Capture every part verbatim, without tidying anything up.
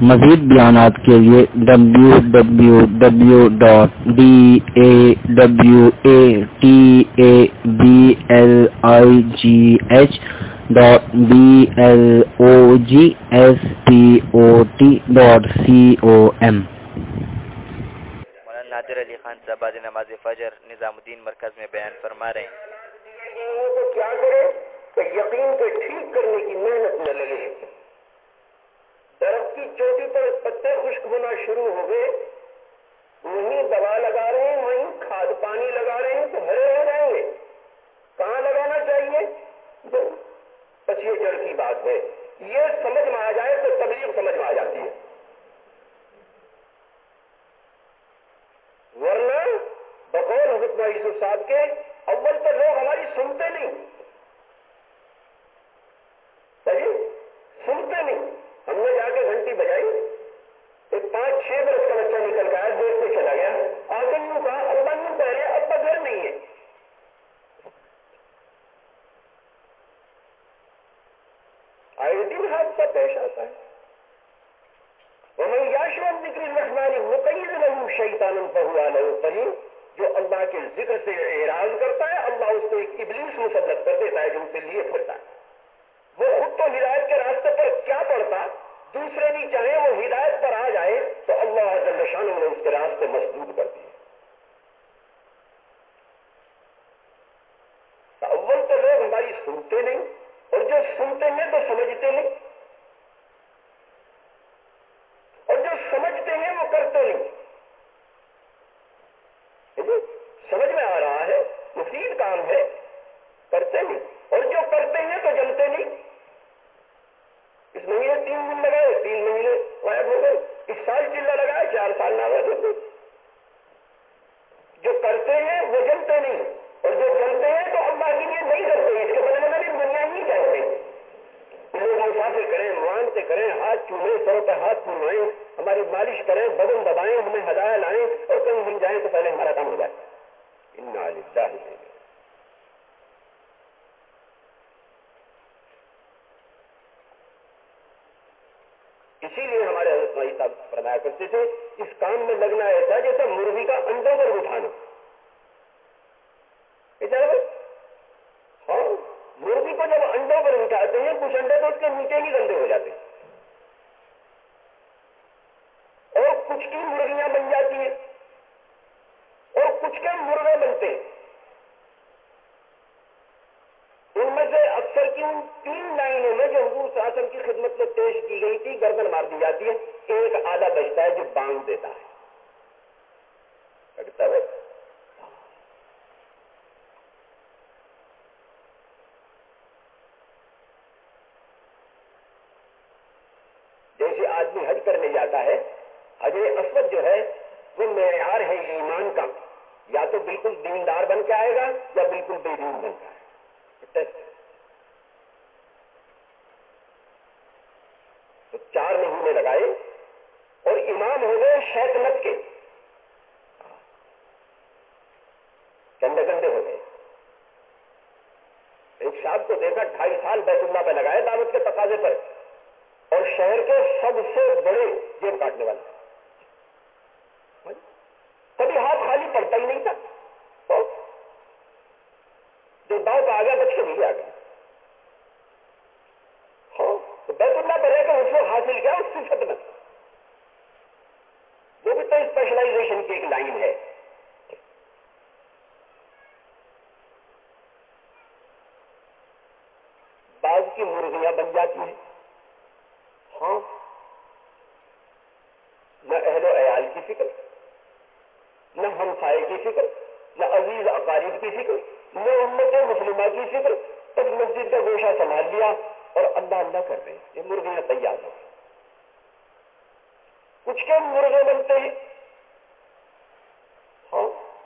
مزید بیانات کے لیے W W W dot D A W A T A B L I G H dot B L O G S P O T dot C O M. Maulana Nadir Ali Khan صاحب بعد نماز فجر نظام الدین مرکز میں بیان فرما رہے ہیں۔ تو کیا کرے کہ یقین کو ٹھیک کرنے کی محنت میں لگے۔ درخت کی چوٹی پر پتے خشک ہونا شروع ہو گئے، وہیں دوا لگا رہے ہیں، وہیں کھاد پانی لگا رہے ہیں تو ہرے ہو جائیں گے۔ کہاں لگانا چاہیے؟ بس یہ جڑ کی بات ہے، یہ سمجھ میں آ جائے تو تبلیغ سمجھ میں آ جاتی ہے، ورنہ بقول حضرت یوسف صاحب کے اول تو لوگ ہماری سنتے نہیں، صحیح سنتے نہیں۔ ہم نے جا کے گھنٹی بجائی، ایک پانچ چھ برس کا بچہ نکل گیا، دیکھ کے چلا گیا، آگے یوں کہا ابا یوں کہہ رہے ابا گھر نہیں ہے۔ آئے دن حادثہ پیش آتا ہے۔ ومن یعش عن ذکر الرحمن نقیض له شیطانا فهو له قرین، جو اللہ کے ذکر سے اعراض کرتا ہے اللہ اس کو ایک ابلیس مسلط کر دیتا ہے جو اسے لیے پھرتا ہے۔ وہ خود تو ہدایت کے راستے پر کیا پڑتا، دوسرے بھی چاہیں وہ ہدایت پر آ جائے تو اللہ جل شانہ نے اس کے راستے مسدود کر دیے۔ اول تو لوگ ہماری سنتے نہیں، اور جو سنتے ہیں تو سمجھتے نہیں، اور جو سمجھتے ہیں وہ کرتے نہیں۔ سمجھ میں آ رہا ہے، مفید کام ہے، کرتے نہیں، اور جو کرتے ہیں تو جلتے نہیں۔ اس مہینے تین دن لگائے، تین مہینے غائب ہو گئے، اس سال چلا لگائے، چار سال ناراض ہو گئے۔ جو کرتے ہیں وہ جلتے نہیں، اور جو جلتے ہیں تو اللہ کے لیے نہیں کرتے، اس کے بدلے میں بھی دنیا ہی چاہتے ہیں۔ لوگ مسافر کریں، معان سے کریں، ہاتھ چومیں، سروں پہ ہاتھ پھروائیں، ہماری مالش کریں، بدن دبائیں، ہمیں ہدایہ لائیں، اور کہیں ہم جائیں تو پہلے ہمارا کام ہو جائے۔ انا للہ اسی لیے ہمارے حضرت بھائی صاحب فرمایا کرتے تھے اس کام میں لگنا ایسا جیسے مرغی کا انڈوں پر اٹھانا۔ ہاں، مرغی کو جب انڈوں پر اٹھاتے ہیں کچھ انڈے تو اس کے نیچے ہی گندے ہو جاتے ہیں، اور کچھ کی مرغیاں بن جاتی ہیں، اور کچھ کے مرغے بنتے ہیں۔ ان میں سے اکثر کی ان تین لائنوں میں جو حضور صلی اللہ علیہ وسلم کی خدمت میں پیش کی گئی تھی گردن مار دی جاتی ہے، ایک آدھا بچتا ہے جو بانگ دیتا ہے، لگتا ہے جیسے آدمی حج کرنے جاتا ہے، حجر اسود جو ہے وہ معیار ہے ایمان کا، یا تو بالکل دیندار بن کے آئے گا یا بالکل بے دین بن کے آئے گا، ٹیسٹ۔ تو چار مہینے لگائے اور امام ہو گئے شیطنت کے، گندے گندے ہو گئے۔ ایک صاحب کو دیکھا ڈھائی سال بیت اللہ پہ لگائے دعوت کے تقاضے پر، اور شہر کے سب سے بڑے جیب کاٹنے والے، کبھی ہاتھ خالی پڑتا ہی نہیں تھا، تو جو داؤ پہ آ گیا بچ کے نہیں آ گیا۔ ہاں، تو بیت اللہ پہ رہ کر اس کو حاصل کیا اس صفت میں، وہ بھی تو اسپیشلائزیشن کی ایک لائن ہے۔ بعض کی مرغیاں بن جاتی ہیں، ہاں، نہ اہل و عیال کی فکر، نہ ہمسائے کی فکر، نہ عزیز اقارب کی فکر، نہ امت مسلمہ کی فکر، بس مسجد کا گوشہ سنبھال لیا اور اللہ اللہ کر رہے ہیں، یہ مرغیاں تیار ہو۔ کچھ کے مرغے بنتے ہیں، ہاں،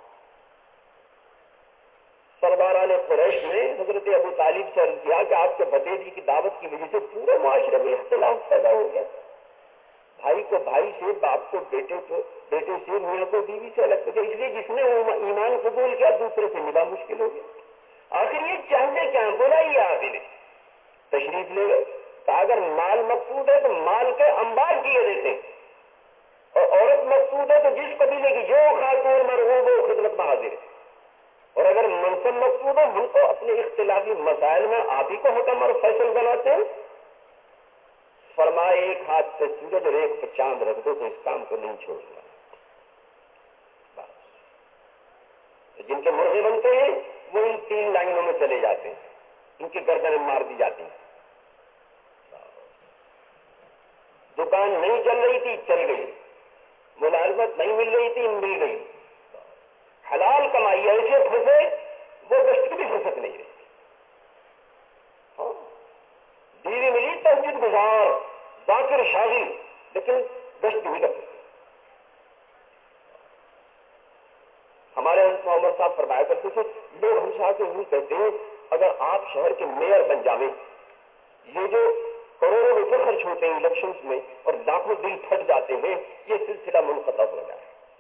سرداران قریش نے حضرت ابو طالب سے عرض کیا کہ آپ کے بھتیجی کی دعوت کی وجہ سے پورے معاشرے میں اختلاف پیدا ہو گیا، بھائی کو بھائی سے، باپ کو بیٹے کو، بیٹے سے، میاں کو بیوی سے الگ کر دیا، اس لیے جس نے ایمان قبول کیا دوسرے سے ملا مشکل ہو گیا۔ آخر یہ چاہتے کیا؟ بولا یہ آپ نے تشریف لے گئے، کہ اگر مال مقصود ہے تو مال کے انبار کیے دیتے ہیں، اور عورت مقصود ہے تو جس قبیلے کی جو خاتون مرغوب ہو خدمت میں حاضر ہے، اور اگر منصب مقصود ہے ہم تو اپنے اختلافی مسائل میں آپ ہی کو حکم اور فیصل بناتے ہیں۔ فرمائے ایک ہاتھ پہ سورج اور ایک پہ چاند رکھ دو تو اس کام کو نہیں چھوڑنا۔ جن کے مرغے بنتے ہیں وہ ان تین لائنوں میں چلے جاتے ہیں، ان کی گردنیں مار دی جاتی ہیں۔ دکان نہیں چل رہی تھی چل گئی، ملازمت نہیں مل رہی تھی مل گئی، حلال کمائی ایسے پھنسے وہ گشت کی بھی فرصت نہیں رہی۔ ہاں بیوی ملی تہجد گزار ذاکر شاغل، لیکن گشت نہیں کر سکتے۔ ہمارے عمر صاحب فرمایا کرتے تھے، لوگ ہم سے آ کے یوں کہتے ہیں اگر آپ شہر کے میئر بن جاویں، یہ جو کروڑوں روپے خرچ ہوتے ہیں الیکشنز میں اور لاکھوں دل پھٹ جاتے ہیں، یہ سلسلہ منقطع ہو جائے۔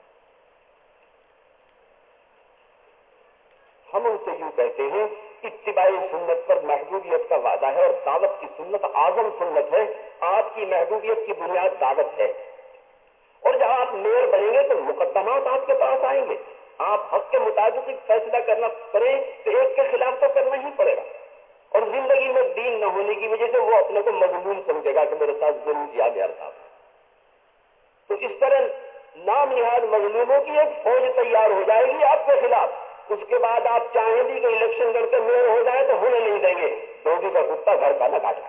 ہم ان سے یوں کہتے ہیں اتباع سنت پر محبوبیت کا وعدہ ہے، اور دعوت کی سنت اعظم سنت ہے۔ آپ کی محبوبیت کی بنیاد دعوت ہے، اور جب آپ میئر بنیں گے تو مقدمات آپ کے پاس آئیں گے، آپ حق کے مطابق فیصلہ کرنا پڑے تو ایک کے خلاف تو کرنا ہی پڑے گا، اور زندگی میں دین نہ ہونے کی وجہ سے وہ اپنے کو مظلوم سمجھے گا کہ میرے ساتھ ظلم کیا گیا تھا۔ تو اس طرح نام نہاد مظلوموں کی ایک فوج تیار ہو جائے گی آپ کے خلاف۔ اس کے بعد آپ چاہیں بھی کہ الیکشن لڑ کے میئر ہو جائے تو ہونے نہیں دیں گے، دھوبی کا کتا گھر کا نہ کاٹا۔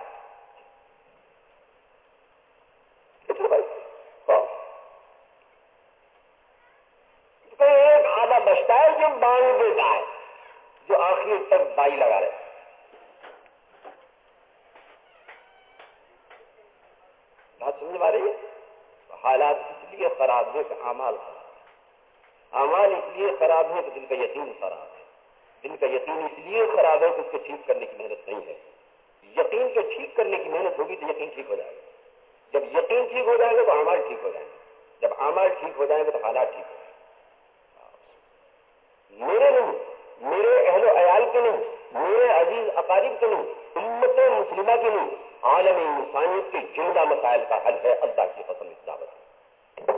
ایک آدھا بچتا ہے جو بانگ دیتا ہے، جو آخر تک بائی لگا رہے۔ بات سمجھ پا رہی ہے؟ حالات اس لیے خراب ہے کہ اعمال خراب، اعمال اس لیے خراب ہے کہ دل کا یقین خراب ہے، دل کا یقین اس لیے خراب ہے کہ اس کو ٹھیک کرنے کی محنت نہیں ہے۔ یقین کے ٹھیک کرنے کی محنت ہوگی تو یقین ٹھیک ہو جائے گا، جب یقین ٹھیک ہو جائے گا تو اعمال ٹھیک ہو جائیں گے، جب اعمال ٹھیک ہو جائیں گے تو حالات ٹھیک ہو جائیں گے۔ میرے نہیں، میرے اہل و عیال کے نہیں، میرے عزیز اقارب کے نہیں، امت مسلمہ کے نہیں، عالم انسانیت کے زندہ مسائل کا حل ہے اللہ کی قسم اس دعوت ہے۔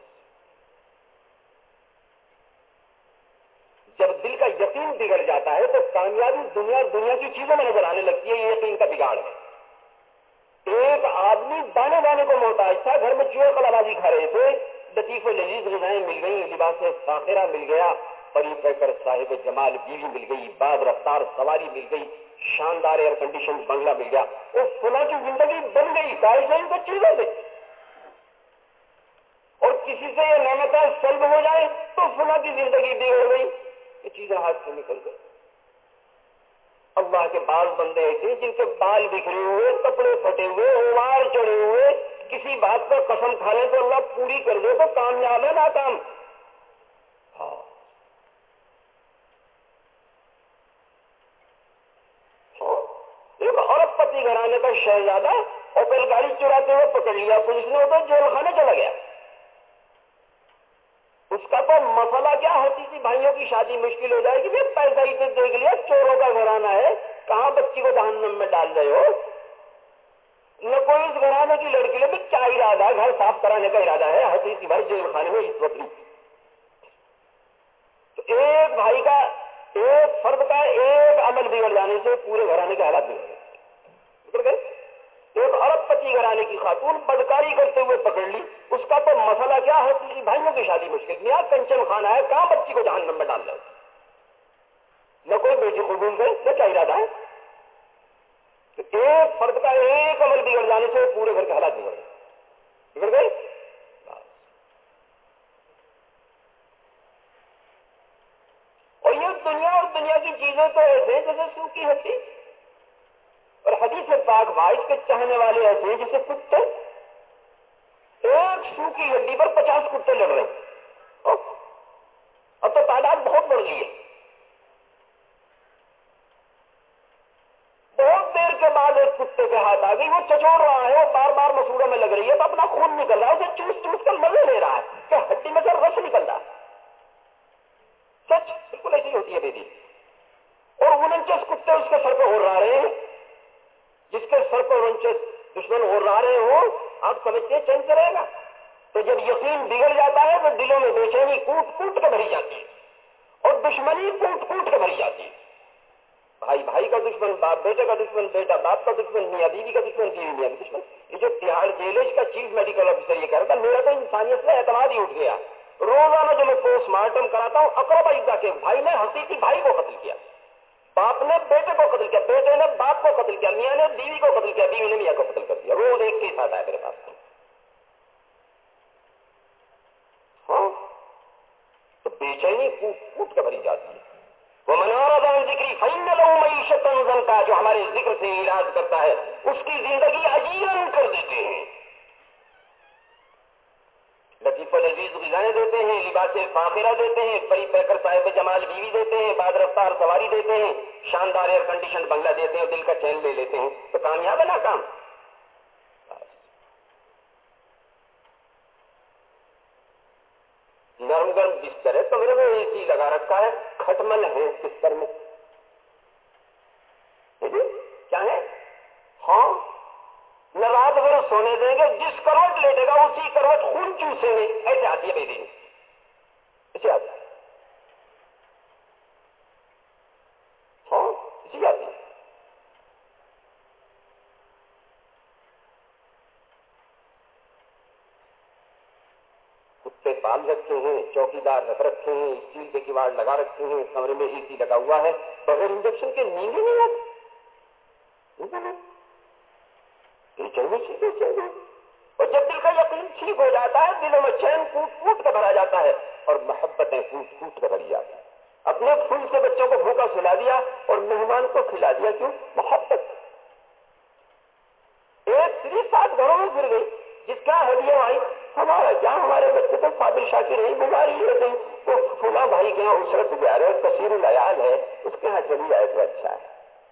جب دل کا یقین بگڑ جاتا ہے تو کامیابی دنیا دنیا کی چیزوں میں نظر آنے لگتی ہے، یہ یقین کا بگاڑ ہے۔ ایک آدمی دانے دانے کو محتاج تھا، گھر میں چوہے قلع بازی کھا رہے تھے، لطیف و لذیذ غذائیں مل گئیں، لباس فاخرہ مل گیا، پری پیکر صاحب جمال بیوی مل گئی، بعد رفتار سواری مل گئی، شاندار ایئر کنڈیشن بنگلہ مل گیا، وہ فلاں کی زندگی بن گئی دائیں کو چیزوں سے۔ اور کسی سے یہ نعمتیں سلب ہو جائے تو فلاں کی زندگی بگڑ گئی، یہ چیزیں ہاتھ سے نکل گئی۔ اللہ کے بعض بندے ایسے جن کے بال بکھرے ہوئے، کپڑے پھٹے ہوئے، اوار چڑھے ہوئے، کسی بات پر قسم کھا لیں تو اللہ پوری کر دے تو کامیاب ہے ناکام۔ ہاں ایک عورت پتی گھرانے کا شہزادہ اور بیل گاڑی چراتے ہوئے پکڑ لیا پولیس نے، تو جیل خانے چلا گیا۔ اس کا تو مسئلہ کیا ہوتی تھی، بھائیوں کی شادی مشکل ہو جائے گی، پھر پیسہ ہی سے دیکھ لیا چوروں کا گھرانہ ہے، کہاں بچی کو جہنم میں ڈال رہے ہو؟ نہ کوئی اس گھرانے کی لڑکی لے کیا ارادہ ہے، گھر صاف کرانے کا ارادہ ہے، حقیقی بھائی جیل خانے میں اس وقت۔ تو ایک بھائی کا، ایک فرد کا ایک عمل بگڑ جانے سے پورے گھرانے کے حالات بگڑ گئے بگڑ گئے۔ ایک عورت پتی گھرانے کی خاتون بدکاری کرتے ہوئے پکڑ لی، اس کا تو مسئلہ کیا ہے، کسی بھائیوں کی شادی مشکل، یہاں کنچن خانہ ہے، کہاں بچی کو جہنم میں ڈال رہے ہو؟ نہ کوئی بیٹی قبول کرے، نہ کیا ارادہ ہے۔ تو ایک فرد کا ایک عمل بگڑ جانے سے پورے گھر کے حالات بگڑ گئے بگڑ گئے اور یہ دنیا اور دنیا کی چیزیں تو ایسے جیسے سوکھی ہڈی، اور حدیث پاک وائس کے چاہنے والے ایسے ہیں جیسے کتے، ایک سوکھی ہڈی پر پچاس کتے لڑ رہے ہیں، اب تو تعداد بہت بڑھ گئی ہے۔ بہت دیر کے بعد ایک کتے کے ہاتھ آ گئی، وہ چچوڑ رہا ہے، وہ بار بار مسوڑوں میں لگ رہی ہے تو اپنا خون نکل رہا ہے، اسے چوس چوس کر مزے لے رہا ہے کہ ہڈی میں سے رس نکل رہا ہے۔ سچ بالکل ایسی ہوتی ہے بیٹی، اور انچس کتے اس کے سر پہ اڑ رہے ہیں، جس کے سر پہ انچس دشمن غرا رہے ہوں آپ سمجھتے ہیں چین سے رہے گا؟ تو جب یقین بگڑ جاتا ہے تو دلوں میں بے چینی کوٹ کوٹ کے بھری جاتی ہے اور دشمنی کوٹ کوٹ کے بھری جاتی ہے. بھائی بھائی کا دشمن، باپ بیٹے کا دشمن، بیٹا باپ کا دشمن، میاں بیوی کا دشمن، بیوی میاں کا دشمن. یہ جو تہاڑ جیلش کا چیف میڈیکل آفیسر یہ کہہ رہا تھا میرا تو انسانیت سے اعتماد ہی اٹھ گیا. روزانہ جو میں پوسٹ مارٹم کراتا ہوں اقربا اجزا کے بھائی نے حقیقی بھائی کو قتل کیا، باپ نے بیٹے کو قتل کیا، بیٹے نے باپ کو قتل کیا، میاں نے بیوی کو قتل کیا، بیوی نے میاں کو قتل کر دیا. روز ایک کیس آتا ہے میرے پاس. ہاں تو بے چینی کوٹ کوٹ کے بھری جاتی ہے. وہ منارد ذکری فإن له معیشۃ ضنکا، جو ہمارے ذکر سے علاج کرتا ہے اس کی زندگی عجیب کر دیتے ہیں. لطیف لذیذ غذائیں دیتے ہیں، لباس فاخرہ دیتے ہیں، پری پیکر صاحب جمال بیوی دیتے ہیں، بعد رفتار سواری دیتے ہیں، شاندار ایئر کنڈیشن بنگلہ دیتے ہیں، دل کا چین لے لیتے ہیں. تو کامیاب ہے ناکام؟ نرم گرم بستر ہے، کمرے میں اے سی لگا رکھا ہے، کھٹمل ہے بستر میں. کیا ہے؟ ہاں نہ رات بھر سونے دیں گے، جس کروٹ لیٹے گا اسی کروٹ خون چوسیں گے. ایسے آتی ہے بے دینی، ایسے آتی ہے. ہاں اسی آتی ہے. کتے پال رکھے ہیں، چوکیدار رکھ رکھے ہیں، اسٹیل کے کواڑ لگا رکھے ہیں، کمرے میں اے سی لگا ہوا ہے، بغیر انجیکشن کے نیند ہی نہیں آتی. اور جب دل کا یقین ٹھیک ہو جاتا ہے دلوں میں چین کوٹ کوٹ کے بھرا جاتا ہے اور محبتیں کوٹ کوٹ کے بھری جاتی ہیں. اپنے پھول سے بچوں کو بھوکا سلا دیا اور مہمان کو کھلا دیا، کیوں؟ محبت. ایک سری سات گھروں میں پھر گئی، جس کا ہدیہ بھائی ہمارا کیا، ہمارے بچے تو قابل شاکر نہیں، بیماری ہے گئی تو فلاں بھائی کے یہاں اسرت گزار ہے، کثیر العیال ہے، اس کے یہاں چلی جائے تو اچھا ہے.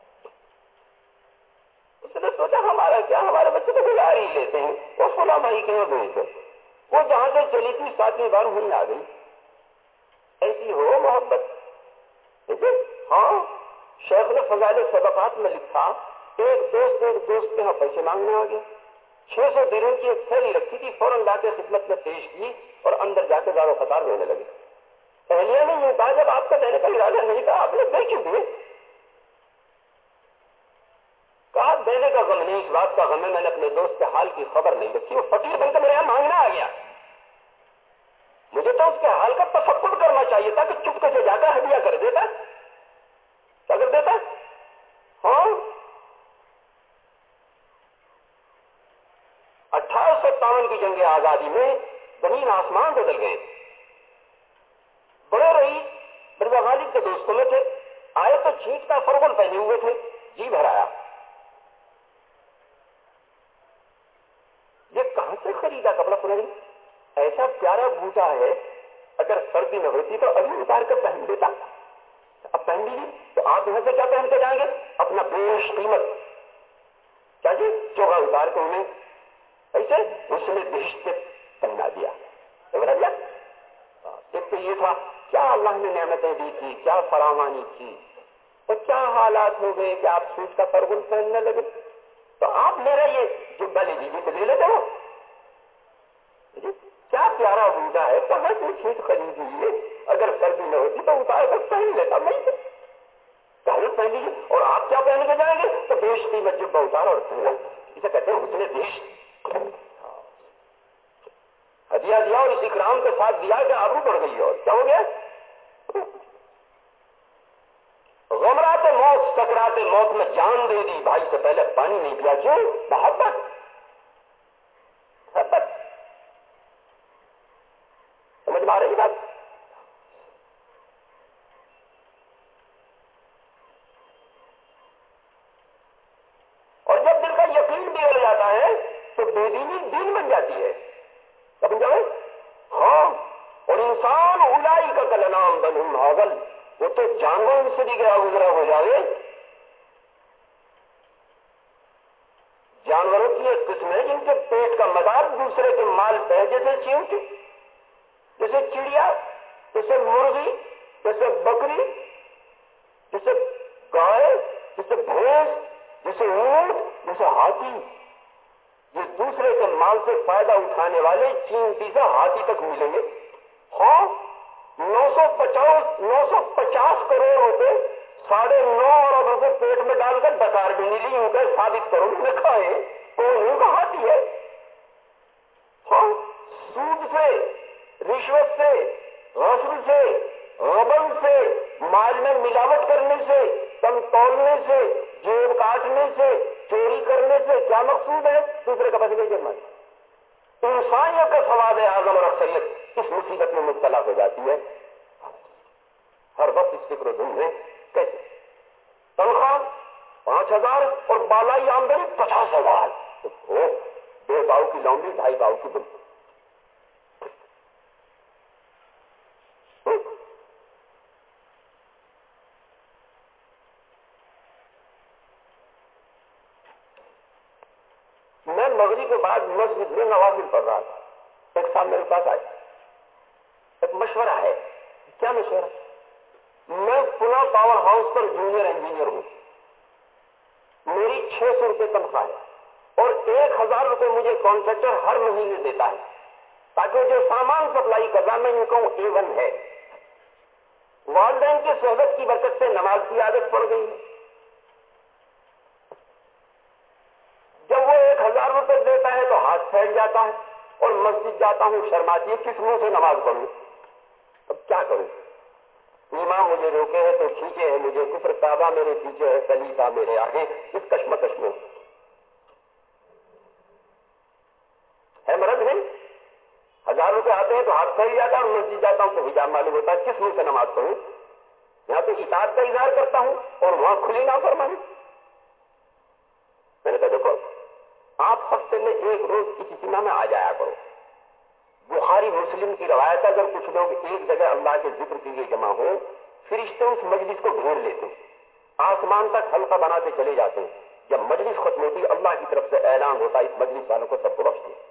اس نے سوچا ہمارا کیا، ہمارے بچے تو گزار ہی لیتے ہیں، وہ فلاں بھائی کے یہاں بھیج دو. وہ جہاں سے چلی تھی ساتویں بار وہیں آ گئی. ایسی ہو محبت. ہاں شیخ نے فضائل صدقات میں لکھا ایک دوست ایک دوست کے یہاں پیسے مانگنے آ گیا. چھ سو درہم کی ایک تھیلی رکھی تھی، فوراً لا کے خدمت میں پیش کی اور اندر جا کے زارو قطار رونے لگے. اہلیہ نے یہ کہا جب آپ کا دینے کا ارادہ نہیں تھا آپ نے دے کیوں دیے؟ کہا دینے کا غم نہیں، اس بات کا غم ہے میں نے اپنے دوست کے حال کی خبر نہیں رکھی، وہ فقیر بن کے میرے یہاں مانگنا آ گیا. مجھے تو اس کے حال کا تفکر کرنا چاہیے تھا کہ چپکے سے جا کر ہدیہ کر دیتا. کیا کر دیتا؟ ہاں اٹھارہ سو ستاون کی جنگ آزادی میں زمین آسمان بدل گئے. بڑے رئیس مرزا غالب کے دوستوں میں تھے، آئے تو چھینٹ کا فرغل پہنے ہوئے تھے، جی بھر آیا. یہ کہاں سے خریدا کپڑا پرائی؟ ایسا پیارا بوٹا ہے، اگر سردی نہ ہوتی تو ابھی اتار کر پہن دیتا. اب پہن لیجیے تو آپ یہاں سے کیا پہن کے جائیں گے؟ اپنا بیش قیمت کیا جی چوگا اتار کے انہیں ایسے اس نے بہشت پہنا دیا. دیا ایک تو یہ تھا کیا اللہ نے نعمتیں دی تھی، کیا فراوانی تھی، تو کیا حالات ہو گئے کہ آپ سوٹ کا فرغل پہننے لگے. تو آپ میرا یہ جبا لے لیجیے تو لے لیتے ہو. کیا پیارا بوٹا ہے، کہاں سے چھوٹ خرید لیجیے، اگر سردی نہ ہوتی تو اتار کر پہن لیتا میں پہلے پہن لیجیے. اور آپ کیا پہن کے جائیں گے تو بیش قیمت جبا اتارا اور پہنا. اسے کہتے ہیں اس نے دیش ہدیہ دیا اور اس اکرام کے ساتھ دیا کہ آبرو پڑ گئی اور کیا ہو گیا. غمرات موت سکرات موت میں جان دے دی، بھائی سے پہلے پانی نہیں پیا. کیوں؟ محبت. محبت سمجھ میں آ رہی بات؟ اور جب دل کا یقین بگڑ جاتا ہے تو بے دینی دین بن جاتی ہے. سمجھ جاؤ؟ ہاں اور انسان الائی کا کلنام بنوں اول، وہ تو جانور سے بھی گیا گزرا ہو جائے. جانوروں کی ایک قسم ہے جن کے پیٹ کا مدار دوسرے کے مال پہ، جیسے چیونٹی، جیسے چڑیا، جیسے مرغی، جیسے بکری، جیسے گائے، جیسے بھینس، جیسے اونٹ، جیسے ہاتھی. یہ دوسرے کے مال سے فائدہ اٹھانے والے چینٹی سے ہاتھی تک ملیں گے. ہاں نو سو پچاس نو سو پچاس کروڑ روپے ساڑھے نو ارب روپے پیٹ میں ڈال کر ڈکار بھی نہیں لی ان کا ثابت کرو میں کھائے کون ان کا ہاتھی ہے. ہاں سود سے رشوت سے غصب سے غبن سے مال میں ملاوٹ کرنے سے کم تولنے سے جیب کاٹنے سے چوری کرنے سے کیا مقصود ہے؟ دوسرے کا پیسے نہیں جمع. انسانیت کا سواد اعظم اور اکثریت اس مصیبت میں مبتلا ہو جاتی ہے. ہر وقت اس فکر و دھن میں کیسے تنخواہ پانچ ہزار اور بالائی آمدنی پچاس ہزار دو پاؤ کی لانڈری ڈھائی پاؤ کی بل. میں مغرب کے بعد مسجد میں نوافل پڑھ رہا تھا. ایک صاحب میرے پاس آئے. ایک مشورہ ہے. کیا مشورہ؟ میں پونا پاور ہاؤس پر جونیئر انجینئر ہوں. میری چھ سو روپے تنخواہ ہے اور ایک ہزار روپے مجھے کانٹریکٹر ہر مہینے دیتا ہے تاکہ جو سامان سپلائی کر رہا میں ان کو اے ون ہے. والدین کی صحبت کی برکت سے نماز کی عادت پڑ گئی ہے. جب وہ ایک ہزار روپے دیتا ہے تو ہاتھ پھیل جاتا ہے اور مسجد جاتا ہوں شرماتی ہے کس منہ سے نماز پڑھوں. اب کیا کروں؟ امام مجھے روکے ہے تو کھینچے ہے مجھے کفر کعبہ میرے پیچھے ہے کلیسا میرے آگے. اس کشمکش میں ہے مرض نہیں. ہزار روپے آتے ہیں تو ہاتھ پھیل جاتا ہے اور مسجد جاتا ہوں تو حجاب معلوم ہوتا ہے کس منہ سے نماز پڑھوں. یہاں تو اطاعت کا اظہار کرتا ہوں اور وہاں کھلی نافرمانی. میں نے کہا دیکھو آپ ہفتے میں ایک روز اس اجتماع میں آ جایا کرو. بخاری مسلم کی روایت ہے اگر کچھ لوگ ایک جگہ اللہ کے ذکر کے لیے جمع ہو فرشتے اس مجلس کو گھیر لیتے آسمان تک حلقہ بناتے چلے جاتے ہیں. جب مجلس ختم ہوتی اللہ کی طرف سے اعلان ہوتا اس مجلس والوں کو سب کو بخش دے.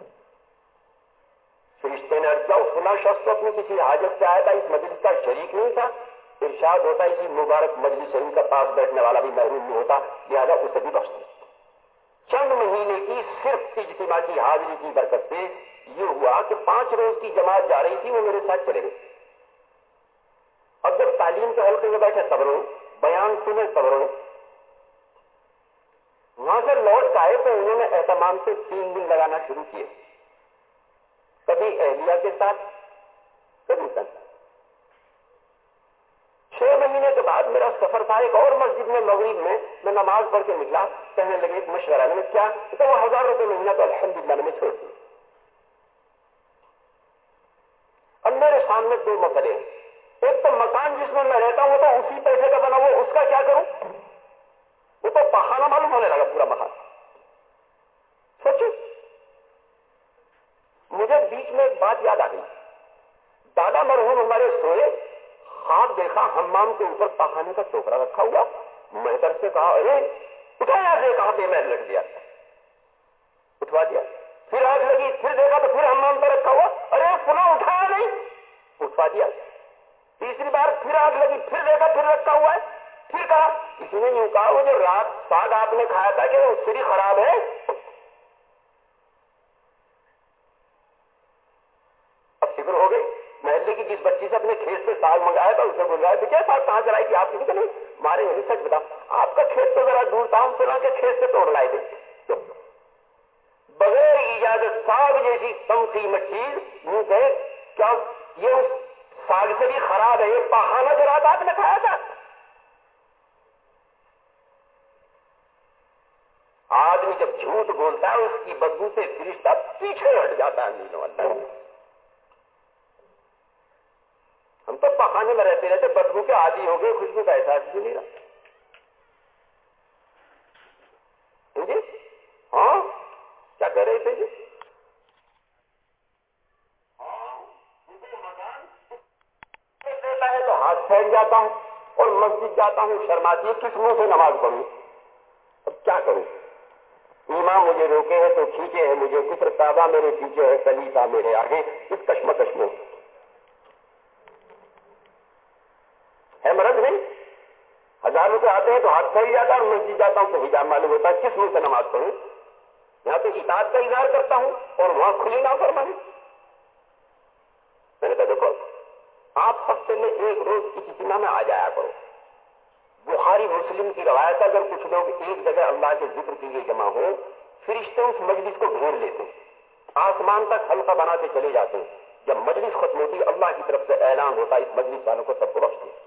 فرشتے نے عرض کیا فلاں شخص تو اپنی کسی حاجت سے آیا تھا اس مجلس کا شریک نہیں تھا. ارشاد ہوتا اسی مبارک مجلس شریف کا پاس بیٹھنے والا بھی محروم نہیں ہوتا لہذا اسے بھی بخش دے. چند مہینے کی صرف اجتماع کی حاضری کی برکت سے یہ ہوا کہ پانچ روز کی جماعت جا رہی تھی وہ میرے ساتھ چلے گئے. اب جب تعلیم کے حلقے میں بیٹھے صبروں بیان سنے صبروں وہاں سے لوٹ آئے تو انہوں نے اہتمام سے تین دن لگانا شروع کیے. کبھی اہلیہ کے ساتھ کبھی ساتھ. چھ مہینے کے بعد میرا سفر تھا ایک اور مسجد میں مغرب میں میں نماز پڑھ کے نکلا. کہنے لگے ایک مشورہ میں نے کیا تو وہ ہزار روپے مہینہ تو الحمدللہ میں نے چھوڑ دیا. اب میرے سامنے دو مسئلے ہیں. ایک تو مکان جس میں میں رہتا ہوں تو اسی پیسے کا بنا ہوا اس کا کیا کروں. وہ تو پخانہ معلوم ہونے لگا پورا مکان. سوچو مجھے بیچ میں ایک بات یاد آ گئی. دادا مرحوم ہمارے سوئے خواب دیکھا حمام کے اوپر پخانے کا ٹوکرا رکھا ہوا. میں در سے کہا ارے اٹھایا سے کہا پہ میں لٹ دیا اٹھوا دیا. پھر آگ لگی پھر دیکھا تو پھر حمام پہ رکھا ہوا. ارے فلاں اٹھایا نہیں اٹھوا دیا. تیسری بار پھر آگ لگی پھر دیکھا پھر رکھا ہوا ہے. پھر کہا کسی نے یوں کہا وہ جو رات ساگ آپ نے کھایا تھا کہ وہ اس سے بھی خراب ہے. اب فکر ہو گئی. محلے کی جس بچی سے اپنے کھیت سے ساگ منگایا تھا اسے بول رہا ہے بیٹے ساگ کہاں چلائی تھی آپ کی کہ نہیں مارے یہی سچ بتا آپ کا کھیت تو ذرا دور تھا ہم فلاں کے کھیت سے توڑ لائے تھے. بغیر اجازت ساگ جیسی کم قیمت چیز یوں کہ کیا یہ اس ساگ سے بھی خراب ہے. یہ پخانہ جو رات آپ نے کھایا تھا. آدمی جب جھوٹ بولتا ہے اس کی بدبو سے فرشتہ پیچھے ہٹ جاتا ہے. نیلو اللہ ہم تو پخانے میں رہتے رہتے بدبو کے عادی ہو گئے خوشبو کا احساس بھی نہیں رہا. جی ہاں کیا کہہ رہے تھے جی. دیتا ہے تو ہاتھ پھیل جاتا ہوں اور مسجد جاتا ہوں شرماتی ہے کس منہ سے نماز پڑھوں. اب کیا کروں. امام مجھے روکے ہے تو کھینچے ہے مجھے کفر کعبہ میرے پیچھے ہے کلیسا میرے آگے. اس کشمکش میں ہے مرض نہیں. ہزار روپے آتے ہیں تو ہاتھ پھیل جاتا ہے اور مسجد جاتا ہوں تو حجاب معلوم ہوتا ہے کس منہ سے نماز پڑھوں. یہاں تو اطاعت کا اظہار کرتا ہوں اور وہاں کھلی نافرمانی. میں نے کہا دیکھو آپ ہفتے میں ایک روز کی اجتماع میں آ جایا کرو. بخاری مسلم کی روایت ہے اگر کچھ لوگ ایک جگہ اللہ کے ذکر کے لیے جمع ہو فرشتے اس مجلس کو گھیر لیتے آسمان تک حلقہ بناتے چلے جاتے ہیں. جب مجلس ختم ہوتی اللہ کی طرف سے اعلان ہوتا اس مجلس والوں کو سب کو بخش دے.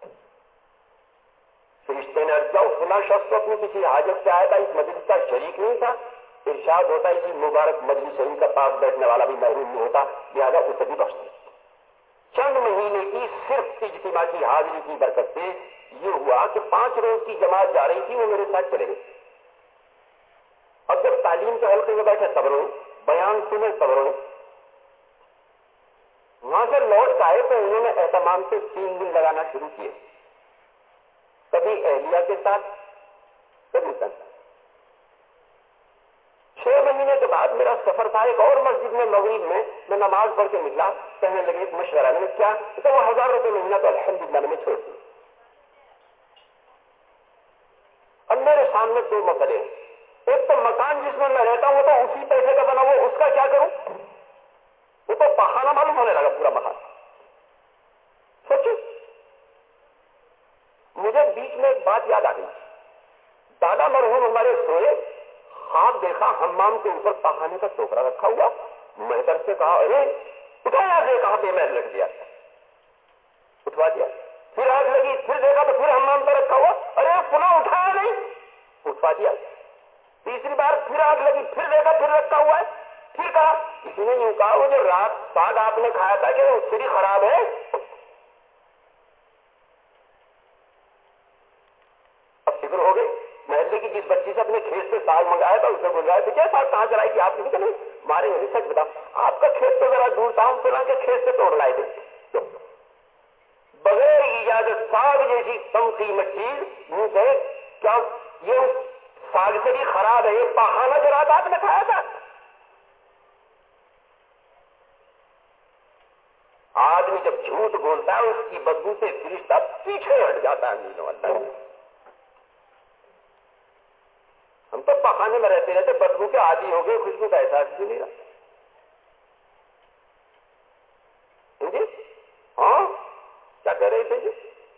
فرشتے نے ارجاؤ فلاں شخص کو اپنی کسی حاجت سے آیا تھا اس مجلس کا شریک نہیں تھا. ارشاد ہوتا اسی مبارک مجلس شریف کا پاس بیٹھنے والا بھی محروم نہیں ہوتا لہٰذا اسے بھی بخش دے. چند مہینے کی صرف اجتماع کی حاضری کی برکت سے یہ ہوا کہ پانچ روز کی جماعت جا رہی تھی وہ میرے ساتھ چلے گئے. اب جب تعلیم کے حلقے میں بیٹھے صبروں بیان سنے صبروں وہاں سے لوٹ آئے تو انہوں نے اہتمام سے تین دن لگانا شروع کیے. کبھی اہلیہ کے ساتھ کبھی ساتھ. چھ مہینے کے بعد میرا سفر تھا ایک اور مسجد میں مغرب میں میں نماز پڑھ کے نکلا. کہنے لگے ایک مشورہ میں نے کیا تو وہ ہزار روپے مہینہ تو الحمدللہ میں نے چھوڑ دیا. اب میرے سامنے دو مسئلے ہیں. ایک تو مکان جس میں میں رہتا ہوں وہ تو اسی پیسے کا بنا ہوا اس کا کیا کروں. وہ تو بہانہ معلوم ہونے لگا پورا مکان. سوچو مجھے بیچ میں ایک بات یاد آ گئی. دادا مرحوم ہمارے سوئے خواب دیکھا ہمام کے اوپر پہانے کا ٹوکرا رکھا ہوا. میں در سے کہا ارے اٹھایا سے کہا بے محل لٹ گیا. اٹھوا دیا. پھر آگ لگی پھر دیکھا تو پھر ہمام پہ رکھا ہوا. ارے پناہ اٹھایا نہیں اٹھوا دیا. تیسری بار پھر آگ لگی پھر دیکھا پھر رکھا ہوا ہے. پھر کہا کسی نے یوں کہا وہ جو رات ساگ آپ نے کھایا تھا کہ اس سے بھی خراب ہے. اب فکر ہو گئی. محلے کی جس بچی سے اپنے کھیت سے ساگ منگایا تھا اسے بول رہا ہے بیٹے ساگ کہاں چلائی تھی آپ نے. نہیں مارے نہیں سچ بتا آپ کا کھیت تو ذرا دور تھا ہم فلاں کے کھیت سے توڑ لائے تھے. بغیر اجازت ساگ جیسی کم قیمت چیز منہ سے کیا یہ ساگ سے بھی خراب ہے. یہ پہانا جو رات آپ نے کھایا تھا. آدمی جب جھوٹ بولتا ہے اس کی بدبو سے فرشتہ پیچھے ہٹ جاتا ہے. نیلو اللہ ہم تو پخانے میں رہتے رہتے بدبو کے عادی ہو گئے خوشبو کا احساس بھی نہیں رہا. جی ہاں کیا کہہ رہے تھے جی.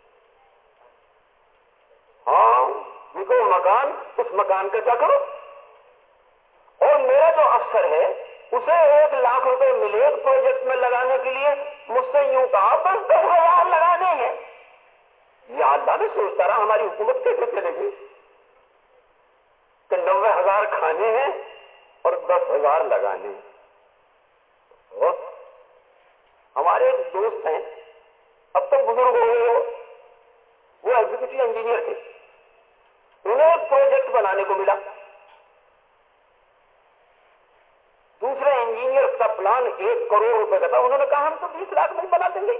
ہاں دیکھو مکان اس مکان کا کیا کرو. اور میرا جو افسر ہے اسے ایک لاکھ روپے ملے ایک پروجیکٹ میں لگانے کے لیے. مجھ سے یوں کہا بس دس ہزار لگانے ہیں. یا اللہ میں سوچتا رہا ہماری حکومت کیسے چلے گی کہ نوے ہزار کھانے ہیں اور دس ہزار لگانے ہیں. ہمارے ایک دوست ہیں اب تو بزرگ ہو گئے وہ ایگزیکٹو انجینئر تھے. انہیں ایک پروجیکٹ بنانے کو ملا. دوسرے انجینئر کا پلان ایک کروڑ روپے کا تھا. انہوں نے کہا ہم تو بیس لاکھ میں بنا دیں گے.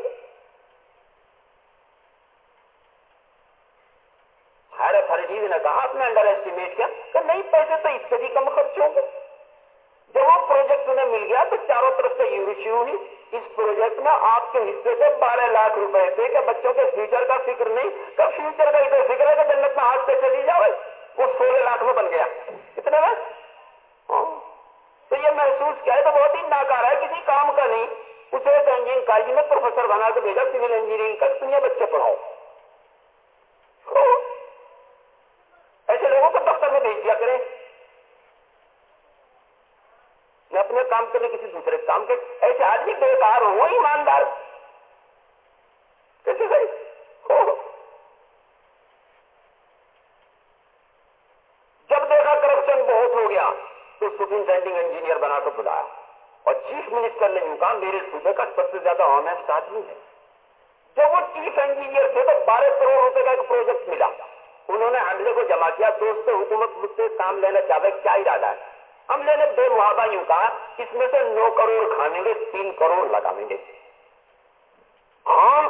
ہر اتھارٹیز نے کہا آپ نے انڈر ایسٹیمیٹ کیا کہ نہیں پیسے تو اس سے بھی کم خرچ ہوں گے. جب وہ پروجیکٹ انہیں مل گیا تو چاروں طرف سے یہ شروع ہوئی اس پروجیکٹ میں آپ کے حصے سے بارہ لاکھ روپے تھے کہ بچوں کے فیوچر کا فکر نہیں کہ فیوچر کا ادھر فکر ہے کہ جنت میں ہاتھ سے چلی جاؤ. وہ سولہ لاکھ میں بن گیا. کتنے میں تو یہ محسوس کیا ہے تو بہت ہی ناکارہ ہے کسی کام کا نہیں. اسے ایک انجینئر کالج میں پروفیسر بنا کے بھیجا سول انجینئرنگ کا دنیا بچے پڑھاؤ. ایسے لوگوں کو دفتر میں بھیج دیا کریں نہ اپنے کام کرنے کسی دوسرے کام کے. ایسے آدمی بیکار ہو ایماندار کیسے صحیح. جب دیکھا کرپشن بہت ہو گیا تو سپرنٹینڈنگ انجینئر بنا کے بلایا اور چیف منسٹر نے کہا میرے صوبے کا سب سے زیادہ آنےسٹ آدمی ہے. جب وہ چیف انجینئر تھے تو بارہ کروڑ روپے کا ایک پروجیکٹ ملا. انہوں نے عملے کو جمع کیا. دوست حکومت مجھ سے کام لینا چاہے کیا ارادہ ہے. عملے نے بے محابہ یوں کہا اس میں سے نو کروڑ کھانے گے تین کروڑ لگاویں گے. ہاں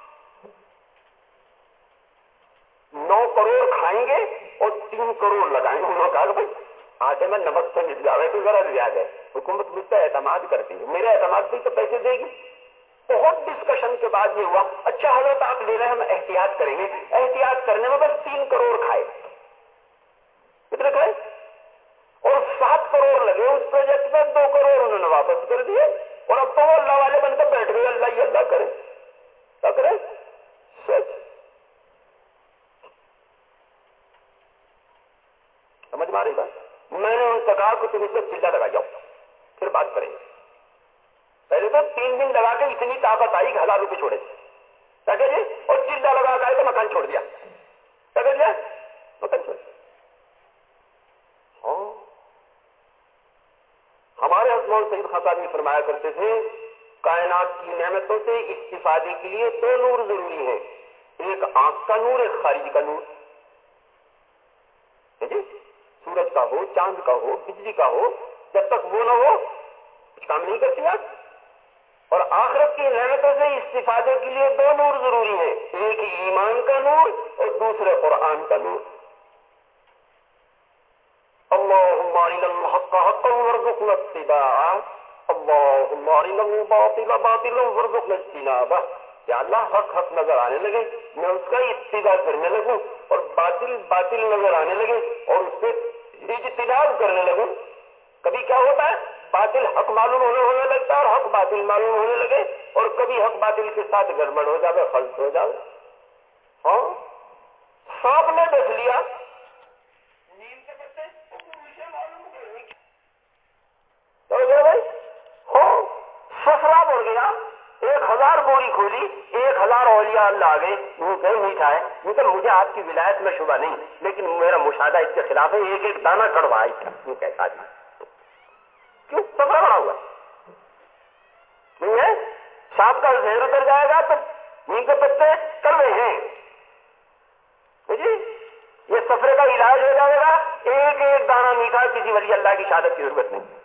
نو کروڑ کھائیں گے اور تین کروڑ لگائیں گے. انہوں نے کہا کہ بھائی آٹے میں نمک سے مل جاوے تو ذرا زیادہ ہے. حکومت مجھ سے اعتماد کرتی ہے. میرے اعتماد بھی تو پیسے دے گی. بہت ڈسکشن کے بعد یہ ہوا اچھا حضرت آپ لے رہے ہیں ہم احتیاط کریں گے. احتیاط کرنے میں بس تین کروڑ کھائے. کتنے کھائے اور سات کروڑ لگے اس پروجیکٹ میں، دو کروڑ انہوں نے واپس کر دیے اور اب تو وہ اللہ والے بن کر بیٹھ گئے، اللہ ہی اللہ کرے کیا کرے. سمجھ ماری بات. میں نے ان سے کہا کہ تم اس میں چلا لگا جاؤ پھر بات کریں. پہلے تو تین دن لگا کے اتنی طاقت آئی کہ ہزار روپے چھوڑے کیا کہ جی، اور چلا لگا کے آئے تو مکان چھوڑ دیا کیا کر دیا، مکان چھوڑ دیا. ہاں ہمارے حضرت سید خطابی فرمایا کرتے تھے کائنات کی نعمتوں سے استفادے کے لیے دو نور ضروری ہیں، ایک آنکھ کا نور، ایک خارج کا نور. جی سورج کا ہو، چاند کا ہو، بجلی کا ہو، جب تک وہ نہ ہو کچھ کام نہیں کرتی آپ. اور آخرت کی نعمتوں سے استفادے کے لیے دو نور ضروری ہیں، ایک ایمان کا نور اور دوسرے قرآن کا نور. اللہم ارنا الحق حقا وارزقنا اتباعہ، اللہم ارنا الباطل باطلا وارزقنا اجتنابہ. یا اللہ حق حق نظر آنے لگے میں اس کا اتباع کرنے لگوں، اور باطل باطل نظر آنے لگے اور اس سے اجتناب کرنے لگوں. کبھی کیا ہوتا ہے باطل حق معلوم ہونے ہونے لگتا ہے اور حق باطل معلوم ہونے لگے، اور کبھی حق باطل کے ساتھ گڑبڑ ہو جاوے، خلط ہو جاوے. ہاں سانپ نے ڈس لیا نیم کے پتے بھائی، ہاں سسرا بڑھ گیا، ایک ہزار بوری کھولی، ایک ہزار اولیاء اللہ آ گئے، یوں کہ میٹھا ہے، یوں کہ مجھے آپ کی ولایت میں شبہ نہیں لیکن میرا مشاہدہ اس کے خلاف ہے، ایک ایک دانہ کڑوا ہے اس کا، یوں کہتا ہے. کیوں سفرا بڑا ہوا نہیں ہے؟ سانپ کا زہر اتر جائے گا تو نیم کے پتے کڑوے ہیں جی، یہ سفرے کا علاج ہو جائے گا، ایک ایک دانہ میٹھا، کسی ولی اللہ کی شہادت کی ضرورت نہیں.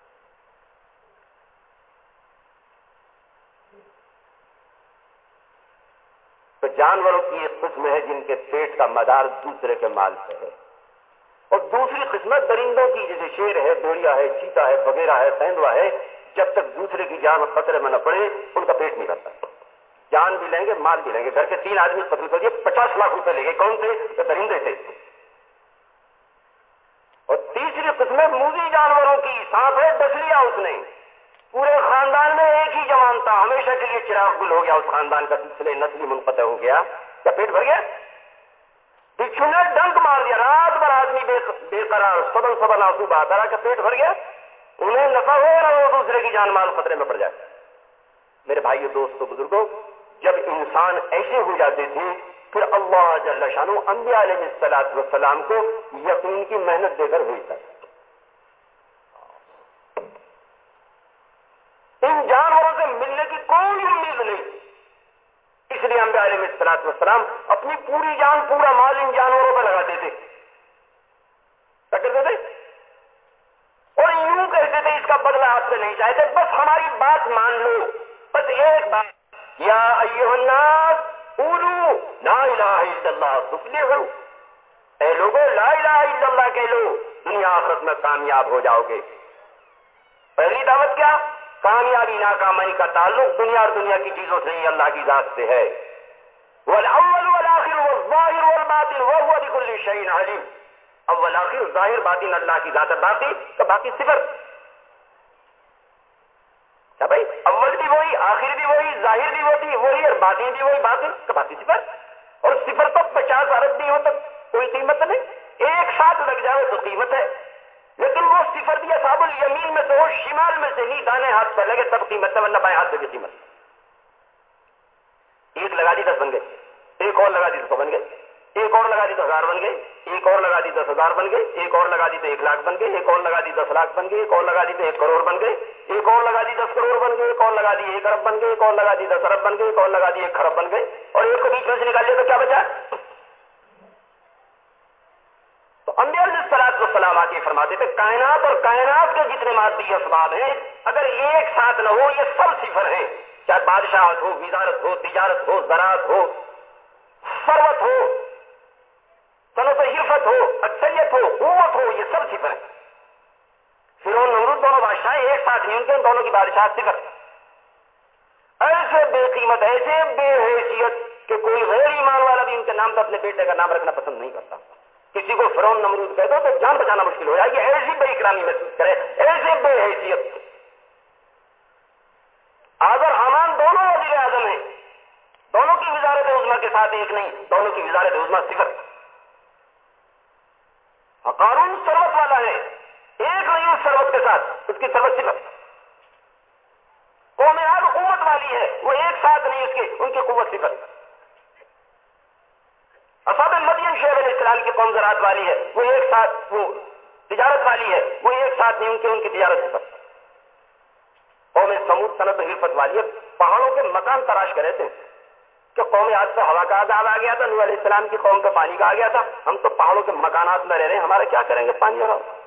تو جانوروں کی ایک قسم ہے جن کے پیٹ کا مدار دوسرے کے مال پہ ہے، اور دوسری قسمت درندوں کی جیسے شیر ہے، دوڑیا ہے، چیتا ہے، بگیرا ہے، تیندوا ہے، جب تک دوسرے کی جان خطرے میں نہ پڑے ان کا پیٹ نہیں بھرتا. جان بھی لیں گے، مال بھی لیں گے. گھر کے تین آدمی قتل کر دیے، پچاس لاکھ روپے لے گئے. کون تھے؟ تو درندے تھے. اور تیسری قسم موذی جانوروں کی، سانپ ہے ڈس لیا اس نے، پورے خاندان میں ایک ہی جوان تھا، ہمیشہ کے لیے چراغ گل ہو گیا، اس خاندان کا سلسلے نسلی منقطع ہو گیا. کیا پیٹ بھر گیا؟ بچھو نے ڈنک مار دیا، رات بھر آدمی بے بے قرار، سبل سبل آنسو بہاتا رہا. کیا پیٹ بھر گیا؟ انہیں نفع ہو رہا وہ دوسرے کی جان مال خطرے میں پڑ جائے. میرے بھائیو، دوستو، بزرگوں، جب انسان ایسے ہو جاتے تھے پھر اللہ جل شانہ انبیاء علیہ الصلوۃ والسلام کو یقین کی محنت دے کر بھیجتا. ان جانوروں سے ملنے کی کوئی امید نہیں، اس لیے انبیاء علیہ الصلوۃ والسلام اپنی پوری جان، پورا مال ان جانوروں پہ لگاتے تھے. کیا کرتے تھے؟ اور یوں کہتے تھے اس کا بدلہ آپ سے نہیں چاہتے، بس ہماری بات مان لو، بس ایک بات، یا ایھا الناس قولوا لا الہ الا اللہ تفلحوا، اے لوگوں لا الہ الا اللہ کہہ لو، دنیا آخرت میں کامیاب ہو جاؤ گے. پہلی دعوت کیا؟ کامیابی ناکامی کا تعلق دنیا اور دنیا کی چیزوں سے نہیں، اللہ کی ذات سے ہے. والاول والآخر والظاہر والباطن وهو بكل شيء علیم. اول آخر ظاہر باطن اللہ کی ذات ہے، باقی تو باقی صفر. کیا بھائی؟ اول بھی وہی، آخر بھی وہی، ظاہر بھی وہی وہی اور باطن بھی وہی، باطن تو باقی صفر. اور صفر تو پچاس ارب بھی ہو تو کوئی قیمت نہیں، ایک ساتھ لگ جائے تو قیمت ہے. لیکن وہ صفر بھی اصحاب الیمین میں سے ہو، شمال میں سے نہیں، دانے ہاتھ پہ لگے تب قیمت ہے، ورنہ بائیں ہاتھ سے بھی قیمت. ایک لگا دی دس بن گئے، ایک اور لگا دی تو سو بن گئے، ایک اور لگا دی تو ہزار بن گئے، ایک اور لگا دی دس ہزار بن گئے، ایک اور لگا دی تو ایک لاکھ بن گئے، ایک اور لگا دی دس لاکھ بن گئے، ایک اور لگا دی تو ایک کروڑ بن گئے، ایک اور لگا دی دس کروڑ بن گئے، ایک اور لگا دی ایک ارب بن گئے، ایک اور لگا دی دس ارب بن گئے، ایک اور لگا دی ایک خرب بن گئے، اور ایک کو بیچ میں سے نکال لیا تو کیا بچا؟ تو انبیاء علیہ الصلوۃ والسلام آتے فرماتے تھے کائنات اور کائنات کے جتنے مادی اسباب ہیں اگر ایک ساتھ نہ ہو یہ سب صفر ہیں، چاہے بادشاہت ہو، وزارت ہو، تجارت ہو، زراعت ہو، ثروت ہو، صنعت حرفت ہو، اکثریت ہو، قوت ہو، یہ سب صفر ہیں. فرعون نمرود دونوں بادشاہ ایک ساتھ نہیں، ان کے دونوں کی بادشاہ صفر. ایسے بے قیمت، ایسے بے حیثیت کہ کوئی غیر ایمان والا بھی ان کے نام پر اپنے بیٹے کا نام رکھنا پسند نہیں کرتا. کسی کو فرعون نمرود کہہ دو تو جان بچانا مشکل ہو جائے گی، ایسی بے اکرامی محسوس کرے، ایسے بے حیثیت۔ آذر حامان دونوں وزیر اعظم ہیں، دونوں کی وزارت عظمیٰ کے ساتھ ایک نہیں، دونوں کی وزارت عظمیٰ صفر۔ قارون ثروت والا ہے، ایک نہیں اس ثروت کے ساتھ، اس کی ثروت صفر۔ قوم عاد قوت والی ہے، وہ ایک ساتھ نہیں اس کے، ان کی قوت صفر۔ اصحاب مدین شعیب علیہ السلام کی قوم زراعت والی ہے، وہ ایک ساتھ، وہ تجارت والی ہے، وہ ایک ساتھ نہیں ان کے، ان کی تجارت صفر۔ قوم سمود صنعت حرفت والی ہے، پہاڑوں کے مکان تراش کرے تھے کہ قوم عاد سے ہوا کا عذاب آ گیا تھا، نوح علیہ السلام کی قوم کا پانی کا آ گیا تھا، ہم تو پہاڑوں کے مکانات میں رہ رہے ہیں، ہمارے کیا کریں گے پانی اور ہوا؟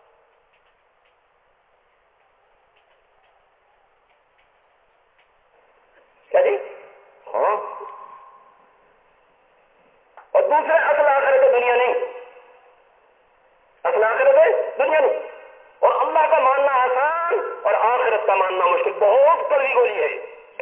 کیا جی؟ ہاں، اور دوسرے اصل آخرت دنیا نہیں، اصل آخرت دنیا نہیں، اور اللہ کا ماننا آسان اور آخرت کا ماننا مشکل، بہت کڑوی گولی ہے۔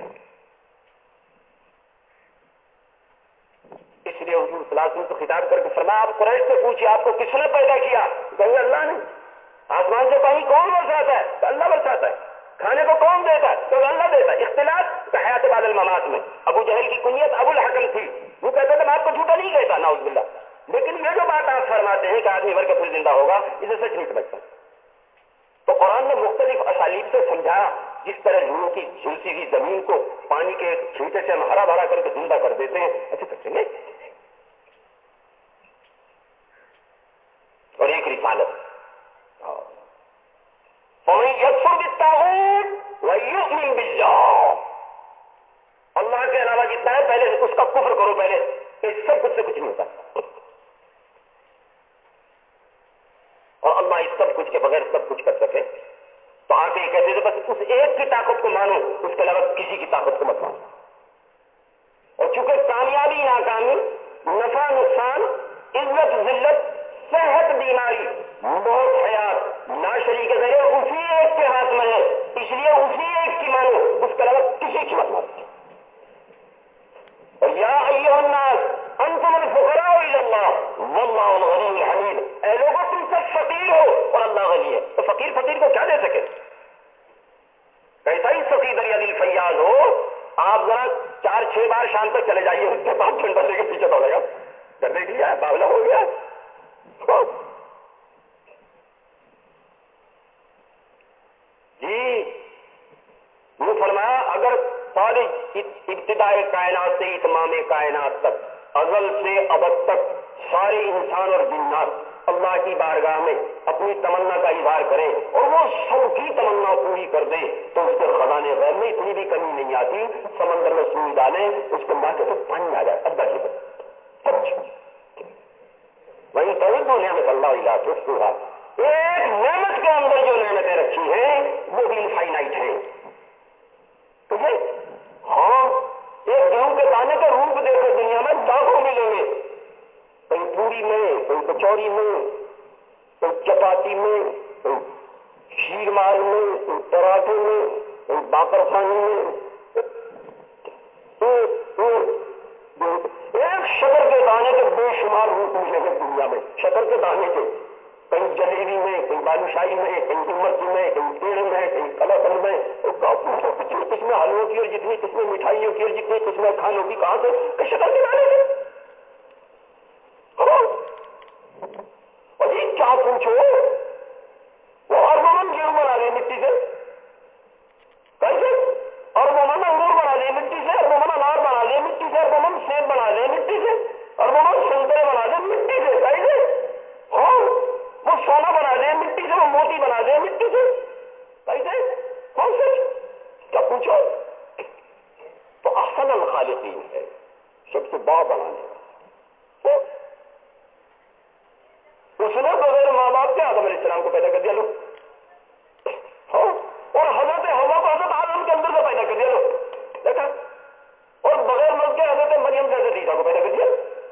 اس لیے حضور صلی اللہ علیہ وسلم کو خطاب کر کے فرمایا، آپ قریش سے پوچھیے آپ کو کس نے پیدا کیا؟ کہیں اللہ نے۔ آسمان سے پانی کون برساتا ہے؟ تو اللہ برساتا ہے۔ کھانے کو کون دیتا ہے؟ تو اللہ دیتا ہے۔ اختلاط تو حیات بعد الممات میں ابو جہل کی کنیت ابو الحکم تھی، وہ کہتے تھے میں آپ کو جھوٹا نہیں کہتا، نعوذ باللہ، لیکن یہ جو بات آپ فرماتے ہیں کہ آدمی مر کے پھر زندہ ہوگا، اسے سچ نہیں سمجھتا۔ تو قرآن نے مختلف اسالیب سے سمجھایا، جس طرح لوگوں کی جھلسی ہوئی زمین کو پانی کے ایک چھینٹے سے ہم ہرا بھرا کر کے زندہ کر دیتے ہیں، ایسے کرتے ہیں۔ اور ایک رسالت، فَمَن يَكْفُرْ بِالطَّاغُوتِ وَيُؤْمِن بِاللَّهِ، اللہ کے علاوہ جتنا ہے پہلے اس کا کفر کرو، پہلے اس سب کچھ سے کچھ نہیں ہوتا، اور اللہ اس سب کچھ کے بغیر سب کچھ کر سکے تو آ کے یہ کہتے تھے بس اس ایک کی طاقت کو مانو، اس کے علاوہ کسی کی طاقت کو مت مانو۔ اور چونکہ کامیابی ناکامی، نفع نقصان، عزت ذلت، صحت بیماری، موت حیات، ناشری کے ذریعے اسی ایک کے ہاتھ میں ہے، اس لیے اسی ایک کی مانو، اس کے علاوہ کسی کی مت مانو۔ اور یا ایھا الناس انتم الفقراء الی اللہ واللہ الغنی الحمید، اے لوگوں تم سب فقیر ہو اور اللہ غنی ہے، تو فقیر فقیر کو کیا دے سکے؟ ایسا ہی فقیر دریا دل فیاض ہو، آپ ذرا چار چھ بار شام تک چلے جائیے، اس کے بعد جھنڈا لے کے پیچھے دوڑے گا، کر دیکھ لیا باولہ ہو گیا۔ جی وہ فرمایا اگر ساری ابتدائے کائنات سے اتمام کائنات تک، ازل سے ابد تک سارے انسان اور جنات اللہ کی بارگاہ میں اپنی تمنا کا اظہار کریں اور وہ سب کی تمنا پوری کر دیں تو اس کے خزانے غیب میں اتنی بھی کمی نہیں آتی، سمندر میں سوئی ڈالیں اس کو مار کے تو پانی آ جائے ادھا کی بات۔ وہیں تو نعمت اللہ علیہ تحصوھا، ایک نعمت کے اندر جو نعمتیں رکھی ہیں وہ بھی انفائنائٹ ہیں۔ تو یہ ہاں ایک گیہوں کے دانے کا روپ دیکھو دنیا میں لاکھوں ملیں گے، کہیں پوری میں، کہیں کچوری میں، کہیں چپاتی میں، کہیں شیر مار میں، کہیں پراٹھے میں، کہیں باقر خانی میں، ایک شکر کے دانے کے بے شمار روپ ملیں گے دنیا میں، شکر کے دانے کے، کہیں جلیبی میں، کہیں بالوشاہی میں، کہیں امرتی میں، کہیں پیڑ میں، کہیں کلاکند میں، کتنی قسمیں حلووں کی اور جتنی قسمیں مٹھائیوں کی اور جتنی قسمیں کھانوں کی، کہاں سے شکر کے دانے سے۔ اور یہ کیا پوچھو وہ اربوں گیہوں بنا لے مٹی سے، کیسے اربوں انگور بنا لے مٹی سے، اربوں انار بنا لے مٹی سے، اربوں سیب بنا لے مٹی سے، اربوں سنترے بنا لے مٹی سے، کیسے ہاں وہ سونا بنا دے مٹی سے، وہ موتی بنا دے مٹی سے، کیسے کون سے کیا پوچھو؟ تو احسن الخالقین ہے، سب سے بڑا بنانے والا۔ اس نے بغیر ماں باپ کے آدم علیہ السلام کو پیدا کر دیا لو، اور حضرت حوا کو حضرت آدم کے اندر سے پیدا کر دیا لو، دیکھا، اور بغیر مرد کے حضرت مریم سے حضرت عیسیٰ کو پیدا کر دیا۔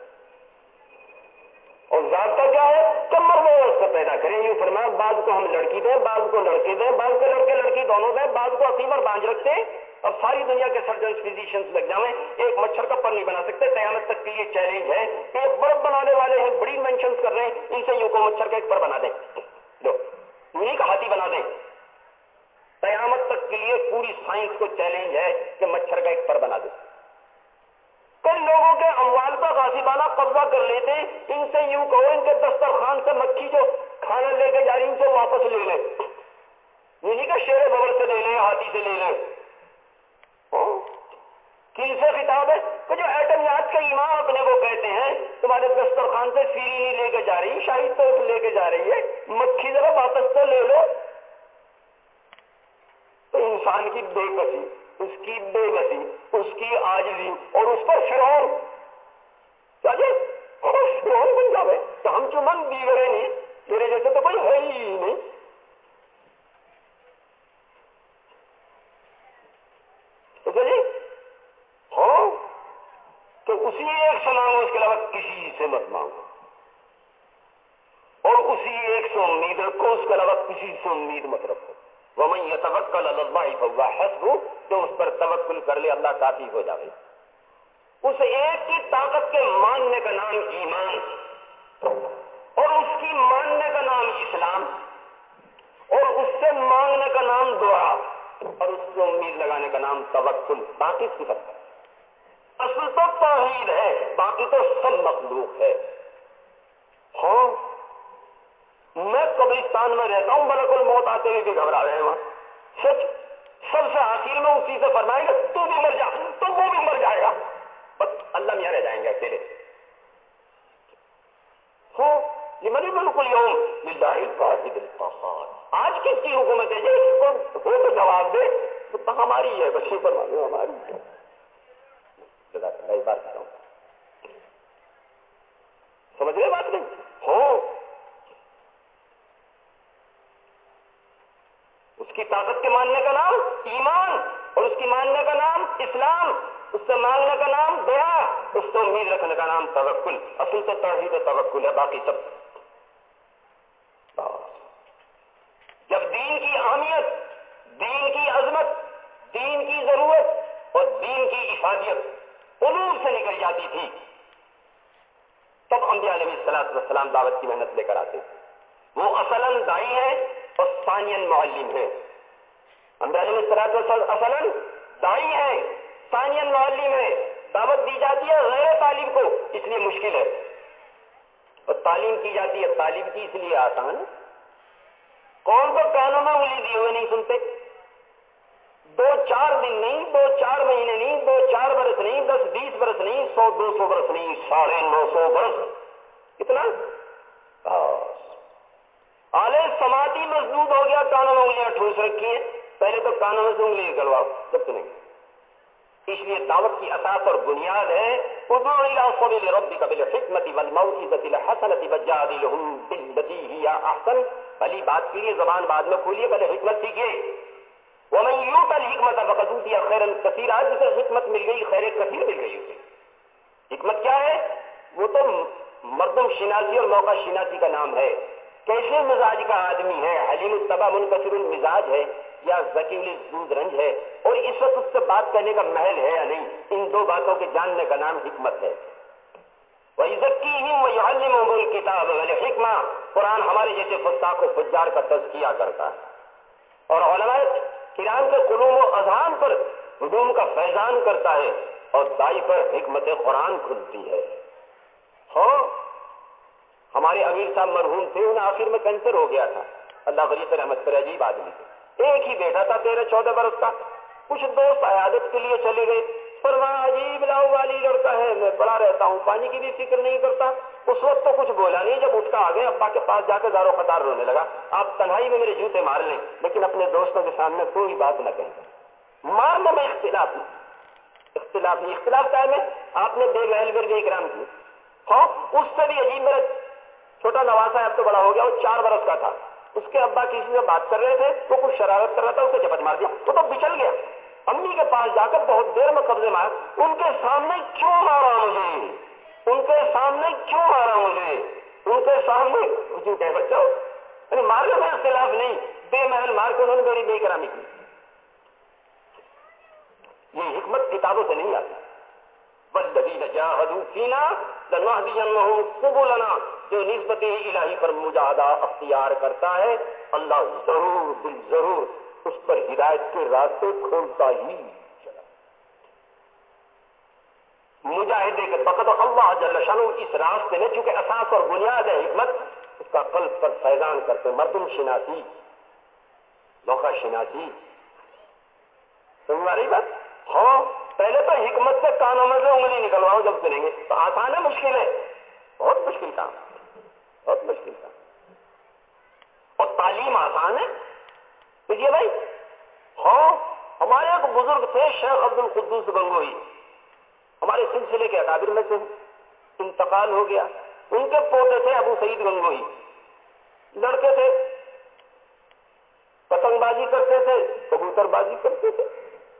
اور ضابطہ کیا ہے کہ مرد عورت سے پیدا کریں، یوں فرمایا بعض کو ہم لڑکی دیں، بعض کو لڑکے دیں، بعض کو لڑکے لڑکی دونوں دیں، بعض کو عقیم اور بانج رکھتے اب ساری دنیا کے سرجنز فزیشینز لگ جائیں، ایک مچھر کا پر نہیں بنا سکتے، قیامت تک کے لیے چیلنج ہے کہ ایک برف بنانے والے ہیں، بڑی انوینشنز کر رہے ہیں، ان سے یوں کو مچھر کا ایک پر بنا دیں، لو انہیں کا ہاتھی بنا دیں۔ قیامت تک کے لیے پوری سائنس کو چیلنج ہے کہ مچھر کا ایک پر بنا دیں۔ کئی لوگوں کے اموال کا غاصبانہ قبضہ کر لیتے، ان سے یوں کہو ان کے دسترخوان سے مکھی جو کھانا لے کے جا رہی ان سے واپس لے لیں، انہیں کا شیر ببر سے لے لیں، ہاتھی سے لے لیں۔ کن سے خطاب ہے کہ جو ایٹمیات کے امام اپنے کو کہتے ہیں تمہارے دسترخوان سے فیری نہیں لے کے جا رہی، شاہی توپ لے کے جا رہی ہے، مکھی ذرا واپس تو لے لو۔ تو انسان کی بے کسی، اس کی بے بسی، اس کی عاجزی اور اس پر فرعون کیا جی فرعون بن جاوے تو ہم چمن دیگرے نہیں، میرے جیسے تو کوئی ہے ہی نہیں۔ تو جی ہاں تو اسی ایک سے مانگو، اس کے علاوہ کسی سے مت مانگو، اور اسی ایک سے امید رکھو، اس کے علاوہ کسی سے امید مت رکھو۔ وَمَن يَتَوَكَّلْ عَلَى اللَّهِ فَهُوَ حَسْبُهُ، جو اس پر توکل کر لے اللہ کافی ہو جائے۔ اس ایک کی طاقت کے ماننے کا نام ایمان، اور اس کی ماننے کا نام اسلام، اور اس سے مانگنے کا نام دعا، اور اس سے امید لگانے کا نام توکل۔ باقی صفت ہے، اصل تو توحید ہے، باقی تو سب مخلوق ہے۔ ہاں میں قبرستان میں رہتا ہوں، ملک الموت آتے ہوئے بھی گھبرا رہے ہیں وہاں، سچ سب سے آخر میں اسی سے فرمائیں گے تو بھی مر جا تو وہ بھی مر جائے گا، بس اللہ میاں رہ جائیں گے اکیلے۔ ہو لمن الملک اليوم للہ الواحد القہار، آج کس کی حکومت ہے جی؟ وہ تو جواب دے تو ہماری ہے، بشیر فرمانے ہماری ہے۔ جزاک اللہ، ایک بار کہتا ہوں، سمجھ رہے بات نہیں؟ ہو اس کی طاقت کے ماننے کا نام ایمان، اور اس کی ماننے کا نام اسلام، اس سے مانگنے کا نام دعا، اس سے امید رکھنے کا نام توکل۔ اصل تو توحید توکل ہے، باقی سب جب دین کی اہمیت، دین کی عظمت، دین کی ضرورت اور دین کی افادیت علوم سے نکل جاتی تھی، تب انبیاء علیہ الصلوۃ والسلام دعوت کی محنت لے کر آتے تھے۔ وہ اصلاً داعی ہے اور ثانیاً معلم ہے۔ انبیاء علیہ الصلوۃ والسلام اصلاً داعی ہے، ثانیاً معلم ہے۔ دعوت دی جاتی ہے غیر طالب کو، اس لیے مشکل ہے، اور تعلیم کی جاتی ہے طالب کی، اس لیے آسان ہے۔ کون تو کانوں میں انگلی دیے ہوئے نہیں سنتے؟ دو چار دن نہیں، دو چار مہینے نہیں، دو چار برس نہیں، دس بیس برس نہیں، سو دو سو برس نہیں، ساڑھے نو سو برس، کتنا آلے سماعتی مضبوط ہو گیا، کانوں میں انگلیاں ٹھوس رکھی ہیں، پہلے تو کانوں میں سے انگلی نکلواؤ جب سنیں گے۔ اس لیے دعوت کی اساس اور بنیاد ہے ادعو الی سبیل ربک بالحکمۃ والموعظۃ الحسنۃ وجادلھم بالتی ہی احسن۔ پہلی بات کے لیے زبان بعد میں کھولیے، پہلے حکمت سیکھیے۔ ومن یؤت الحکمۃ فقد اوتی خیرا کثیرا، جسے حکمت مل گئی خیر کثیر مل گئی اسے۔ حکمت کیا ہے؟ وہ تو مردم شناسی اور موقع شناسی کا نام ہے۔ کیسے مزاج کا آدمی ہے، حلیم الطبع منکسر المزاج ہے یا ذکی الزود رنج ہے، اور اس وقت اس سے بات کرنے کا محل ہے یا نہیں، ان دو باتوں کے جاننے کا نام حکمت ہے۔ وَيُزَكِّيهِمْ وَيُعَلِّمُهُمُ الْكِتَابَ وَالْحِكْمَةَ، قرآن ہمارے جیسے فساق و فجار کا تزکیہ کرتا ہے، اور علماء کرام کے قلوب و اذہان پر علوم کا فیضان کرتا ہے، اور دائی پر حکمت قرآن کھلتی ہے۔ ہاں ہمارے امیر صاحب مرحوم تھے، انہیں آخر میں کینسر ہو گیا تھا، اللہ غریب رحمت پر، عجیب آدمی تھے، ایک ہی بیٹا تھا تیرہ چودہ برس کا۔ کچھ دوست عیادت کے لیے چلے گئے، فرمایا عجیب لاؤ والی لڑکا ہے، میں پڑا رہتا ہوں، پانی کی بھی فکر نہیں کرتا۔ اس وقت تو کچھ بولا نہیں، جب اٹھ کر آ گئے ابا کے پاس جا کے زارو قطار رونے لگا، آپ تنہائی میں میرے جوتے مار لیں لیکن اپنے دوستوں کے سامنے کوئی بات نہ کہیں۔ مارنے میں اختلاف نہیں، اختلاف نہیں، اختلاف قائم ہے، آپ نے بے محل بے اکرام کی۔ ہاں اس سے بھی عجیب، میرا چھوٹا نواسا ہے، اب تو بڑا ہو گیا، وہ چار برس کا تھا، اس کے ابا کسی سے بات کر رہے تھے، وہ کچھ شرارت کر رہا تھا، اسے جپٹ مار دیا، وہ تو بچل گیا۔ امی کے پاس جا کر بہت دیر میں قبضے مار، ان کے سامنے کیوں مارا مجھے، ان کے سامنے کیوں مارا مجھے، ان کے سامنے کیوں کہ بچہ یعنی مارنے میں اختلاف نہیں، بے محل مار کے انہوں نے میری بے اکرامی کی۔ یہ حکمت کتابوں سے نہیں آتی. والذین جاہدوا فینا لنہدینہم سبلنا، جو نسبت الہی پر مجاہدہ اختیار کرتا ہے اللہ ضرور بال ضرور اس پر ہدایت کے راستے کھولتا ہی چلا. مجاہدے کے وقت اللہ جل شانہ اس راستے میں چونکہ اساس اور بنیاد ہے حکمت، اس کا قلب پر فیضان کرتے مردم شناسی، موقع شناسی. سمجھ آ رہی بات؟ ہاں پہلے تو حکمت سے کانوں میں سے انگلی نکلواؤ جب سنیں گے تو آسان ہے مشکل ہے؟ بہت مشکل کام، بہت مشکل کام. اور تعلیم آسان ہے؟ دیکھیے بھائی، ہاں ہمارے ایک بزرگ تھے شیخ عبد القدوس گنگوئی، ہمارے سلسلے کے اکابر میں سے انتقال ہو گیا. ان کے پوتے تھے ابو سعید گنگوئی، لڑکے تھے، پتنگ بازی کرتے تھے، کبوتر بازی کرتے تھے.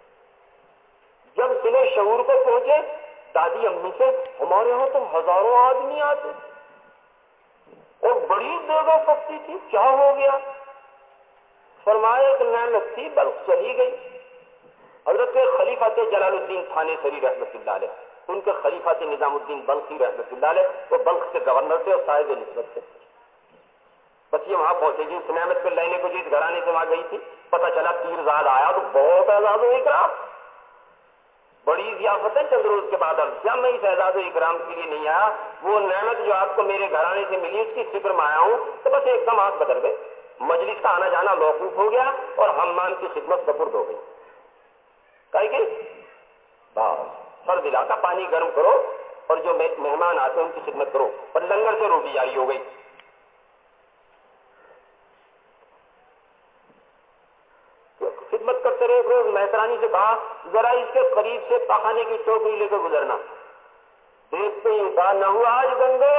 جب سنے شعور کو پہنچے دادی امی سے ہمارے یہاں تو ہزاروں آدمی آتے اور بڑی جگہ پکتی تھی، کیا ہو گیا؟ فرمایا ایک نعمت تھی بلخ چلی گئی. حضرت خلیفہ جلال الدین تھانے سری رحمت اللہ علیہ، ان کے خلیفہ تھے نظام الدین بلخی رحمت اللہ علیہ، وہ بلخ کے گورنر تھے اور صاحب نسبت تھے. بس یہ وہاں پہنچے جی اس نعمت پہ لینے کو جس گھرانے سے وہاں گئی تھی، پتہ چلا پیرزاد آیا تو بہت اعزاز و اکرام، بڑی ضیافت ہے. چند روز کے بعد کیا میں اس اعزاز و اکرام کے لیے نہیں آیا، وہ نعمت جو آپ کو میرے گھرانے سے ملی اس کی فکر میں آیا ہوں. تو بس ایک دم ہاتھ بدل گئے، مجلس کا آنا جانا موقوف ہو گیا اور حمام کی خدمت سپرد ہو گئی. کہے کہ بس سر دلا کا پانی گرم کرو اور جو مہمان آتے ہیں ان کی خدمت کرو، اور لنگر سے روٹی جاری ہو گئی. خدمت کرتے رہے. روز مہترانی سے کہا ذرا اس کے قریب سے پخانے کی ٹوکری لے کر گزرنا. دیکھتے ہی کہا نہ ہوا آج گنگو.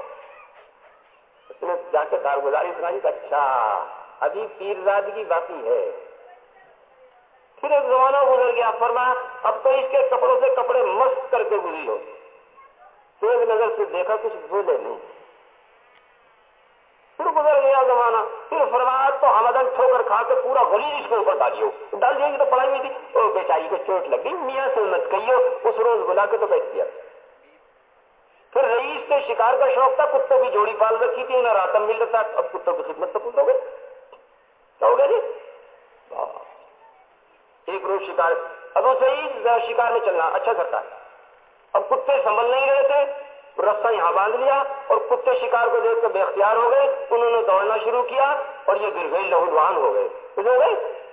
اس نے جا کے کارگزاری سنائی کہ اچھا ابھی پیرزادگی باقی ہے. پھر ایک زمانہ گزر گیا. فرمایا اب تو اس کے کپڑوں سے کپڑے مست کر کے گزری ہو. تیز نظر سے دیکھا کچھ بولے نہیں. پھر گزر گیا زمانہ. پھر فرمایا تو آمدن ٹھوکر کھا کے پورا غلیظ اس کے اوپر ڈالیو. ڈال دیں گے تو پڑھائی ہوئی تھی. او بیچاری کو چوٹ لگ گئی، میاں سے مت کہیو. اس روز بلا کے تو بیٹھ دیا. پھر رئیس کے شکار کا شوق تھا، کتوں کی جوڑی پال رکھی تھی، انہیں راتم مل رہا تھا. اب کتوں کی خدمت تو پوچھو گے کیا ہو گیا جی؟ ایک روز شکار، ابو سعید شکار میں چلنا اچھا کرتا ہے. اب کتے سنبھل نہیں رہے تھے، رستہ یہاں باندھ لیا اور کتے شکار کو دیکھ کے بے اختیار ہو گئے. انہوں نے دوڑنا شروع کیا اور یہ گر گئے، لہولوان ہو گئے. کچھ ہو گئے،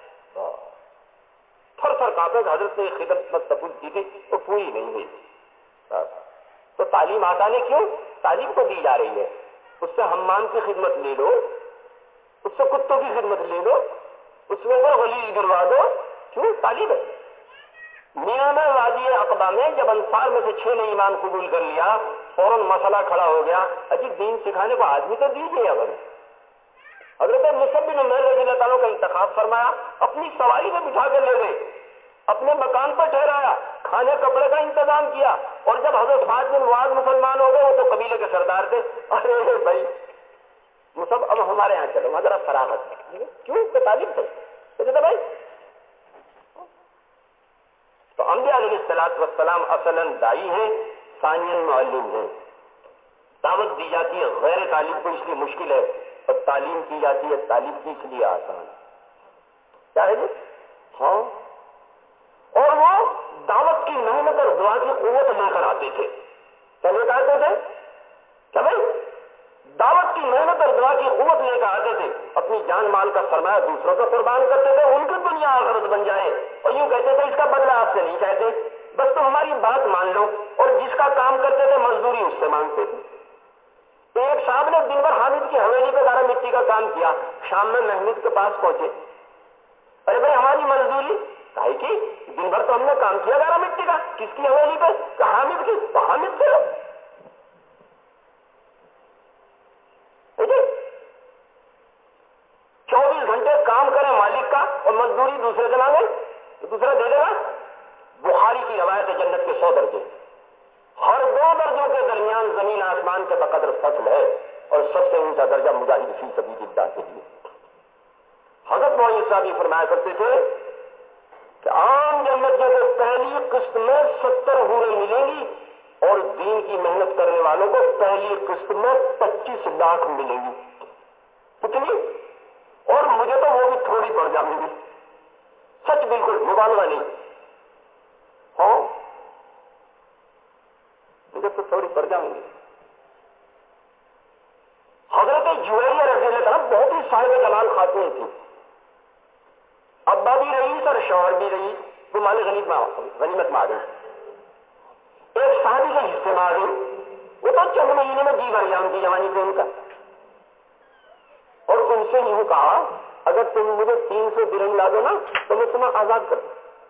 تھر تھر کانپے. حضرت نے خدمت قبول کی تھی تو پوری نہیں ہوئی. تو تعلیم آسان ہے کیوں؟ تعلیم کو دی جا رہی ہے. اس سے حمام کی خدمت لے لو، اس سے کتوں کی خدمت لے لو، اس میں وہ غلیظ گروا دو. کیوں؟ تعلیم ہے. میاں میں وادی عقبہ میں جب انصار میں سے چھ نے ایمان قبول کر لیا، فوراً مسئلہ کھڑا ہو گیا، اجی دین سکھانے کو آدمی تو دیجیے. اگر حضرت مصعب بن عمیر رضی اللہ تعالیٰ کا انتخاب فرمایا، اپنی سواری میں بٹھا کر لے گئے، اپنے مکان پر ٹھہرایا، کھانے کپڑے کا انتظام کیا. اور جب حضرت سعد بن معاذ مسلمان ہو گئے، وہ تو قبیلے کے سردار تھے. ارے بھائی مصعب اب ہمارے یہاں چلو، ذرا فراغت. کیوں؟ کہ تعلیم تھے بھائی. تو انبیاء علیہ الصلوۃ والسلام اصلاً دائی ہیں، ثانیاً معلم ہیں. دعوت دی جاتی ہے غیر تعلیم کو اس لیے مشکل ہے، اور تعلیم کی جاتی ہے تعلیم کی اس لیے آسان. کیا ہے جی؟ ہاں. اور وہ دعوت کی محنت اور دعا کی قوت لے کر آتے تھے. کیا لے کر آتے تھے؟ کیا بھائی؟ دعوت کی محنت اور دعا کی قوت لے کر آتے تھے. اپنی جان مال کا سرمایہ دوسروں کو قربان کرتے تھے، ان کی دنیا آخرت بن جائے. اور یوں کہتے تھے اس کا بدلہ آپ سے نہیں چاہتے، بس تو ہماری بات مان لو. اور جس کا کام کرتے تھے مزدوری اس سے مانگتے تھے. تو ایک صاحب نے دن بھر حامد کی حویلی پہ گارا مٹی کا کام کیا. شام میں محمود کے پاس پہنچے، ارے بھائی ہماری مزدوری کہی کی؟ دن بھر تو ہم نے کام کیا گارا مٹی کا. کس کی حویلی پہ؟ کہ حامد کی. تو حامد سے چوبیس گھنٹے کام کرے مالک کا اور مزدوری دوسرے سے مانگے تو دوسرا دے دے گا. بخاری کی روایت ہے جنت کے سو درجے، ہر دو درجوں کے درمیان زمین آسمان کے بقدر فصل ہے، اور سب سے اونچا درجہ مجاہد فی سبیل اللہ کے لیے. حضرت مولانا صاحب فرمایا کرتے تھے کہ عام جنتیوں کو پہلی قسط میں ستر حوریں ملیں گی اور دین کی محنت کرنے والوں کو پہلی قسط میں پچیس لاکھ ملیں گی. کتنی؟ اور مجھے تو وہ بھی تھوڑی پڑ جائیں گی. سچ بالکل مبالغہ نہیں. ہاں مجھے تو تھوڑی پڑ جائیں گی. حضرت جویریہ رضی اللہ عنہ بہت ہی صاحب جلال خاتون تھی. ابا بھی رہی اور شوہر بھی رہی. وہ مال غنیمت میں آ گئی. ایک شادی کے حصے میں آ گئی. وہ تو چند مہینے میں جی بھر گیا ان کی جوانی سے ان کا. اور ان سے یوں کہا اگر تم مجھے تین سو درہم لا دو نا تو میں تمہیں آزاد کر دوں.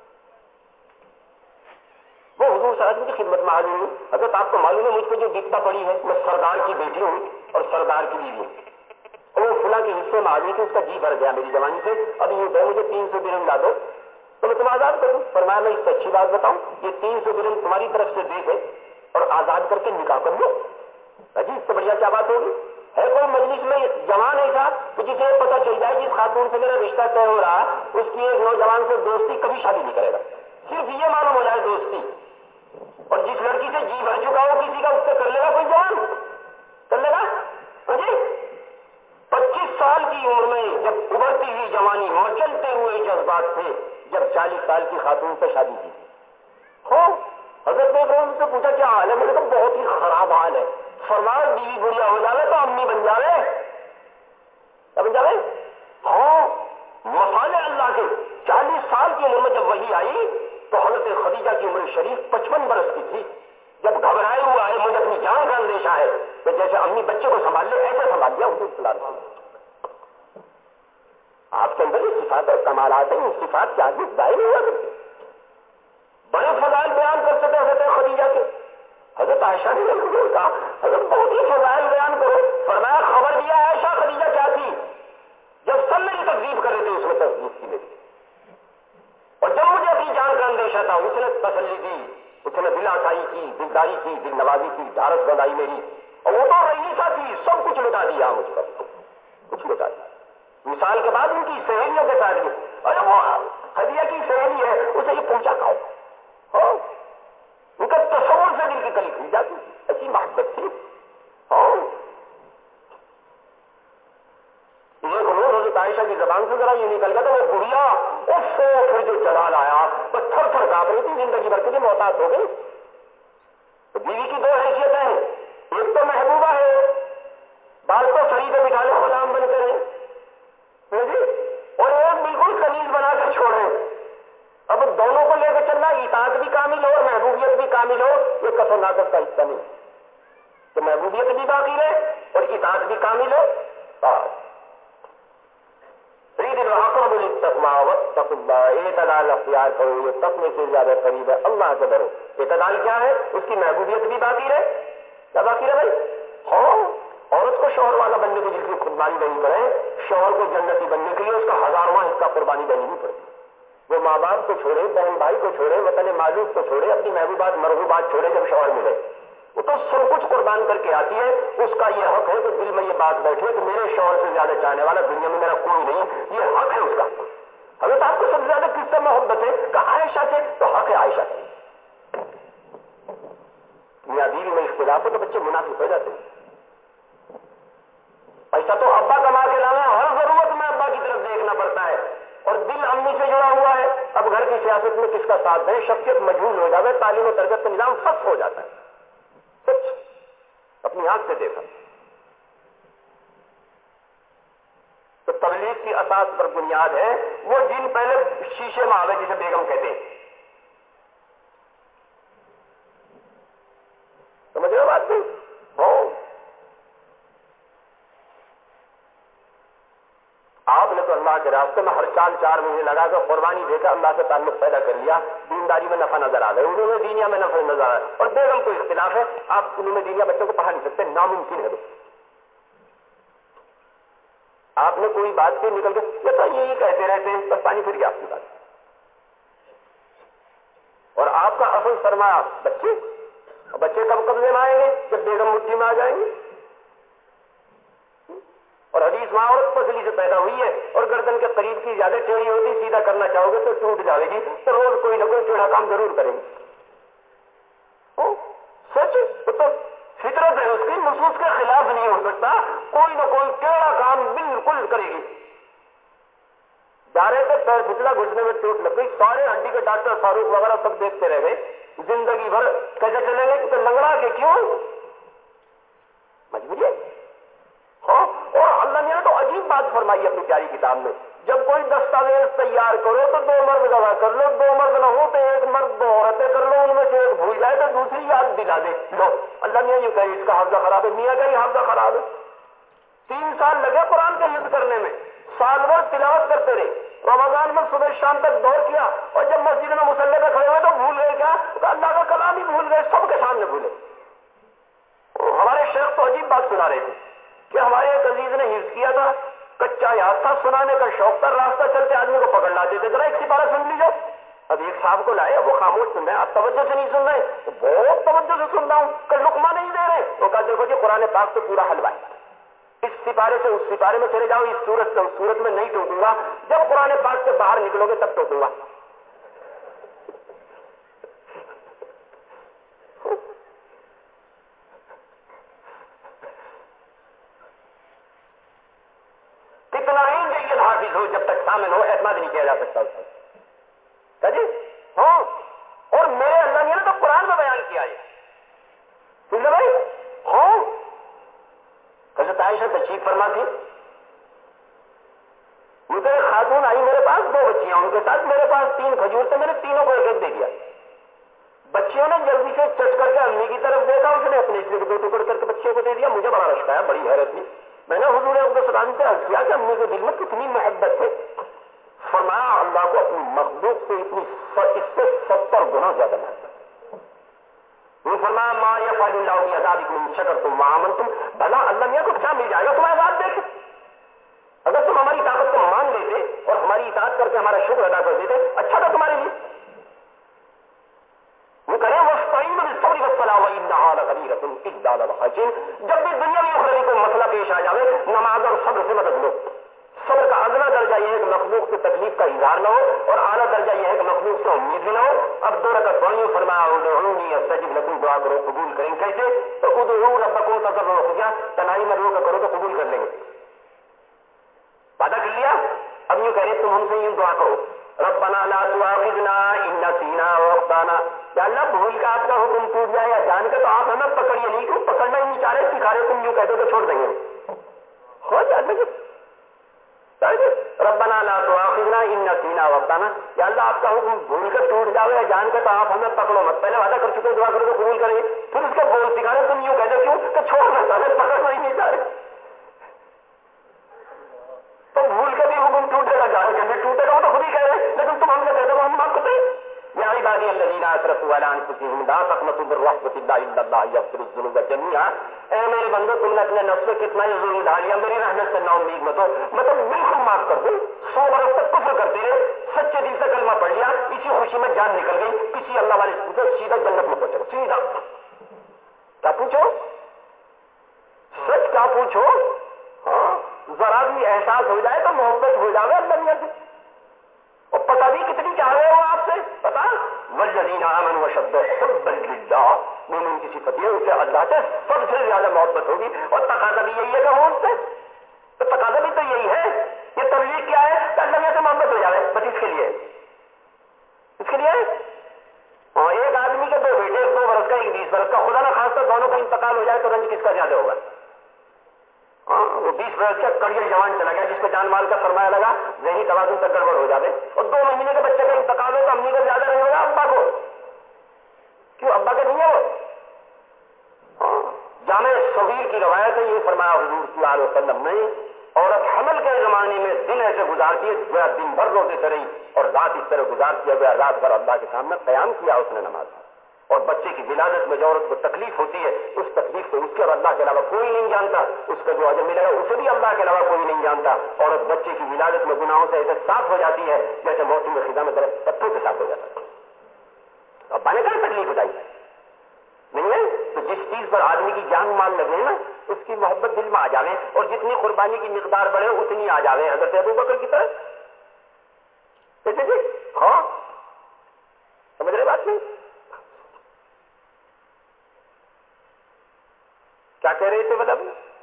وہ حضور صلی اللہ علیہ وسلم کی خدمت میں آ گئی. حضرت آپ کو معلوم ہے مجھ کو جو دکھتا پڑی ہے میں سردار کی بیٹی ہوں اور سردار کی بیوی ہوں. اور وہ فلاں کے حصے میں آ گئی کہ اس کا جی بھر گیا میری جوانی سے. اب یوں کہ مجھے تین سو درہم لا دو تو میں تمہیں آزاد کر دوں. فرمایا میں اس سے اچھی بات بتاؤں, یہ تین سو درہم تمہاری طرف سے دے کے اور آزاد کر کے نکاح کر لو. جی اس سے بڑھیا کیا بات ہوگی؟ ہے کوئی مجلس میں جوان ایسا کہ جسے پتہ چل جائے جس خاتون سے میرا رشتہ طے ہو رہا اس کی ایک نوجوان سے دوستی کبھی شادی نہیں کرے گا. صرف یہ معلوم ہو جائے دوستی. اور جس لڑکی سے جی بھر چکا ہو کسی کا اس سے کر لے گا کوئی جوان؟ کر لے گا؟ جی پچیس سال کی عمر میں جب ابھرتی ہوئی جوانی مچلتے ہوئے جذبات سے جب چالیس سال کی خاتون سے شادی کی ہو. حضرت دیکھ رہے ان سے پوچھا کیا حال ہے؟ میرے تو بہت ہی خراب حال ہے. فرمایا بیوی بڑھیا ہو جاوے تو امی بن جاوے. کیا بن جاوے؟ ہاں مسالے اللہ کے. چالیس سال کی عمر میں جب وہی آئی تو حضرت خدیجہ کی عمر شریف پچپن برس کی تھی. جب گھبرائے ہوا ہے مجھے اپنی جان کا اندیشہ ہے تو جیسے امی بچے کو سنبھال لے ایسے سنبھال لیا حضور صلی اللہ علیہ وسلم. آپ کے اندر یہ صفات اور کمالات ہیں. ان صفات کے آگے ظاہر ہوا کرتے بڑے فضائل بیان کر سکتے حضرت خدیجہ کے. حضرت عائشہ نے کہا حضرت بہت ہی فضائل بیان کرو. فرمایا خبر دیا عائشہ خدیجہ کیا تھی؟ جب سب میری تکذیب کر رہے تھے اس میں تصدیق کی میری. اور جب مجھے اپنی جان کا اندیشہ تھا اس نے تسلی دی, اس نے دل آسائی کی, دلداری کی, دل نوازی کی, ڈھارس بندائی میری. اور وہ تو رئیسہ تھی, سب کچھ لٹا دیا مجھ پر, کچھ لٹا دیا. مثال کے بعد ان کی سہیلیوں کے ساتھ بھی ارے وہ خدیجہ کی سہیلی ہے اسے یہ پوچھا کھاؤ. ہاں ان کا تصور سے دل کی کلی کھل جاتی ایسی محبت تھی. ہاں ایک روز حضرت عائشہ کی زبان سے ذرا یہ نکل گیا تو وہ بڑھیا اس سے پھر جو جلال آیا بس تھر تھر کانپ رہی تھی, زندگی بھر کے لیے محتاط ہو گئی. تو بیوی کی دو حیثیتیں ہیں, ایک تو محبوبہ ہے, بعض کو سری پہ بٹھا لے غلام بن کے رہے, اور ایک بالکل کنیز بنا کر چھوڑے. اب دونوں کو لے کے چلنا, اطاعت بھی کامل ہو اور محبوبیت بھی کامل ہو, یہ کس و ناقص کا حصہ نہیں. تو محبوبیت بھی باقی رہے اور اطاعت بھی کامل ہو. اعتدال اختیار کرو, یہ تقوی سے زیادہ قریب ہے اللہ سے ڈرو. اعتدال کیا ہے؟ اس کی محبوبیت بھی باقی رہے. کیا باقی رہے بھائی؟ ہاں عورت کو شوہر والا بننے کے لیے قربانی دینی پڑے, شوہر کو جنتی بننے کے لیے اس کا ہزارواں حصہ قربانی دینی بھی پڑے. وہ ماں باپ کو چھوڑے, بہن بھائی کو چھوڑے, وطن معزوز کو چھوڑے, اپنی محبوبات مرغوبات چھوڑے, جب شوہر ملے وہ تو سب کچھ قربان کر کے آتی ہے. اس کا یہ حق ہے کہ دل میں یہ بات بیٹھے کہ میرے شوہر سے زیادہ چاہنے والا دنیا میں میرا کوئی نہیں, یہ حق ہے اس کا. حضرت آپ کو سب سے زیادہ کس سے محبت ہے کہ عائشہ سے, تو حق ہے عائشہ سے. میاں بیوی میں اختلاف ہو تو بچے منافق ہو جاتے ہیں. پیسہ تو ابا کما کے لانا, ہر ضرورت میں ابا کی طرف دیکھنا پڑتا ہے, اور دل امی سے جڑا ہوا ہے. اب گھر کی سیاست میں کس کا ساتھ دیں, شخصیت مجہول ہو جاتا ہے, تعلیم و تربیت کا نظام سخت ہو جاتا ہے. سچ اپنی آنکھ سے دیکھا. تو تبلیغ کی اساس پر بنیاد ہے وہ جن پہلے شیشے میں آوے جسے بیگم کہتے ہیں. سمجھ رہے ہو بات نہیں؟ ہو آپ نے تو اللہ کے راستے میں ہر سال چار مہینے لگا کر قربانی دے کر اللہ سے تعلق پیدا کر لیا, دینداری میں نفع نظر آ گئے, اردو میں دینیا میں نفع نظر آ گئے, اور بیگم کو اختلاف ہے, آپ علوم دینیا بچوں کو پڑھا نہیں سکتے, ناممکن ہے. آپ نے کوئی بات پہ نکل کے یہ تو یہی کہتے رہتے ہیں, بس پانی پھر گیا آپ کی بات. اور آپ کا اصل سرمایہ بچے, بچے کب قبضے میں آئیں گے؟ جب بیگم مٹھی میں آ جائیں گے. اور حدیث میں عورت پسلی سے پیدا ہوئی ہے اور گردن کے قریب کی زیادہ ٹیڑھی ہوتی, سیدھا کرنا چاہو گے تو ٹوٹ جائے گی, تو روز کوئی کوئی نہ کوئی ٹیڑھا کام ضرور کریں گے. سچ تو فطرت ہے اس کی، نصوص کے خلاف نہیں ہو سکتا، کوئی نہ کوئی ٹیڑھا کام بالکل کرے گی. جا رہے تھے پیر پھسلا، گھسنے میں چوٹ لگ گئی، سارے ہڈی کے ڈاکٹر فاروق وغیرہ سب دیکھتے رہ گئے زندگی بھر. کیسے چلیں گے؟ تو لنگڑا کے کیوں مجبوری ہے. ہاں، اور اللہ نے تو عجیب بات فرمائی اپنی پیاری کتاب میں، جب کوئی دستاویز تیار کرو تو دو مرد گواہ کر لو، دو مرد نہ ہو تو ایک مرد دو عورتیں کر لو، ان میں سے ایک بھول جائے تو دوسری یاد دلا دے. لو اللہ نے یہ کہا اس کا حافظہ خراب ہے، میاں کا ہی حافظہ خراب ہے. تین سال لگے قرآن کے حفظ کرنے میں، سال بھر تلاوت کرتے رہے، رمضان میں صبح شام تک دور کیا، اور جب مسجد میں مصلی پہ کھڑے ہوئے تو بھول گئے کیا؟ تو اللہ کا کلام ہی بھول گئے، سب کے سامنے بھولے. ہمارے شیخ تو عجیب بات سنا رہے تھے کہ ہمارے ایک عزیز نے حفظ کیا تھا، کچا یاد تھا، سنانے کا شوق تھا، راستہ چلتے آدمی کو پکڑ لاتے تھے، ذرا ایک سپارہ سن لیجیے. اب ایک صاحب کو لائے، وہ خاموش سن رہے ہیں، آپ توجہ سے نہیں سن رہے. بہت توجہ سے سن رہا ہوں کہ لقمہ نہیں دے رہے. وہ کہا دیکھو جی قرآن پاک تو پورا حلوہ ہے، اس سپارے سے اس سپارے میں چلے جاؤ، اس صورت سے اس صورت میں نہیں ٹوکوں گا، جب قرآن پاک سے باہر نکلو گے تب ٹوکوں گا. کتنا ہی جید حافظ ہو، جب تک سامنے ہو اعتماد نہیں کیا جا سکتا اس کا. جی ہاں، اور میرے اللہ نے تو قرآن میں بیان کیا ہے. ٹھیک ہے بھائی. ہاں، حضرت عائشہ تشریف فرما تھی، مجھے ایک خاتون آئی میرے پاس، دو بچیاں ان کے ساتھ، میرے پاس تین کھجور تھے، میں نے تینوں کو ایک ایک دے دیا. بچیوں نے جلدی سے چٹ کر کے امی کی طرف دیکھا، اس نے اپنے حصے کو دو ٹکڑ کر کے بچیوں کو دے دیا. مجھے بڑا رشک آیا، بڑی حیرت تھی. میں نے حضور علیہ السلام سے عرض کیا کہ امی کے دل میں کتنی محبت ہے. فرمایا اللہ کو اپنی مخلوق سے اتنی اس سے ستر گنا زیادہ محبت. وہ فرمایا ما یفعل اللہ بعذابکم ان شکرتم وآمنتم، بھلا اللہ میاں کو کیا مل جائے گا تمہارے بات دیکھ. اگر تم ہماری طاقت کو مان لیتے اور ہماری اطاعت کر کے ہمارا شکر ادا کر دیتے، اچھا تھا تمہارے لیے. وہ کرے واستعینوا بالصبر والصلاۃ وانھا لکبیرۃ الا علی الخاشعین. جب بھی دنیا میں اخروی کوئی مسئلہ پیش آ جائے، نماز اور صبر سے مدد لو. صبر کا ادنا درجہ یہ ہے کہ مخلوق سے تکلیف کا اظہار نہ ہو، اور اعلیٰ درجہ یہ ہے کہ مخلوق سے امید بھی نہ ہو. اب دو رکعت پڑھیے، فرمایا ادعونی استجب لکم، دعا کرو قبول کریں. کیسے؟ تو ادعوا ربکم تضرعا وخفیا، تنہائی میں رو کر کرو تو قبول کر لیں گے. وعدہ کر لیا. اب یوں کہہ رہے تم ہم سے یوں دعا کرو، ربنا لا تؤاخذنا ان نسینا واخطانا. یا اللہ بھول کا آپ کا حکم ٹوٹ جائے یا جان کے تو آپ ہمیں پکڑیے نہیں، کیوں پکڑنا ہی نہیں چاہ رہے، سکھا رہے، تم یوں کہتے تو چھوڑ دیں گے. ہو جاتے گا ربنا لا تؤاخذنا ان نسینا واخطانا. یا اللہ آپ کا حکم بھول کر ٹوٹ جاوے یا جان کے تو آپ ہمیں پکڑو مت. پہلے وعدہ کر چکے دعا کرو تو قبول کریں گے، پھر اس کے بول سکھا رہے، تم یوں کہتے کیوں کہ چھوڑنا چاہ رہے، پکڑنا ہی نہیں چاہ رہے. تو بھول کے بھی حکم ٹوٹے گا، جان کے بھی ٹوٹے گا، وہ تو خود ہی کہہ رہے، لیکن تم ہم سے کہتے ہو ہم معاف کرتے ہیں. یا عبادی الذین اسرفوا علی انفسہم لا تقنطوا من رحمۃ اللہ ان اللہ یغفر الذنوب جميعا. اے میرے بندو تم نے اپنے نفس سے کتنا ہی ظلم ڈال لیا، میری رحمت سے نا امید مت ہو، میں تو بالکل معاف کر دوں. سو برس تک کفر کرتے رہے، سچے دل سے کلمہ پڑھ لیا، اسی خوشی میں جان نکل گئی، کسی اللہ والے سے سیدھا جنت میں پہنچے گا. سیدھا کیا پوچھو، سچ کیا پوچھو. ہاں، ذرا بھی احساس ہو جائے تو محبت ہو جائے اللہ میاں سے. اور پتہ بھی کتنی چاہ رہے ہو آپ سے، پتا والذین آمنوا اشد حبا للہ. مومن کی صفت یہ اسے اللہ سے سب سے زیادہ محبت ہوگی، اور تقاضا بھی یہی ہے کہ ہو اس سے. تو تقاضا بھی تو یہی ہے. یہ تبلیغ کیا ہے کہ اللہ میاں سے محبت ہو جائے، بس اس کے لیے اس کے لیے ہاں. ایک آدمی کے دو بیٹے، ایک دو برس کا ایک بیس برس کا، خدا نہ خاص دونوں کا انتقال ہو جائے تو رنج کس کا زیادہ ہوگا؟ ہاں، وہ بیس برس کا کڑیل جوان چلا گیا جس کو جان مال کا سرمایہ لگا، ذہنی توازن تک گڑبڑ ہو جاتے. اور دو مہینے کے بچے کا انتقال ہو تو امی کو زیادہ نہیں ہوگا ابا کو؟ کیوں ابا کے نہیں ہے وہ؟ ہاں، جامع صغیر کی روایت ہے، یہ فرمایا حضور صلی اللہ علیہ وسلم نے، عورت حمل کے زمانے میں دن ایسے گزارتی ہے گویا دن بھر روزے سے رہی، اور رات اس طرح گزارتی ہے گویا رات بھر اللہ کے سامنے قیام کیا اس نے نماز. اور بچے کی ولادت میں جو عورت کو تکلیف ہوتی ہے، اس تکلیف کو اس کے اور اللہ کے علاوہ کوئی نہیں جانتا، اس کا جو اجر ملے گا اسے بھی اللہ کے علاوہ کوئی نہیں جانتا. عورت بچے کی ولادت میں گناہوں سے ایسے صاف ہو جاتی ہے جیسے موسم خزاں میں درخت پتوں سے صاف ہو جاتا ہے. ابا نے کہاں تکلیف اٹھائی نہیں ہے. تو جس چیز پر آدمی کی جان مال لگے نا، اس کی محبت دل میں آ جاوے، اور جتنی قربانی کی مقدار بڑھے اتنی آ جاوے. حضرت ابو بکر کی طرح ہاں کیا کہہ رہے تھے مطلب؟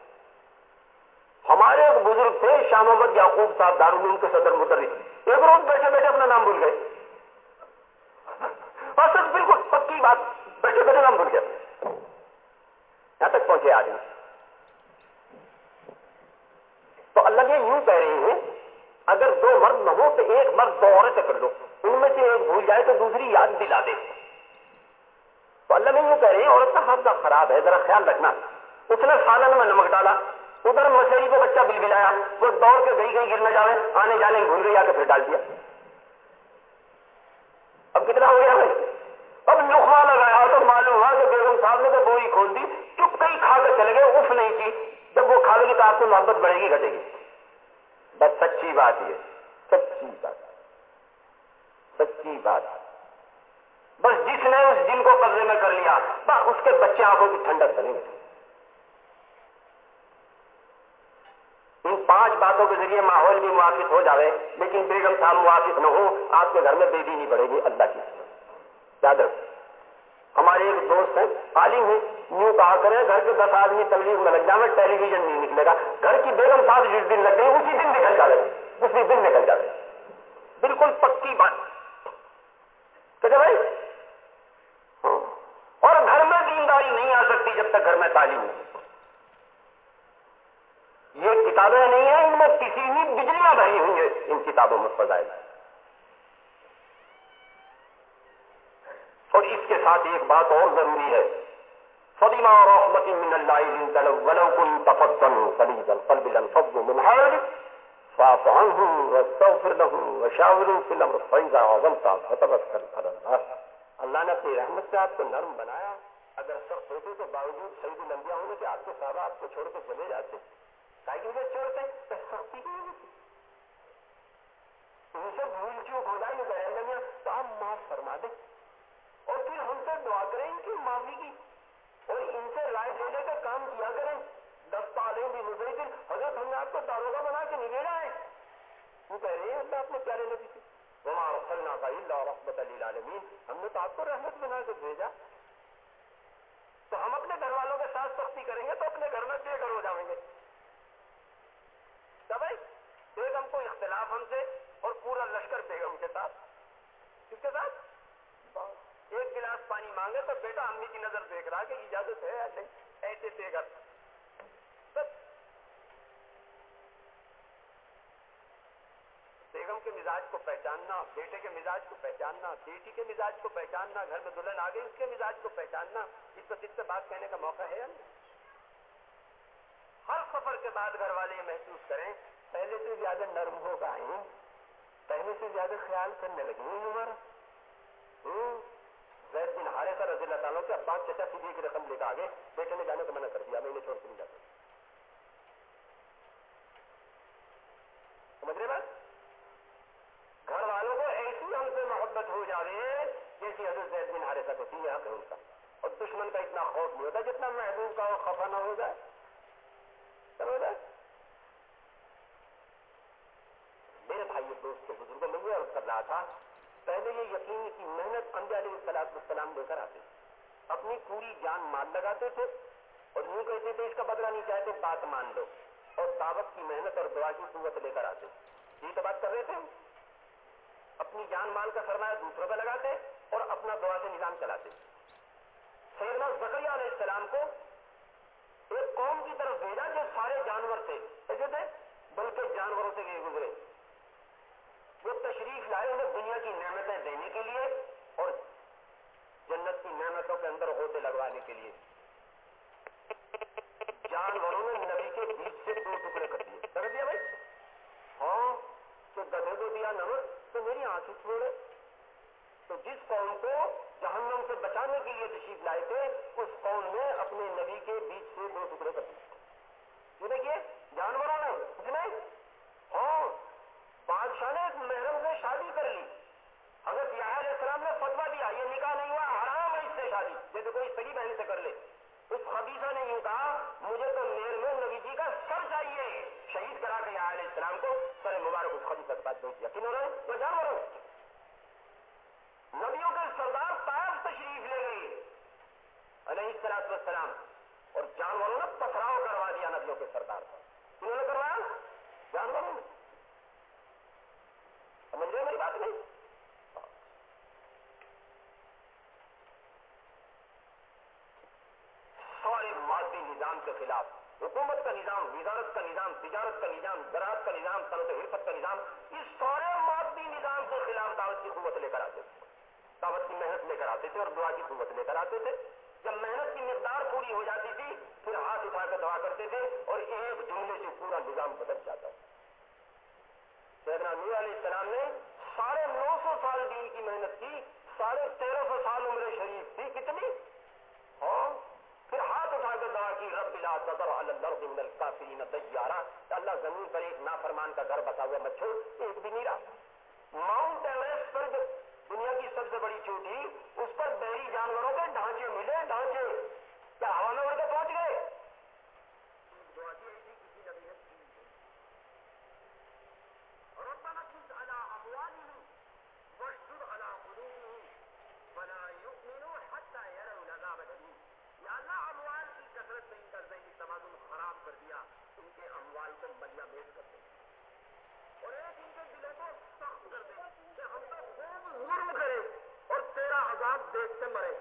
ہمارے ایک بزرگ تھے شاہ محمد یعقوب صاحب دارالعلوم کے صدر مدرس، ایک روز بیٹھے بیٹھے اپنا نام بھول گئے. اور سچ بالکل پکی بات، بیٹھے بیٹھے نام بھول گیا. یہاں تک پہنچے آدمی. تو اللہ یہ یوں کہہ رہے ہیں اگر دو مرد نہ ہو تو ایک مرد دو عورتیں کر لو، ان میں سے ایک بھول جائے تو دوسری یاد دلا دے. تو اللہ میں یوں کہہ رہے ہیں عورت کا حافظہ خراب ہے، ذرا خیال رکھنا. اس نے سالن میں نمک ڈالا، ادھر مچھلی کو بچہ بل بلایا، وہ دوڑ کے گئی گئی گر نہ جاوے، آنے جانے بھول گئی، آ کے پھر ڈال دیا. اب کتنا ہو گیا بھائی؟ اب لقمہ لگایا تو معلوم ہوا کہ بیگم صاحب نے تو بوئی کھول دی، چپ کئی کھا کے چلے گئے، اف نہیں کی. جب وہ کھا لے گی تو آپ کو محبت بڑھے گی گھٹے گی؟ بس سچی بات یہ، سچی بات، سچی بات. بس جس نے اس جن کو قبضے میں کر لیا بس اس کے بچے آنکھوں کی ٹھنڈک بنے گی. ان پانچ باتوں کے ذریعے ماحول بھی موافق ہو جاوے، لیکن بیگم صاحب موافق نہ ہو، آپ کے گھر میں بے دینی بڑھے گی. اللہ کی یاد رکھ. ہمارے ایک دوست ہیں عالم ہیں، یوں کہا کریں گھر کے دس آدمی تبلیغ میں لگ جائیں ٹیلی ویژن نہیں نکلے گا. گھر کی بیگم صاحب جس دن لگ گئی اسی دن نکل جاوے، اسی دن نکل جاوے. بالکل پکی بات کہ بھائی. اور گھر میں دینداری نہیں آ سکتی جب تک گھر میں تعلیم نہیں. یہ کتابیں نہیں ہیں، ان میں کسی بھی بجلیاں بھری ہوئی ہیں ان کتابوں میں فضائل. اور اس کے ساتھ ایک بات اور ضروری ہے، فبما رحمت من اللہ لنت لهم ولو كنت فظا غليظ القلب لانفضوا من حولك فاعف عنهم واستغفر لهم وشاورهم في الامر فاذا عزمت فتوکل على الله. اللہ نے اپنی رحمت سے آپ کو نرم بنایا. اگر سخت ہوتے تو باوجود سید الانبیاء ہونے کے آپ کے صحابہ آپ کو چھوڑ کے چلے جاتے. کاہے کہ چھوڑتے تو سختی کی ہوتی. ان سے بھول چوک ہو جائے گا تو آپ معاف فرما دیں اور پھر ہم سے دعا کریں ان کی معافی کی اور ان سے رائے لینے کا کام کیا کریں. دفتہ علیہ بھی مزید حضرت ہم نے آپ کو داروغہ بنا کے نگیڑا ہے. وہ کہہ رہے ہیں اللہ اپنے پیارے نبی سے وما ارسلناک الا رحمۃ للعالمین، ہم نے تو آپ کو رحمت بنا کے بھیجا. تو ہم اپنے گھر والوں کے ساتھ سختی کریں گے تو اپنے گھر میں بے گھر ہو جائیں گے. بھائی بیگم کو اختلاف ہم سے اور پورا لشکر بیگم کے ساتھ. کس کے ساتھ؟ ایک گلاس پانی مانگے تو بیٹا امی کی نظر دیکھ رہا کہ اجازت ہے نہیں، ایسے بے گھر. بیگم کے مزاج کو پہچاننا، بیٹے کے مزاج کو پہچاننا، بیٹی کے مزاج کو پہچاننا، گھر میں دلہن آ گئی اس کے مزاج کو پہچاننا. اس کو کس سے بات کہنے کا موقع ہے یا نہیں؟ ہر سفر کے بعد گھر والے یہ محسوس کریں پہلے سے زیادہ نرم ہو گئے، پہلے سے زیادہ خیال کرنے لگے ہیں ہمارا. زید بن حارثہ رضی اللہ تعالیٰ کے ابا چچا فدیے کی رقم لے کے آگے، بیٹے نے جانے کو منع کر دیا، میں انہیں چھوڑ کے نہیں جاتا. سمجھ رہے بات؟ گھر والوں کو ایسی ہم سے محبت ہو جاوے جیسی حضرت زید بن حارثہ کو تھی حق ہے ان کا. اور دشمن کا اتنا خوف نہیں ہوتا جتنا محبوب کا خفا نہ ہو جائے. میرے بھائی دوست کے بزرگوں میں یہ عرض کر رہا تھا، پہلے یہ یقین کی محنت انبیاء علیہ الصلوۃ والسلام لے کر آتے، اپنی پوری جان مال لگاتے تھے اور یوں کہتے تھے اس کا بدلہ نہیں چاہتے بات مان لو، اور دعوت کی محنت اور دعا کی قوت لے کر آتے. یہ تو بات کر رہے تھے، اپنی جان مال کا سرمایہ دوسروں پہ لگاتے اور اپنا دعا سے نظام چلاتے. سیدنا زکریا علیہ السلام کو ایک قوم کی طرف بھیجا جو سارے جانور تھے، ایسے تھے بلکہ جانوروں سے گئے گزرے. وہ تشریف لائے انہیں دنیا کی نعمتیں دینے کے لیے اور جنت کی نعمتوں کے اندر ہوتے لگوانے کے لیے. جانوروں نے نبی کے بیچ سے دو ٹکڑے کر دیے. کر دیا بھائی؟ ہاں. تو گدھے کو دیا نمک تو میری آنکھیں چھوڑے. تو جس قوم کو جہنم سے بچانے کے لیے تشریف لائے تھے اس قوم نے اپنے نبی کے بیچ سے دو ٹکڑے کر دیے. یہ دیکھیے جانوروں نے کچھ نہیں. ہاں بادشاہ نے ایک محرم سے شادی کر لی. حضرت یحییٰ علیہ السلام نے فتویٰ دیا یہ نکاح نہیں ہوا، حرام ہے اس سے شادی، جیسے کوئی سگی بہن سے کر لے. اس خبیثہ نے یوں کہا مجھے تو میر میں نبی جی کا سر چاہیے. شہید کرا کے یحییٰ علیہ السلام کو سر مبارک اس خبیثہ کے پاس بھیج دیا. کنہوں نے؟ وہ جانوروں. نبیوں کے سردار طائف تشریف لے گئے علیہ الصلوۃ والسلام. اور جانوروں نے پتھراؤ کروا دیا نبیوں کے سردار پر. انہوں نے کروایا جانوروں نے. سمجھ رہے میری بات نہیں؟ سارے مادی نظام کے خلاف حکومت کا نظام، وزارت کا نظام، تجارت کا نظام، زراعت کا نظام، صنعت حرفت کا نظام، اس سارے مادی نظام کے خلاف دعوت کی قوت لے کر آتے تھے، دعوت کی محنت لے کر آتے تھے اور دعا کی قوت لے کر آتے تھے. جب محنت کی مقدار پوری ہو جاتی تھی پھر ہاتھ اٹھا کر دعا کرتے تھے اور ایک جملے سے پورا نظام بدل جاتا تھا. سیدنا نوح علیہ السلام نے ساڑھے نو سو سال دین کی محنت کی، ساڑھے تیرہ سو سال عمر شریف تھی. کتنی؟ ہاں. پھر ہاتھ اٹھا کر دعا کی رب لا تذر علی الارض من الکافرین دیارا، اللہ زمین پر ایک نافرمان کا گھر بسا ہوا مت چھوڑ، ایک بھی نہیں رہا. ماؤنٹ ایوریسٹ پر جو دنیا کی سب سے بڑی چوٹی، اس پر بحری جانوروں کے ڈھانچے ملے. ڈھانچے کیا ہوا میں اڑ کے پہنچ گئے؟ ربنا اطمس على اموالهم واشدد على قلوبهم فلا يؤمنوا حتى يروا العذاب الالم. یا اللہ اموال کی کثرت میں ان کا ذہنی توازن خراب کر دیا، ان کے اموال کو ملیا میز کر دیا اور ایک ان کے دلوں کو سخت کر دے کہ ہم تو خوب ظلم کرے اور تیرا عذاب دیکھتے مرے.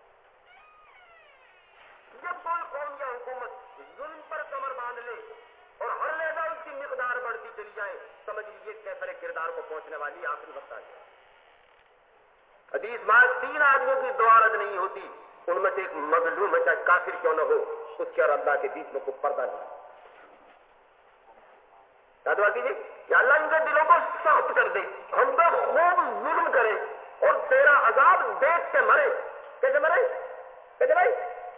جب کوئی قوم یا حکومت ظلم پر کمر باندھ لے اور ہر لہجہ اس کی مقدار بڑھتی چلی جائے، سمجھ لیجیے کیفر کردار کو پہنچنے والی آخری وقت آ جائے. حدیث میں تین آدمیوں کی دعا رد نہیں ہوتی، ان میں سے ایک مظلوم ہے چاہے کافر کیوں نہ ہو، اس کے اور اللہ کے بیچ میں کوئی پردہ نہیں. کیا دعا کیجیے کہ اللہ ان کے دلوں کو سخت کر دے، ہم تو خوب ظلم کرے اور تیرا عذاب دیکھ کے مرے. کیسے مرے؟ کیسے بھائی؟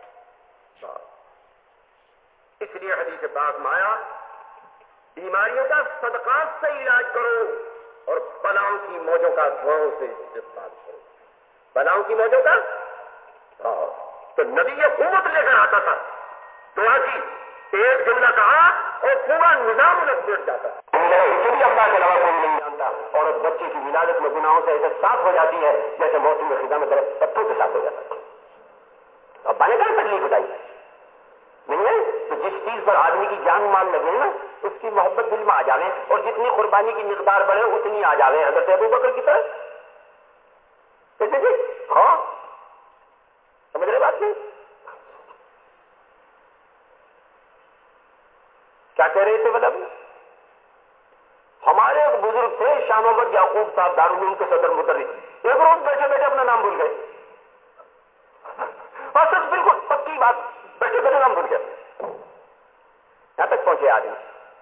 اس لیے حدیث پاک میں آیا بیماریوں کا صدقات سے علاج کرو اور بلاؤں کی موجوں کا دعاؤں سے استقبال کرو. بلاؤں کی موجوں کا تو نبی یہ قوت لے کر آتا تھا، دعا کی ایک جملہ کہا اور پورا نظام الٹ بیٹھ جاتا. اللہ کے علاوہ کوئی نہیں جانتا. اور بچے کی ولادت میں گناہوں سے ایسے صاف ہو جاتی ہے جیسے موسم میں خزاں میں درخت پتوں کے ساتھ ہو جاتا ہے. اب بانے کا تکلیف بتائی نہیں ہے تو جس چیز پر آدمی کی جان مان لگے نا اس کی محبت دل میں آ جاوے اور جتنی قربانی کی مقدار بڑھے اتنی آ جاوے. حضرت ابو بکر کی طرح کیسے جی؟ ہاں سمجھ رہے بات نہیں؟ کیا کہہ رہے تھے مطلب؟ ہمارے ایک بزرگ تھے شام وقت یعقوب صاحب دارالعلوم کے صدر مدرس، ایک روز بیٹھے بیٹھے اپنا نام بھول گئے. اور سچ بالکل پکی بات، بیٹھے بیٹھے نام بھول گئے. یہاں تک پہنچے آدمی.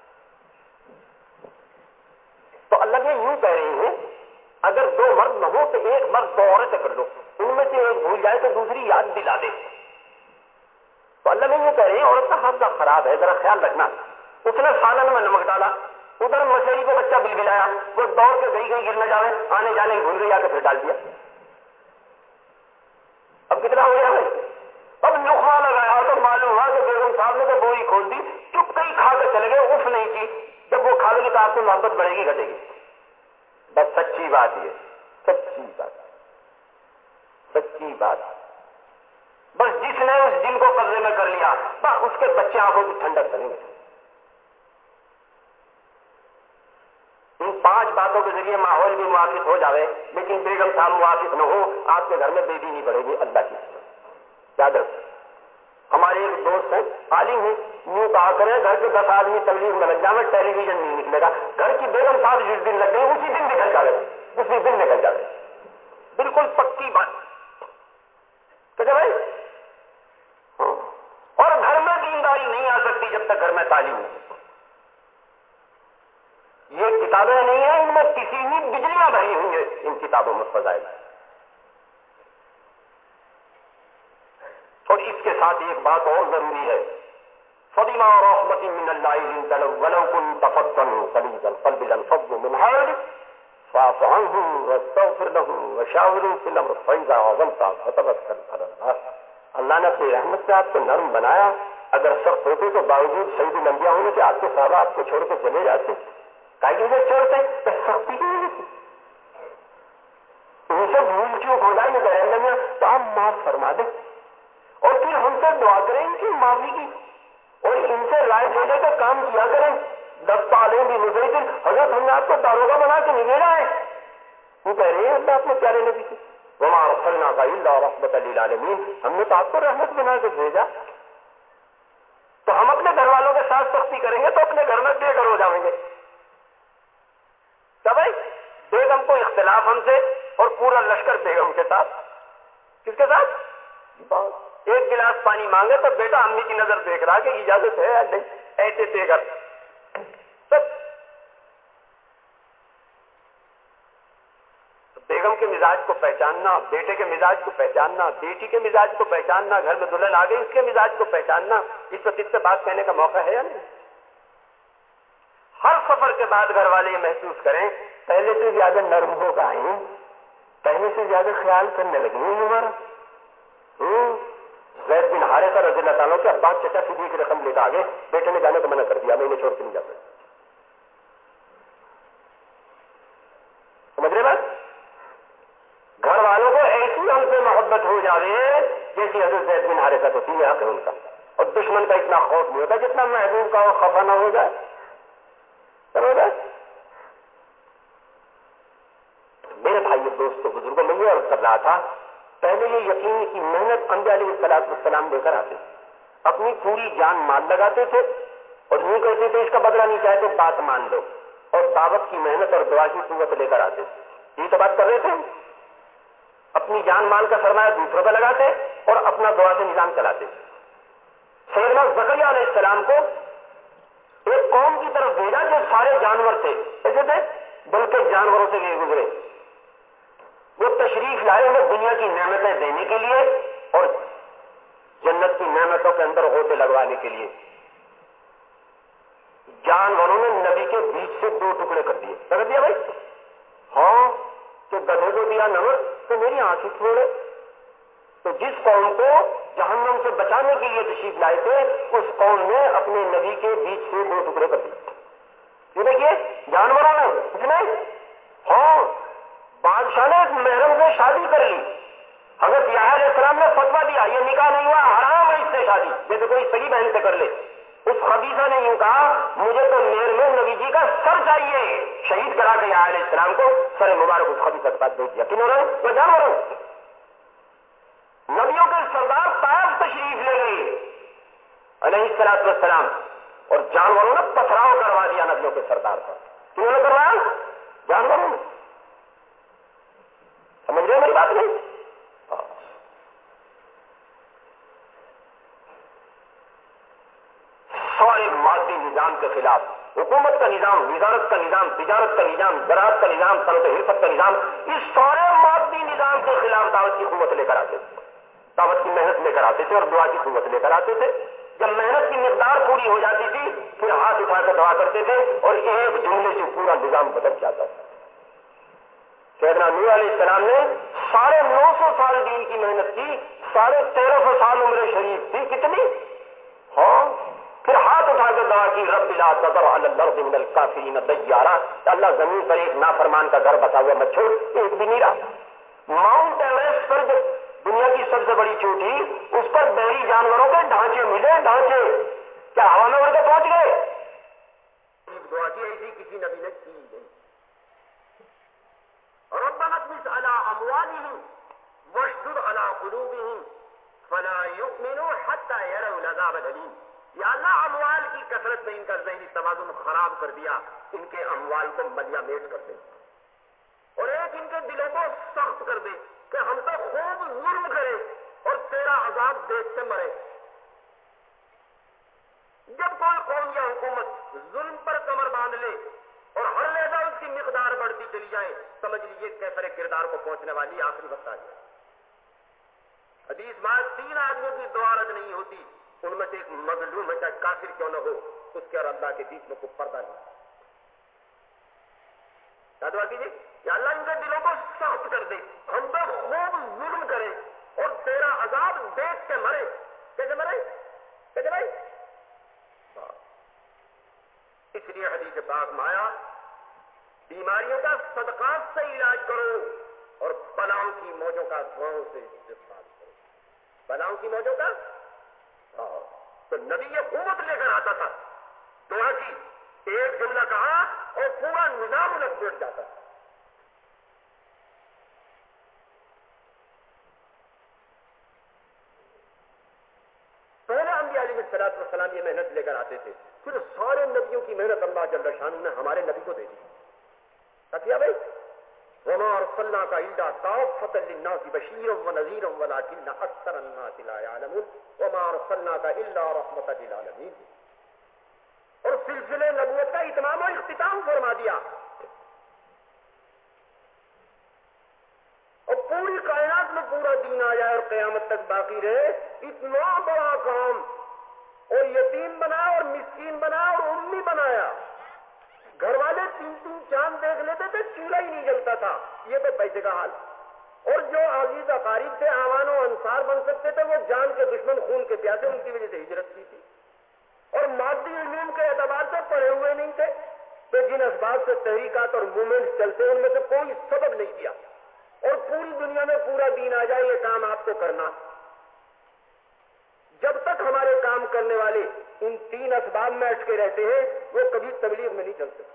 تو اللہ یہ یوں کہہ رہے ہیں اگر دو مرد نہ ہو تو ایک مرد دو عورتیں کر لو، ان میں سے ایک بھول جائے تو دوسری یاد دلا دے. تو اللہ یہ کہہ رہے ہیں عورت کا حافظہ خراب ہے، ذرا خیال رکھنا. اس نے سالن میں نمک ڈالا، ادھر مچھلی کو بچہ بل گلایا، وہ دوڑ کے گئی گئی گر نہ جاوے، آنے جانے کی بھول گئی، آ کے پھر ڈال دیا. اب کتنا ہو گیا بھائی؟ اب نخوا لگایا تو معلوم ہوا کہ بیگم صاحب نے تو بوری کھول دی، چپ کئی کھا کے چلے گئے، اف نہیں کی. جب وہ کھا لے تو آپ سے محبت بڑھے گی گھٹے گی؟ بس سچی بات یہ، سچی بات، سچی بات. بس جس نے اس دن کو قبضے میں کر لیا بس اس کے بچے آنکھوں کی ٹھنڈک بنیں گے. ان پانچ باتوں کے ذریعے ماحول بھی موافق ہو جاوے لیکن بیگم صاحب موافق نہ ہو، آپ کے گھر میں بے دینی پڑے گی. اللہ کی یاد رکھ. ہمارے ایک دوست ہیں عالم ہیں، یوں کہا کریں گھر کے دس آدمی تبلیغ میں لگ جائے ٹیلی ویژن نہیں نکلے گا. گھر کی بیگم صاحب جس دن لگ گئی اسی دن نکل جاوے، اسی دن نکل جاوے. بالکل پکی بات. کہتے بھائی ہاں. اور گھر میں دینداری نہیں آ سکتی جب تک گھر میں تعلیم نہیں. یہ کتابیں نہیں ہیں، ان میں کسی بھی بجلیاں بھری ہوئی ہیں ان کتابوں میں فضائل. اور اس کے ساتھ ایک بات اور ضروری ہے، فبما رحمت من اللہ لنت لو ولو كنت فظا غليظ القلب لانفضوا من حولك فاعف عنهم واستغفر لهم وشاورهم في الامر فاذا عزمت فتوكل على الله. اللہ نے اپنی رحمت سے آپ کو نرم بنایا. اگر سخت ہوتے تو باوجود سید الانبیاء ہونے کے آپ کے صحابہ آپ کو چھوڑ کے چلے جاتے. کاہے سے چھوڑتے؟ تو سختی کی وجہ سے. ان سے بھول چوک ہو جائے تو اللہ تو آپ معاف فرما دیں اور پھر ہم سے دعا کریں ان کی معافی کی اور ان سے رائے دینے کا کام کیا کریں. دس سالیں بھی مزید حضرت ہم نے آپ کو داروغہ بنا کے نگیڑا ہے. وہ کہہ رہے ہیں اللہ اپنے پیارے نبی سے وما ارسلناک الا رحمۃ للعالمین، ہم نے تو آپ کو رحمت بنا کے بھیجا. تو ہم اپنے گھر والوں کے ساتھ سختی کریں گے تو اپنے گھر میں بے گھر ہو جائیں گے. کیا بھائی؟ بیگم کو اختلاف ہم سے اور پورا لشکر بیگم کے ساتھ. کس کے ساتھ؟ ایک گلاس پانی مانگے تو بیٹا امی کی نظر دیکھ رہا کہ اجازت ہے یا نہیں، ایسے بے گھر سب. بیگم کے مزاج کو پہچاننا، بیٹے کے مزاج کو پہچاننا، بیٹی کے مزاج کو پہچاننا، گھر میں دلہن آ گئی اس کے مزاج کو پہچاننا. اس وقت اس سے بات کہنے کا موقع ہے یا نہیں؟ ہر سفر کے بعد گھر والے یہ محسوس کریں پہلے سے زیادہ نرم ہو گئے، پہلے سے زیادہ خیال کرنے لگی ہمارا. زید بن حارثہ رضی اللہ تعالیٰ کے ابا چچا فدیے کی رقم لے کے آگے، بیٹے نے جانے کو منع کر دیا، میں انہیں چھوڑ کے نہیں جاتا. سمجھ رہے بات؟ گھر والوں کو ایسی ہم سے محبت ہو جاوے جیسی حضرت زید بن حارثہ کو تھی، حق ہے ان کا. اور دشمن کا اتنا خوف نہیں ہوتا جتنا محبوب کا وہ خفا نہ ہو جائے. سمجھ رہے؟ میرے بھائی دوستوں بزرگوں میں یہ عرض کر رہا تھا، پہلے یہ یقین کی محنت انبیاء علیہ الصلوۃ والسلام لے کر آتے، اپنی پوری جان مال لگاتے تھے اور یوں کہتے تھے اس کا بدلہ نہیں چاہتے بات مان لو، اور دعوت کی محنت اور دعا کی قوت لے کر آتے. یہ تو بات کر رہے تھے. اپنی جان مال کا سرمایہ دوسروں کا لگاتے اور اپنا دعا سے نظام چلاتے. سیدنا زکریا علیہ السلام کو ایک قوم کی طرف بھیجا جو سارے جانور تھے، ایسے تھے بلکہ جانوروں سے بھی گزرے. وہ تشریف لائے انہیں دنیا کی نعمتیں دینے کے لیے اور جنت کی نعمتوں کے اندر غوطے لگوانے کے لیے. جانوروں نے نبی کے بیچ سے دو ٹکڑے کر دیے. کر دیا بھائی؟ ہاں. کہ گدھے کو دیا نمک تو میری آنکھیں چھوڑے. تو جس قوم کو جہنم سے بچانے کے لیے تشریف لائے تھے اس قوم نے اپنے نبی کے بیچ سے دو ٹکڑے کر دیے. یہ دیکھیے جانوروں نے کچھ نہیں. ہاں بادشاہ نے ایک محرم سے شادی کر لی. حضرت یحییٰ علیہ السلام نے فتویٰ دیا یہ نکاح نہیں ہوا، حرام ہے اس سے شادی، جیسے کوئی سگی بہن سے کر لے. اس خبیثہ نے یوں کہا مجھے تو میر میں نبی جی کا سر چاہیے. شہید کرا کے یحییٰ علیہ السلام کو سر مبارک اس خبیثہ کے پاس بھیج دیا. کنہوں نے؟ وہ جانوروں. نبیوں کے سردار طائف تشریف لے گئے علیہ الصلوۃ والسلام اور جانوروں نے پتھراؤ کروا دیا نبیوں کے سردار پر. کنہوں نے کروایا؟ جانوروں نے. سمجھ رہے میری بات نہیں؟ سارے مادی نظام کے خلاف حکومت کا نظام، وزارت کا نظام، تجارت کا نظام، زراعت کا نظام، صنعت حرفت کا نظام، اس سارے مادی نظام کے خلاف دعوت کی قوت لے کر آتے تھے، دعوت کی محنت لے کر آتے تھے اور دعا کی قوت لے کر آتے تھے. جب محنت کی مقدار پوری ہو جاتی تھی پھر ہاتھ اٹھا کر دعا کرتے تھے اور ایک جملے سے پورا نظام بدل جاتا تھا. سیدنا نوح علیہ السلام نے ساڑھے نو سو سال دین کی محنت کی، ساڑھے تیرہ سو سال عمر شریف تھی. کتنی؟ ہاں. پھر ہاتھ اٹھا کر دعا کی رب لا تذر علی الارض من الکافرین دیارا، اللہ زمین پر ایک نافرمان کا گھر بسا ہوا مت چھوڑ، ایک بھی نہیں رہا. ماؤنٹ ایوریسٹ پر جو دنیا کی سب سے بڑی چوٹی اس پر بحری جانوروں کے ڈھانچے ملے. ڈھانچے کیا ہوا میں اڑ کے پہنچ گئے؟ دعا کی ایسی کسی نبی نے کی نہیں. ربنا اطمس على اموالهم واشدد على قلوبهم فلا يؤمنوا حتى يروا العذاب الالم. یا اللہ اموال کی کثرت نے ان کا ذہنی توازن خراب کر دیا، ان کے اموال کو ملیا میٹ کر دے اور ایک ان کے دلوں کو سخت کر دے کہ ہم تو خوب ظلم کرے اور تیرا عذاب دیکھتے مرے. جب کوئی قوم یا حکومت ظلم پر کمر باندھ لے اور ہر لہذا اس کی مقدار بڑھتی چلی جائے سمجھ لیجیے کیفر کردار کو پہنچنے والی آخری وقت آ جائے. حدیث بات تین آدمیوں کی دعا رد نہیں ہوتی، ان میں سے ایک مظلوم ہے چاہے کافر کیوں نہ ہو، اس کے اور اللہ کے بیچ میں کوئی پردہ نہیں. کیا دعا کیجیے؟ یا اللہ ان کے دلوں کو سخت کر دے، ہم پر خوب ظلم کرے اور تیرا عذاب دیکھ کے مرے. کیسے مرے؟ کیسے بھائی؟ اس لیے حدیث پاک میں آیا بیماریوں کا صدقات سے علاج کرو اور بلاؤں کی موجوں کا دعاؤں سے استفاد کرو. بلاؤں کی موجوں کا تو نبی یہ قوت لے کر آتا تھا، دعا کی، ایک جملہ کہا اور پورا نظام الٹ پلٹ جاتا تھا۔ پہلے انبیاء علیہ الصلوۃ والسلام یہ محنت لے کر آتے تھے، پھر سارے نبیوں کی محنت اللہ جل شانہ نے ہمارے نبی کو دے دی۔ کیا بھائی؟ وما ارسلناک الا کافۃ للناس بشیرا ونذیرا ولکن اکثر الناس لا یعلمون وما ارسلناک الا رحمۃ للعالمین۔ اور سلسلے نبوت کا اتمام و اختتام فرما دیا، اور پوری کائنات میں پورا دین آ جائے اور قیامت تک باقی رہے، اتنا بڑا کام، اور یتیم بنایا اور مسکین بنایا اور امی بنایا۔ گھر والے تین تین چاند دیکھ لیتے تھے، چولہا ہی نہیں جلتا تھا، یہ تو پیسے کا حال۔ اور جو عزیز اقارب تھے، اعوان و انصار بن سکتے تھے، وہ جان کے دشمن خون کے پیاسے، ان کی وجہ سے ہجرت کی تھی۔ اور مادی علوم کے اعتبار سے پڑھے ہوئے نہیں تھے، تو جن اسباب سے تحریکات اور موومنٹ چلتے ان میں سے کوئی سبب نہیں دیا۔ اور پوری دنیا میں پورا دین آ جائے، یہ کام آپ کو کرنا۔ جب تک ہمارے کام کرنے والے ان تین اسباب میں اٹکے رہتے ہیں، وہ کبھی تبلیغ میں نہیں چل سکتے۔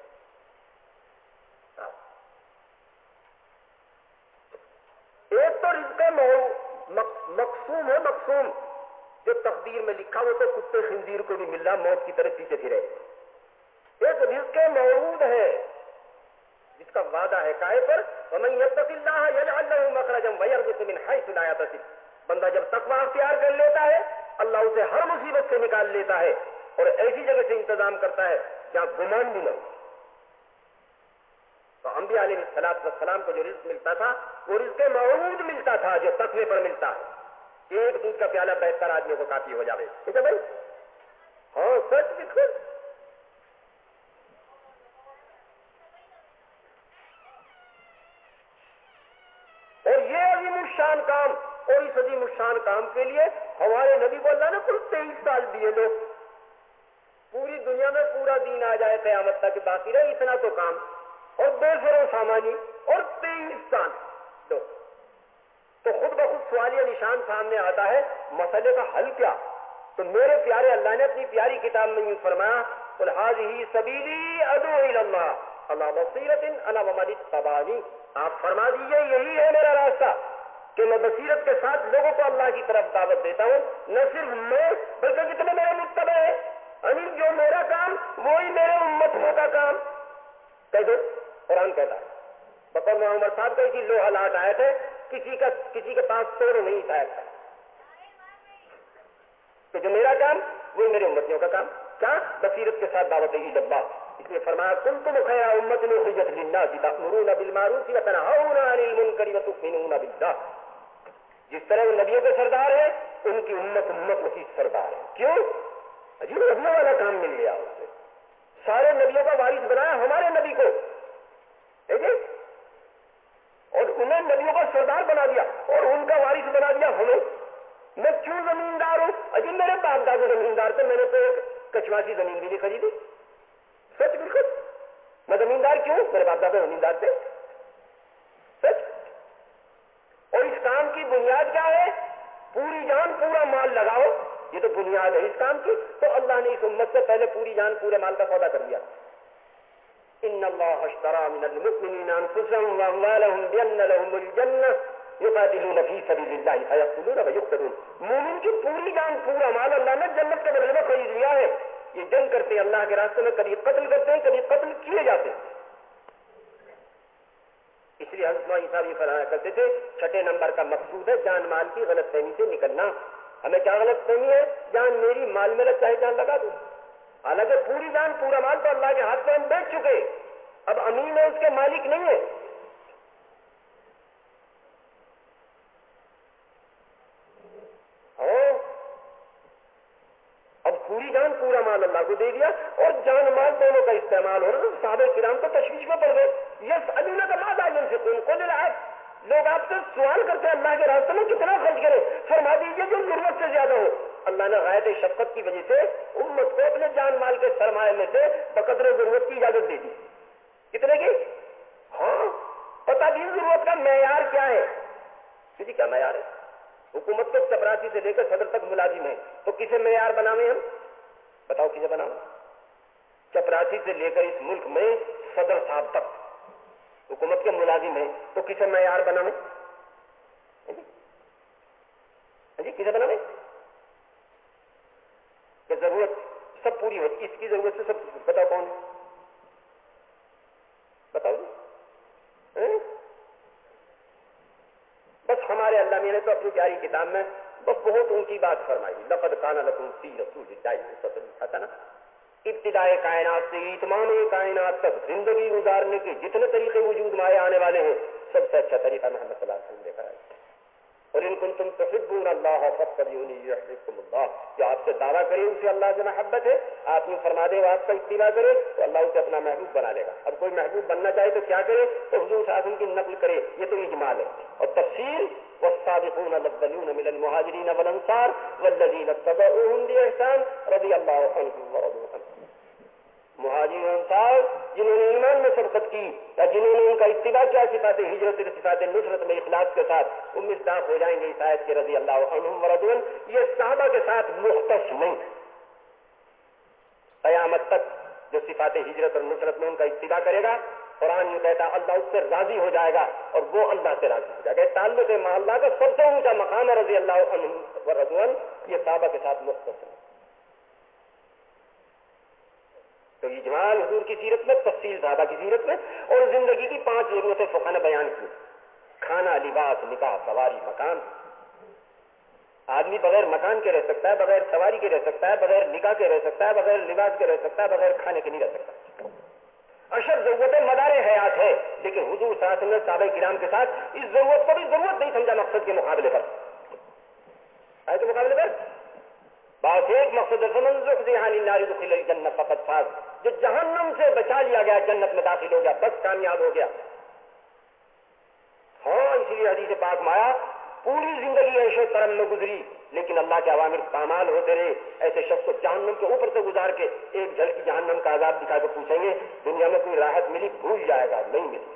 ایک تو رزق مقسوم ہے، مقسوم جو تقدیر میں لکھا، وہ تو کتے خنزیر کو بھی مل رہا، موت کی طرف پیچھے پھرے۔ ایک رزق موعود ہے جس کا وعدہ ہے کائے پر، وَمَن يَتَّقِ اللَّهَ يَجْعَل لَّهُ مَخْرَجًا وَيَرْزُقْهُ مِنْ حَيْثُ لَا يَحْتَسِبُ۔ بندہ جب تقویٰ اختیار کر لیتا ہے، اللہ اسے ہر مصیبت سے نکال لیتا ہے اور ایسی جگہ سے انتظام کرتا ہے جہاں گمان بھی نہ ہو۔ تو انبیاء علیہ الصلوۃ والسلام کو جو رزق ملتا تھا، وہ رزق موعود ملتا تھا، جو تقوی پر ملتا ہے۔ ایک دودھ کا پیالہ بہتر آدمی کو کافی ہو جاوے، ٹھیک ہے بھائی؟ ہاں سچ بالکل۔ اور یہ عظیم الشان کام، اور اس عظیم الشان کام کے لیے ہمارے نبی کو اللہ نے کل تیئیس سال دیے۔ لوگ پوری دنیا میں پورا دین آ جائے، قیامت تک باقی رہے، اتنا تو کام، اور بے سر و سامانی، اور تیئیس سال دو۔ تو خود بخود سوالیہ نشان سامنے آتا ہے، مسئلے کا حل کیا؟ تو میرے پیارے اللہ نے اپنی پیاری کتاب میں یوں فرمایا، قل ھذہ سبیلی ادعو الی اللہ علی بصیرۃ انا ومن اتبعنی۔ آپ فرما دیجیے یہی ہے میرا راستہ کہ میں بصیرت کے ساتھ لوگوں کو اللہ کی طرف دعوت دیتا ہوں، نہ صرف میں بلکہ جتنے میرے متبع ہیں، یعنی جو میرا کام وہی میرے امتوں کا کام۔ کہہ دو، قرآن کہتا ہے۔ بقول میں عمر صاحب کا اسی لوہا لاٹ آئے تھے، کسی کا کسی کے پاس توڑ نہیں تھا کہ جو میرا کام وہی میرے امتیوں کا کام، کیا؟ بصیرت کے ساتھ دعوت الی اللہ۔ اس لیے فرمایا کنتم خیر امۃ اخرجت للناس تأمرون بالمعروف وتنہون عن المنکر وتؤمنون باللہ۔ جس طرح وہ نبیوں کے سردار ہیں، ان کی امت امت کی سردار ہے۔ کیوں؟ عجیب نبیوں والا کام مل گیا اسے، سارے نبیوں کا وارث بنایا ہمارے نبی کو، ٹھیک ہے؟ اور انہیں نبیوں کا سردار بنا دیا اور ان کا وارث بنا دیا ہمیں۔ میں کیوں زمیندار ہوں؟ عجیب میرے باپ دادے زمیندار تھے، میں نے تو ایک کچواسی زمین بھی نہیں خریدی۔ سچ بالکل، میں زمیندار کیوں؟ میرے باپ دادے زمیندار تھے، سچ۔ اور اس کام کی بنیاد کیا ہے؟ پوری جان پورا مال لگاؤ، یہ تو بنیاد ہے اس کام کی۔ تو اللہ نے اس امت سے پہلے پوری جان پورے مال کا سودا کر دیا۔ ان اللہ اشترى من المؤمنین انفسهم واموالهم بان لهم الجنہ یقاتلون فی سبیل اللہ فیقتلون ویقتلون۔ مومن کی پوری جان پورا مال اللہ نے جنت کے بدلے میں خرید لیا ہے۔ یہ جنگ کرتے ہیں اللہ کے راستے میں، کبھی قتل کرتے ہیں، کبھی قتل کیے جاتے ہیں۔ اس لیے حضرت مولانا صاحب یہ فرمایا کرتے تھے، چھٹے نمبر کا مقصود ہے جان مال کی غلط فہمی سے نکلنا۔ ہمیں کیا غلط فہمی ہے؟ جان میری، مال میرا، چاہے جان لگا دوں۔ حالانکہ پوری جان پورا مال تو اللہ کے ہاتھ میں ہم بیچ چکے، اب امین ہے، اس کے مالک نہیں ہے۔ اب پوری جان پورا مال اللہ کو دے دیا اور جان مال دونوں کا استعمال ہو رہا ہے۔ صحابہ کرام تو تشویش میں پڑ گئے، یسألونک ماذا ينفقون قل العفو۔ لوگ آپ سے سوال کرتے ہیں اللہ کے راستے میں کتنا خرچ کرے، فرما دیجیے جو ضرورت سے زیادہ ہو۔ اللہ نے غایت شفقت کی وجہ سے امت کو اپنے جان مال کے سرمایہ میں سے بقدر ضرورت کی اجازت دے دی۔ کتنے کی؟ ہاں، پتہ بھی ضرورت کا معیار کیا ہے؟ کسی کا معیار ہے؟ حکومت کے چپراسی سے لے کر صدر تک ملازم ہیں، تو کسے معیار بناویں ہم؟ بتاؤ کسے بناویں؟ چپراسی سے لے کر اس ملک میں صدر صاحب تک حکومت کے ملازم ہیں، تو کسے معیار بناویں؟ جی کسے بناویں؟ کہ ضرورت سب پوری ہوتی، اس کی ضرورت سے سب بتاؤ کون ہے؟ بتاؤ جی۔ بس ہمارے اللہ میاں نے تو اپنی پیاری کتاب میں بس بہت اونچی بات فرمائی، لقد کان لکم فی رسول اللہ تھا نا، ابتدائے کائنات سے اتمام کائنات تک زندگی گزارنے کے جتنے طریقے وجود میں آنے والے ہیں، سب سے اچھا طریقہ محمد صلی اللہ علیہ وسلم لے کر آئے۔ اور ان کنتم تحبون اللہ فاتبعونی یحببکم اللہ، کہ آپ سے دعویٰ کرے اسے اللہ سے محبت ہے، آپ یوں فرما دے وہ آپ کا اتباع کرے تو اللہ اسے اپنا محبوب بنا لے گا۔ اب کوئی محبوب بننا چاہے تو کیا کرے؟ تو حضور صلی اللہ علیہ وسلم کی نقل کرے، یہ تو اجمال ہے۔ اور تفصیل والسابقون الاولون من المہاجرین والانصار والذین اتبعوهم بإحسان رضی اللہ عنہم ورضوا عنہ۔ مہاجر انصار جنہوں نے ایمان میں سبقت کی یا جنہوں نے ان کا اتباع کیا صفات ہجرت صفات نصرت میں اخلاص کے ساتھ، ان میں مصداق ہو جائیں گے اس آیت کے رضی اللہ عنہم ورضوا عنہ۔ یہ صحابہ کے ساتھ مختص نہیں، قیامت تک جو صفات ہجرت اور نصرت میں ان کا اتباع کرے گا، قرآن یہ کہتا ہے اللہ اس سے راضی ہو جائے گا اور وہ اللہ سے راضی ہو جائے گا۔ تعلق مع اللہ کا سب سے اونچا مقام ہے رضی اللہ عنہم ورضوا عنہ، یہ صحابہ کے ساتھ مختص ہے۔ تو اجمال حضور کی سیرت میں، تفصیل صحابہ کی سیرت میں، اور زندگی کی پانچ ضرورتیں فقہ نے بیان کی: کھانا، لباس، نکاح، سواری، مکان۔ آدمی بغیر مکان کے رہ سکتا ہے، بغیر سواری کے رہ سکتا ہے، بغیر نکاح کے رہ سکتا ہے، بغیر لباس کے رہ سکتا ہے، بغیر کھانے کے نہیں رہ سکتا۔ اشد ضرورتیں مدار حیات ہے، لیکن حضور صلی اللہ علیہ وسلم نے صحابہ کرام کے ساتھ اس ضرورت کو بھی ضرورت نہیں سمجھا مقصد کے مقابلے پر، آئے کے مقابلے پر بات ایک مقصد فمن زحزح عن النار دخل الجنہ فقد فاز، جو جہنم سے بچا لیا گیا جنت میں داخل ہو گیا، بس کامیاب ہو گیا۔ ہاں اسی لیے حدیث پاک میں آیا پوری زندگی عیش و کرم میں گزری لیکن اللہ کے اوامر پامال ہوتے رہے، ایسے شخص کو جہنم کے اوپر سے گزار کے ایک جھلکی جہنم کا عذاب دکھا کے پوچھیں گے دنیا میں کوئی راحت ملی؟ بھول جائے گا، نہیں ملی۔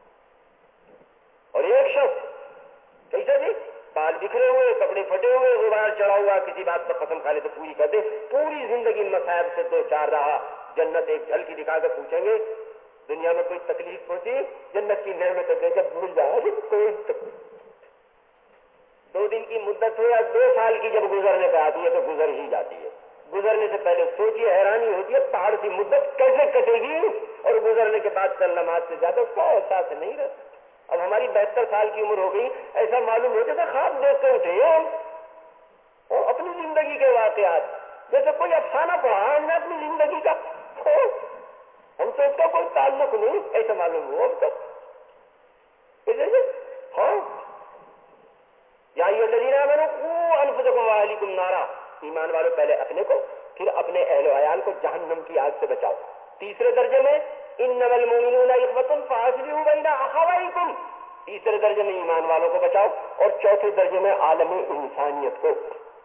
اور ایک شخص کیسے جی بال بکھرے ہوئے، کپڑے پھٹے ہوئے، غبار چڑھا ہوا، کسی بات پر قسم کھا لے تو پوری کر دے، پوری زندگی مصائب سے دو چار رہا، جنت ایک جھلکی دکھا کر پوچھیں گے دنیا میں کوئی تکلیف پہنچی؟ جنت کی نعمت دے کر بھول جائے گا کوئی تکلیف۔ دو دن کی مدت ہو یا دو سال کی جب گزرنے پہ آتی ہے تو گزر ہی جاتی ہے۔ گزرنے سے پہلے سوچیے، حیرانی ہوتی ہے پہاڑ کی مدت کیسے کٹے گی، اور گزرنے کے بعد چل نماز سے زیادہ اس کا احساس نہیں رہتا۔ اب ہماری بہتر سال کی عمر ہو گئی، ایسا معلوم ہوتا تھا خواب دیکھ کر اٹھے ہم اور اپنی زندگی کے واقعات جیسے کوئی افسانہ پڑھا ہم نے اپنی زندگی کا، ہم سے اس کا کوئی تعلق نہیں، ایسا معلوم ہوا ہم کو۔ ہاں یا الذین آمنوا قوا انفسکم واہلیکم نارا، ایمان والوں پہلے اپنے کو پھر اپنے اہل و عیال کو جہنم کی آگ سے بچاؤ۔ تیسرے درجے میں انما المؤمنون اخوۃ فاصلحوا بین اخویکم، تیسرے درجے میں ایمان والوں کو بچاؤ، اور چوتھے درجے میں عالم انسانیت کو۔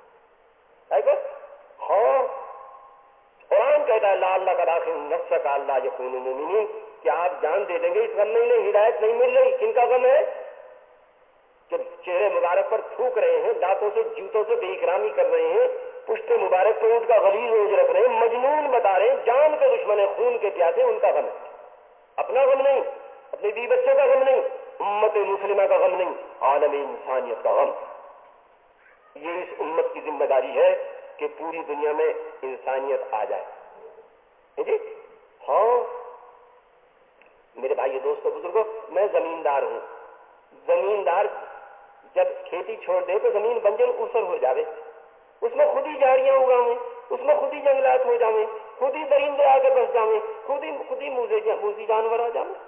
ہاں قرآن کہتا ہے لا اللہ کا داخل نفس کا اللہ یکون مومنین، کہ آپ جان دے دیں گے اس غم میں انہیں ہدایت نہیں مل رہی۔ کن کا غم ہے؟ جب چہرے مبارک پر تھوک رہے ہیں، دانتوں سے جوتوں سے بے اکرامی کر رہے ہیں، پشت مبارک پر اونٹ کا غلیظ روز رکھ رہے ہیں، مجنون بتا رہے ہیں، جان کے دشمن خون کے پیاسے، ان کا غم ہے۔ اپنا غم نہیں، اپنے بیوی بچوں کا غم نہیں، امت مسلمہ کا غم نہیں، عالم انسانیت کا غم۔ یہ اس امت کی ذمہ داری ہے کہ پوری دنیا میں انسانیت آ جائے۔ جی ہاں میرے بھائی دوستوں بزرگوں، میں زمیندار ہوں۔ زمیندار جب کھیتی چھوڑ دے تو زمین بنجر اوسر ہو جاوے، اس میں خود ہی جھاڑیاں اگاویں، اس میں خود ہی جنگلات ہو جاویں، خود ہی درندے آ کے بس جاویں، خود ہی خود ہی موذی جانور آ جاویں۔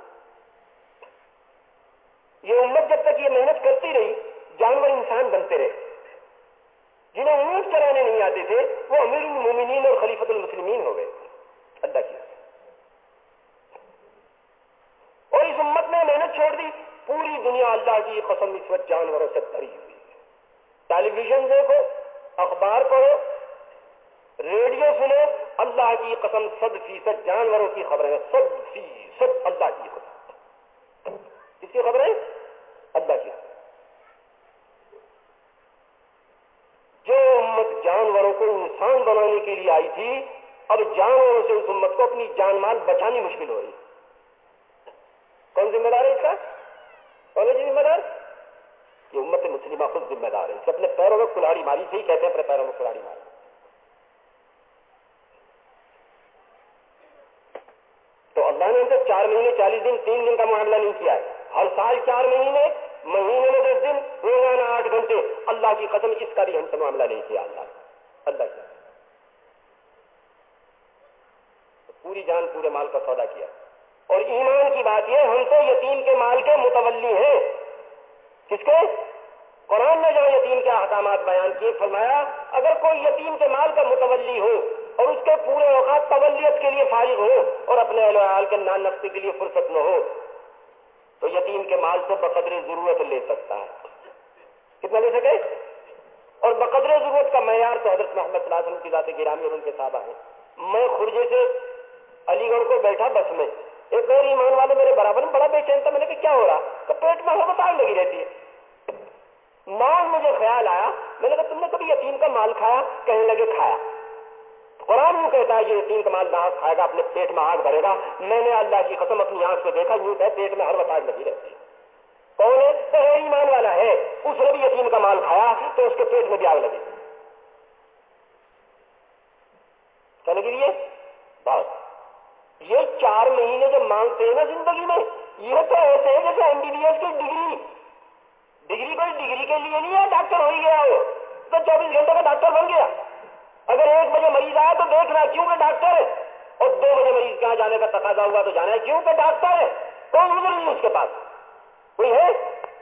یہ امت جب تک یہ محنت کرتی رہی جانور انسان بنتے رہے۔ جنہیں اونٹ چرانے نہیں آتے تھے وہ امیر المومنین اور خلیفۃ المسلمین ہو گئے اللہ کی۔ اور اس امت نے محنت چھوڑ دی، پوری دنیا اللہ کی قسم اس وقت جانوروں سے بھری ہوئی ہے۔ ٹیلی ویژن دیکھو، اخبار پڑھو، ریڈیو سنو، اللہ کی قسم صد فیصد جانوروں کی خبریں، صد فیصد اللہ کی قسم۔ کس کی خبریں؟ اللہ کی۔ امت جانوروں کو انسان بنانے کے لیے آئی تھی، اب جانوروں سے اس امت کو اپنی جان مال بچانی مشکل ہو رہی. کون ذمہ دار ہے اس کا؟ کون ہے ذمہ دار؟ یہ امت مسلمہ خود ذمہ دار ہے. اس اپنے پیروں میں کلاڑی ماری، سے ہی کہتے ہیں اپنے پیروں میں کلاڑی ماری. تو اللہ نے ان سے چار مہینے چالیس دن تین دن کا معاملہ نہیں کیا ہے. ہر سال چار مہینے، مہینے میں دس دن، روزانہ آٹھ گھنٹے. اللہ کی قسم اس کا بھی ہم سے معاملہ نہیں کیا اللہ اللہ کی. پوری جان پورے مال کا سودا کیا. اور ایمان کی بات یہ، ہم تو یتیم کے مال کے متولی ہیں. کس کے؟ قرآن نے جہاں یتیم کے احکامات بیان کیے، فرمایا اگر کوئی یتیم کے مال کا متولی ہو اور اس کے پورے اوقات تولیت کے لیے فارغ ہو اور اپنے اہل و عیال کے نان نفسی کے لیے فرصت نہ ہو تو یتیم کے مال سے بقدر ضرورت لے سکتا ہے. کتنا لے سکے؟ اور بقدر ضرورت کا معیار تو حضرت محمد صلی اللہ علیہ وسلم کی ذات گرامی اور ان کے صحابہ ہیں. میں خرجے سے علی گڑھ کو بیٹھا بس میں، ایک غیر ایمان والے میرے برابر میں بڑا بے چین تھا. میں نے کہا کیا ہو رہا؟ کہ پیٹ میں ہر بتاؤ لگی رہتی ہے. مال مجھے خیال آیا، میں نے کہا تم نے کبھی یتیم کا مال کھایا؟ کہنے لگے کھایا. قرآن یوں کہتا ہے یہ یتیم کا مال نہ کھائے گا اپنے پیٹ میں آگ بھرے گا. میں نے اللہ کی قسم اپنی آنکھ سے دیکھا، یوں کہ پیٹ میں ہر بتاؤ لگی رہتی ہے. کون ہے؟ غیر ایمان والا ہے. اس نے بھی یتیم کا مال کھایا تو اس کے پیٹ میں بھی آگ لگی. کیا لگی ہے؟ بس یہ چار مہینے جو مانگتے ہیں نا زندگی میں، یہ تو ایسے ہے جیسے ایم بی بی ایس کی ڈگری. ڈگری کوئی ڈگری کے لیے نہیں ہے ڈاکٹر ہو ہی گیا ہو تو چوبیس گھنٹے کا ڈاکٹر بن گیا. اگر ایک بجے مریض آیا تو دیکھنا کیوں کہ ڈاکٹر ہے، اور دو بجے مریض کہاں جانے کا تقاضا ہوا تو جانا ہے کیوں کہ ڈاکٹر ہے. کوئی عذر نہیں اس کے پاس، کوئی ہے.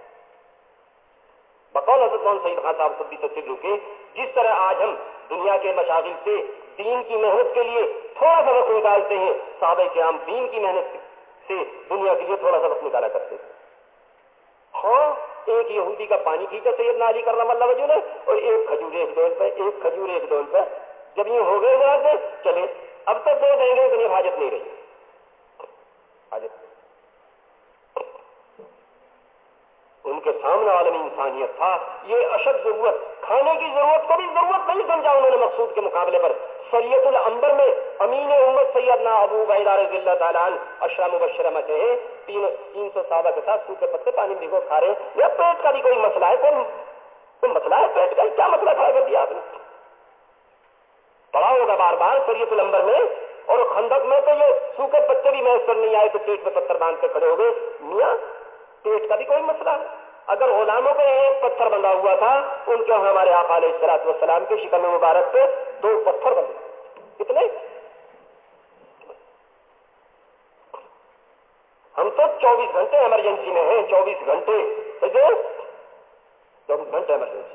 بقول حضرت مولانا سعید خان صاحب خود بھی تصدیق کے جس طرح آج ہم دنیا کے مشاغل سے دین کی محنت کے لیے تھوڑا سا وقت نکالتے ہیں، صحابہ کرام دین کی محنت سے دنیا کے لیے تھوڑا سا وقت نکالا کرتے تھے. ہاں ایک یہودی کا پانی کھینچا سیدنا علی کرم اللہ وجہ نے، اور ایک کھجور ایک دون پہ، ایک کھجور ایک دون پہ. جب یہ ہو گئے ذرا سے چلے اب تک دو دیں گے اتنی حاجت نہیں رہی. حاجت ان کے سامنے عالم انسانیت تھا. یہ اشد ضرورت، کھانے کی ضرورت کو بھی ضرورت نہیں سمجھا انہوں نے مقصود کے مقابلے پر. شریعت العنبر میں امین امت سیدنا ابو عبیدہ رضی اللہ تعالیٰ عنہ اشرا مبشرہ میں سے ہیں. تین تین سو صحابہ کے ساتھ سوکھے پتے پانی بھگو کھا رہے ہیں. یہ پیٹ کا بھی کوئی مسئلہ ہے؟ کوئی کوئی مسئلہ ہے پیٹ کا؟ کیا مسئلہ کھڑا کر دیا آپ نے؟ پڑھا ہوگا بار بار شریعت العنبر میں. اور خندق میں تو یہ سوکھے پتے بھی میسر نہیں آئے تو پیٹ میں پتھر باندھ کے کھڑے ہو گئے. میاں پیٹ کا بھی کوئی مسئلہ ہے؟ اگر غلاموں پہ ایک پتھر بندھا ہوا تھا، ان کے ہمارے آقا علیہ الصلوۃ والسلام کے شکم مبارک پہ دو پتھر بندھے. کتنے؟ ہم تو چوبیس گھنٹے ایمرجنسی میں ہیں. چوبیس گھنٹے چوبیس گھنٹے ایمرجنسی.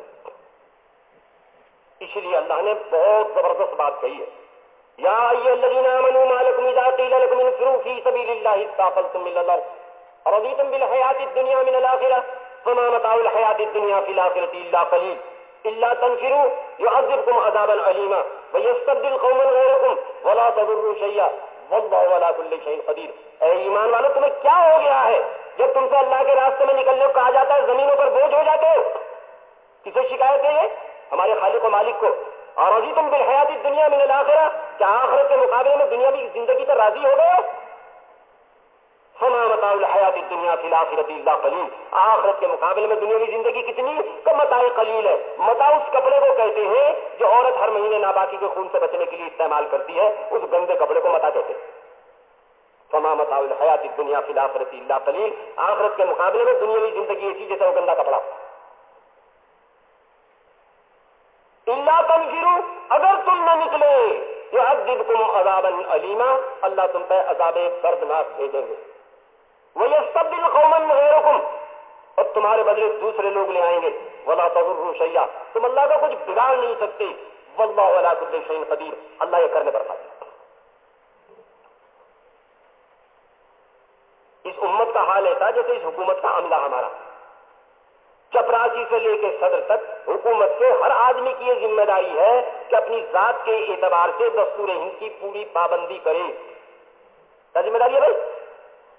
اس لیے اللہ نے بہت زبردست بات کہی ہے. یا ایھا الذین آمنوا ما لکم اذا قیل لکم انفروا فی سبیل اللہ اثاقلتم الی الارض ارضیتم بالحیاۃ الدنیا من الآخرہ فما متاع الحیاۃ الدنیا فی الآخرۃ الا قلیل الا تنفروا يعذبكم عذابا علیما ویستبدل قوما غیرکم ولا تضروا شیئا واللہ علی کل شیء قدیر. اے ایمان والو تمہیں کیا ہو گیا ہے جب تم سے اللہ کے راستے میں نکلنے کو کہا جاتا ہے زمینوں پر بوجھ ہو جاتے ہو؟ کسے شکایت ہے یہ؟ ہمارے خالق و مالک کو. اور رضیتم بالحیات الدنیا من الآخرہ، کیا آخرت کے مقابلے میں دنیاوی زندگی پر راضی ہو گئے؟ فما متاع الحیات الدنیا فی الآخرۃ الا قلیل. آخرت کے مقابلے میں دنیاوی زندگی کتنی؟ کہ متاع قلیل ہے. متاع اس کپڑے کو کہتے ہیں جو عورت ہر مہینے ناباکی کے خون سے بچنے کے لیے استعمال کرتی ہے، اس گندے کپڑے کو متاع کہتے ہیں. فما متاع الحیات الدنیا فی الآخرۃ الا قلیل. آخرت کے مقابلے میں دنیاوی زندگی ایسی جیسے وہ گندا کپڑا. الا تنفروا، اگر تم نہ نکلے یعذبکم عذابا علیما، اللہ تم پہ عذاب دردناک بھیجیں گے. ویستبدل قوما غیرکم، اور تمہارے بدلے دوسرے لوگ لے آئیں گے. ولا تضروا شیئا، تم اللہ کا کچھ بگاڑ نہیں سکتے. واللہ علی کل شیء قدیر، اللہ یہ کرنے پر قادر. اس امت کا حال ایسا جیسے اس حکومت کا عملہ ہمارا. چپراسی سے لے کے صدر تک حکومت سے ہر آدمی کی یہ ذمہ داری ہے کہ اپنی ذات کے اعتبار سے دستور ہند کی پوری پابندی کرے. کیا ذمہ داری ہے بھائی؟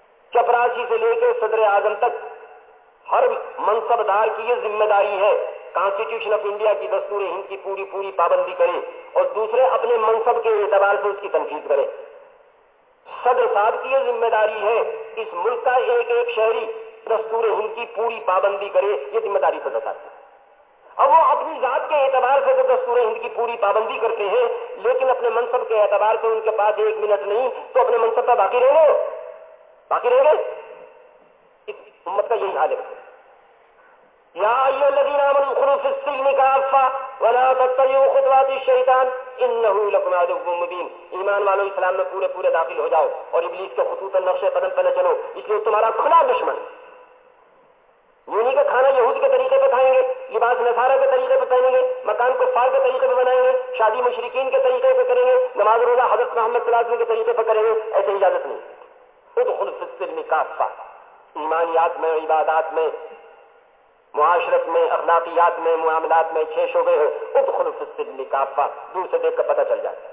چپراسی سے لے کے صدر اعظم تک ہر منصب دار کی یہ ذمہ داری ہے کانسٹیٹیوشن آف انڈیا کی دستور ہند کی پوری پوری پابندی کرے اور دوسرے اپنے منصب کے اعتبار سے اس کی تنقید کرے. صدر صاحب کی یہ ذمہ داری ہے اس ملک کا ایک ایک شہری دستور ہند کی پوری پابندی کرے. یہ ذمہ داری صدر صاحب کی. اب وہ اپنی ذات کے اعتبار سے تو دستور ہند کی پوری پابندی کرتے ہیں لیکن اپنے منصب کے اعتبار سے ان کے پاس ایک منٹ نہیں تو اپنے منصب پر باقی رہیں گے باقی رہیں گے اس امت کا یہی حال ہے. یا ایھا الذین آمنوا ادخلوا فی السلم کافۃ ولا تتبعوا خطوات الشیطان انہ لکم عدو مبین. ایمان والو اسلام میں پورے پورے داخل ہو جاؤ اور ابلیس کے خطوط نقش قدم پہ نہ چلو اس لیے تمہارا کھلا دشمن. یہ نہیں کہ کھانا یہود کے طریقے پہ کھائیں گے, لباس نصارہ کے طریقے پہ پہنیں گے, مکان کفار کے طریقے پہ بنائیں گے, شادی مشرکین کے طریقے پہ کریں گے, نماز روزہ حضرت محمد صلی اللہ علیہ وسلم کے طریقے پہ کریں گے. ایسے اجازت نہیں. ادخل فی السلم کافۃ. ایمانیات میں, عبادات میں, معاشرت میں, اخلاقیات میں, معاملات میں چھ شعبے ہو. ادخل فی السلم کافۃ. دور سے دیکھ کر پتہ چل جائے.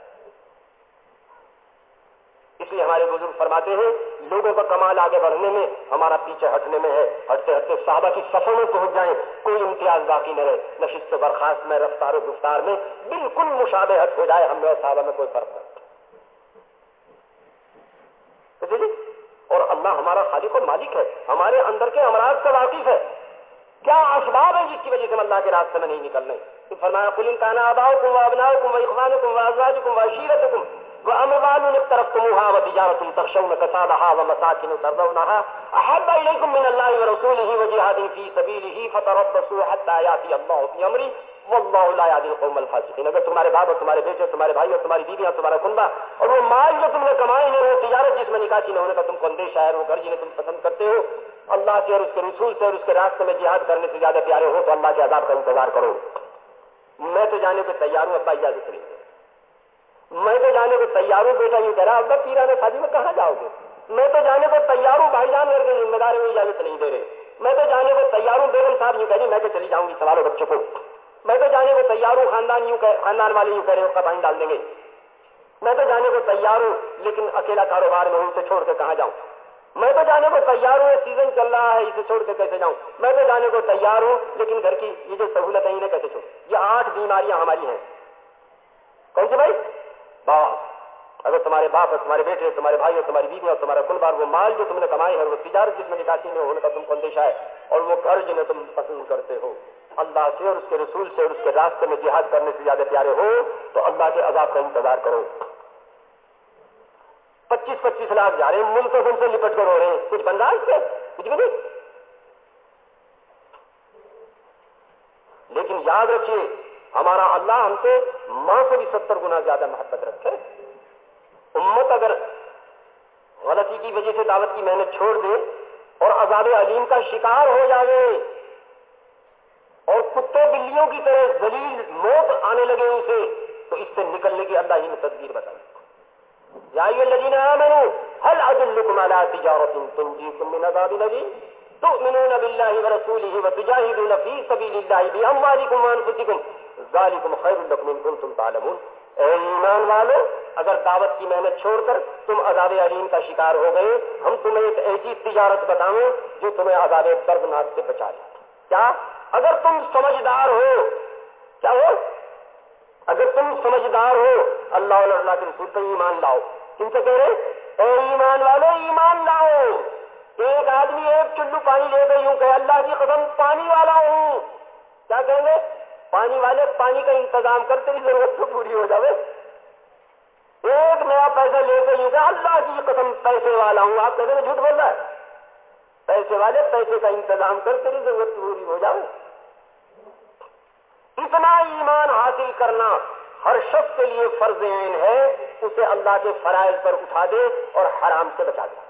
اس لیے ہمارے بزرگ فرماتے ہیں لوگوں کا کمال آگے بڑھنے میں ہمارا پیچھے ہٹنے میں ہے. ہٹتے ہٹتے صحابہ کی صفوں میں پہنچ جائیں کوئی امتیاز باقی نہ رہے. نشست و برخاست میں, رفتار و گفتار میں بالکل مشابہت ہو جائے ہم میں اور صحابہ میں کوئی فرق نہیں. اور اللہ ہمارا خالق و مالک ہے, ہمارے اندر کے امراض سے واقف ہے. کیا اسباب ہیں جس کی وجہ سے ہم اللہ کے راستے میں نہیں نکل رہے؟ تو فرمایا قل ان کان آباؤکم وابناؤکم واخوانکم وازواجکم وعشیرتکم واموال اقترفتموها وتجارة تخشون كسادها ومساكن ترضونها احب اليكم من الله ورسوله وجهاد في سبيله فتربصوا حتى ياتي الله بامره والله لا يهدي القوم الفاسقين. اگر تمہارے باپ اور تمہارے بیٹے, تمہارے بھائی اور تمہاری بیویاں, تمہارا کنبہ اور وہ مال جو تم نے کمائے ہیں, وہ تجارت جس میں نکاح کی نہ ہونے کا تم کو اندیشہ ہے, وہ گھر جنہیں تم پسند کرتے ہو, اللہ کے اور اس کے رسول سے اور اس کے راستے میں جہاد کرنے سے زیادہ پیارے ہو, تو اللہ کے عذاب کا انتظار کرو. میں تو جانے کو تیار ہوں, ابا اجازت نہیں. میں تو جانے کو تیار ہوں, بیٹا یوں کہہ رہا, ابا پیرانہ شادی میں کہاں جاؤ گے؟ میں تو جانے کو تیار ہوں, بھائی جان میرے ذمہ دار میں اجازت نہیں دے رہے. میں تو جانے کو تیار ہوں, بیگم صاحب یوں کہہ رہی, میں تو چلی جاؤں گی سوالوں بچوں کو. میں تو جانے کو تیار ہوں, خاندان یوں خاندان والے یوں کہہ رہے, اس کا پانی ڈال دیں گے. میں تو جانے کو تیار ہوں لیکن اکیلا کاروبار میں ہوں, اسے چھوڑ کے کہاں جاؤں. میں تو جانے کو تیار ہوں, سیزن چل رہا ہے, اسے چھوڑ کے کیسے جاؤں. میں تو جانے کو تیار ہوں لیکن گھر کی یہ جو سہولت ہے انہیں کیسے چھوڑ. یہ آٹھ بیماریاں ہماری ہیں. کون سی بھائی؟ باپ. اگر تمہارے باپ اور تمہارے بیٹے, تمہارے بھائی اور تمہاری بیوی اور تمہارا کنبہ, وہ مال جو تم نے کمائے ہے, وہ تجارت جس میں نکاسی میں ہونے کا تم کو اندیشہ ہے, اور وہ قرض جنہیں تم پسند کرتے ہو, اللہ سے اور اس کے رسول سے اور اس کے راستے میں جہاد کرنے سے زیادہ پیارے ہو, تو اللہ کے عذاب کا انتظار کرو. پچیس پچیس لاکھ جا رہے ہیں, ملک تو سے لپٹ کر ہو رہے ہیں, کچھ بن رہا ہے اس سے کچھ بھی نہیں. لیکن یاد رکھیے ہمارا اللہ ہم سے ماں سے بھی ستر گنا زیادہ محبت رکھے. امت اگر غلطی کی وجہ سے دعوت کی محنت چھوڑ دے اور عذاب علیم کا شکار ہو جائے اور کتے بلیوں کی طرح ذلیل موت آنے لگے اسے, تو اس سے نکلنے کی اللہ ہی نے تدبیر بتائی. یا ایھا الذین آمنوا هل ادلکم علی تجارۃ تنجیکم من عذاب علیم تؤمنون باللہ ورسولہ وتجاہدون فی سبیل اللہ باموالکم وانفسکم ذالکم خیر لکم ان کنتم تعلمون. اے ایمان والو, اگر دعوت کی محنت چھوڑ کر تم عذاب علیم کا شکار ہو گئے, ہم تمہیں ایک ایسی تجارت بتاؤں جو تمہیں عذاب دردناک سے بچا لے. کیا؟ اگر تم سمجھدار ہو, کیا ہو؟ اگر تم سمجھدار ہو, اللہ اور اللہ کے رسول پر ایمان لاؤ. کن سے کہہ رہے؟ اے ایمان والو ایمان لاؤ. ایک آدمی ایک چلو پانی لے کر یوں کہ اللہ کی قسم پانی والا ہوں, کیا کہیں گے؟ پانی والے پانی کا انتظام کر, تیری ضرورت تو پوری ہو جائے. ایک نیا پیسہ لے کر یوں کہ اللہ کی قسم پیسے والا ہوں, آپ کہتے ہیں جھوٹ بول رہا ہے. پیسے والے پیسے کا انتظام کر, تیری ضرورت پوری ہو جائے. اتنا ایمان حاصل کرنا ہر شخص کے لیے فرض عین ہے, اسے اللہ کے فرائض پر اٹھا دے اور حرام سے بچا دے.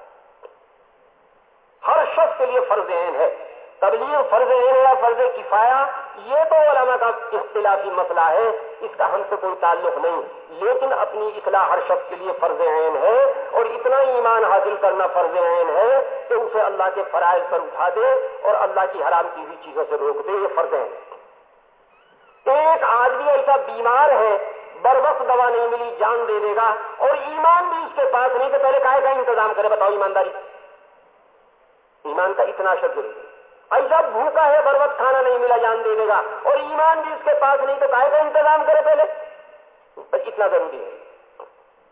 ہر شخص کے لیے فرض عین ہے. تبلیغ فرض عین یا فرض کفایہ, یہ تو علماء کا اختلافی مسئلہ ہے, اس کا ہم سے کوئی تعلق نہیں. لیکن اپنی اصلاح ہر شخص کے لیے فرض عین ہے, اور اتنا ایمان حاصل کرنا فرض عین ہے کہ اسے اللہ کے فرائض پر اٹھا دے اور اللہ کی حرام کی ہوئی چیزوں سے روک دے. یہ فرض عین ہے. ایک آدمی ایسا بیمار ہے, بر وقت دوا نہیں ملی, جان دے دے گا, اور ایمان بھی اس کے پاس نہیں, تو پہلے کائے کا انتظام کرے؟ بتاؤ ایمانداری. ایمان کا اتنا شرط ضروری ہے. ایسا بھوکا ہے بر وقت کھانا نہیں ملا جان دے دے گا، اور ایمان بھی اس کے پاس نہیں تو کائے کا انتظام کرے پہلے؟ بس اتنا ضروری ہے۔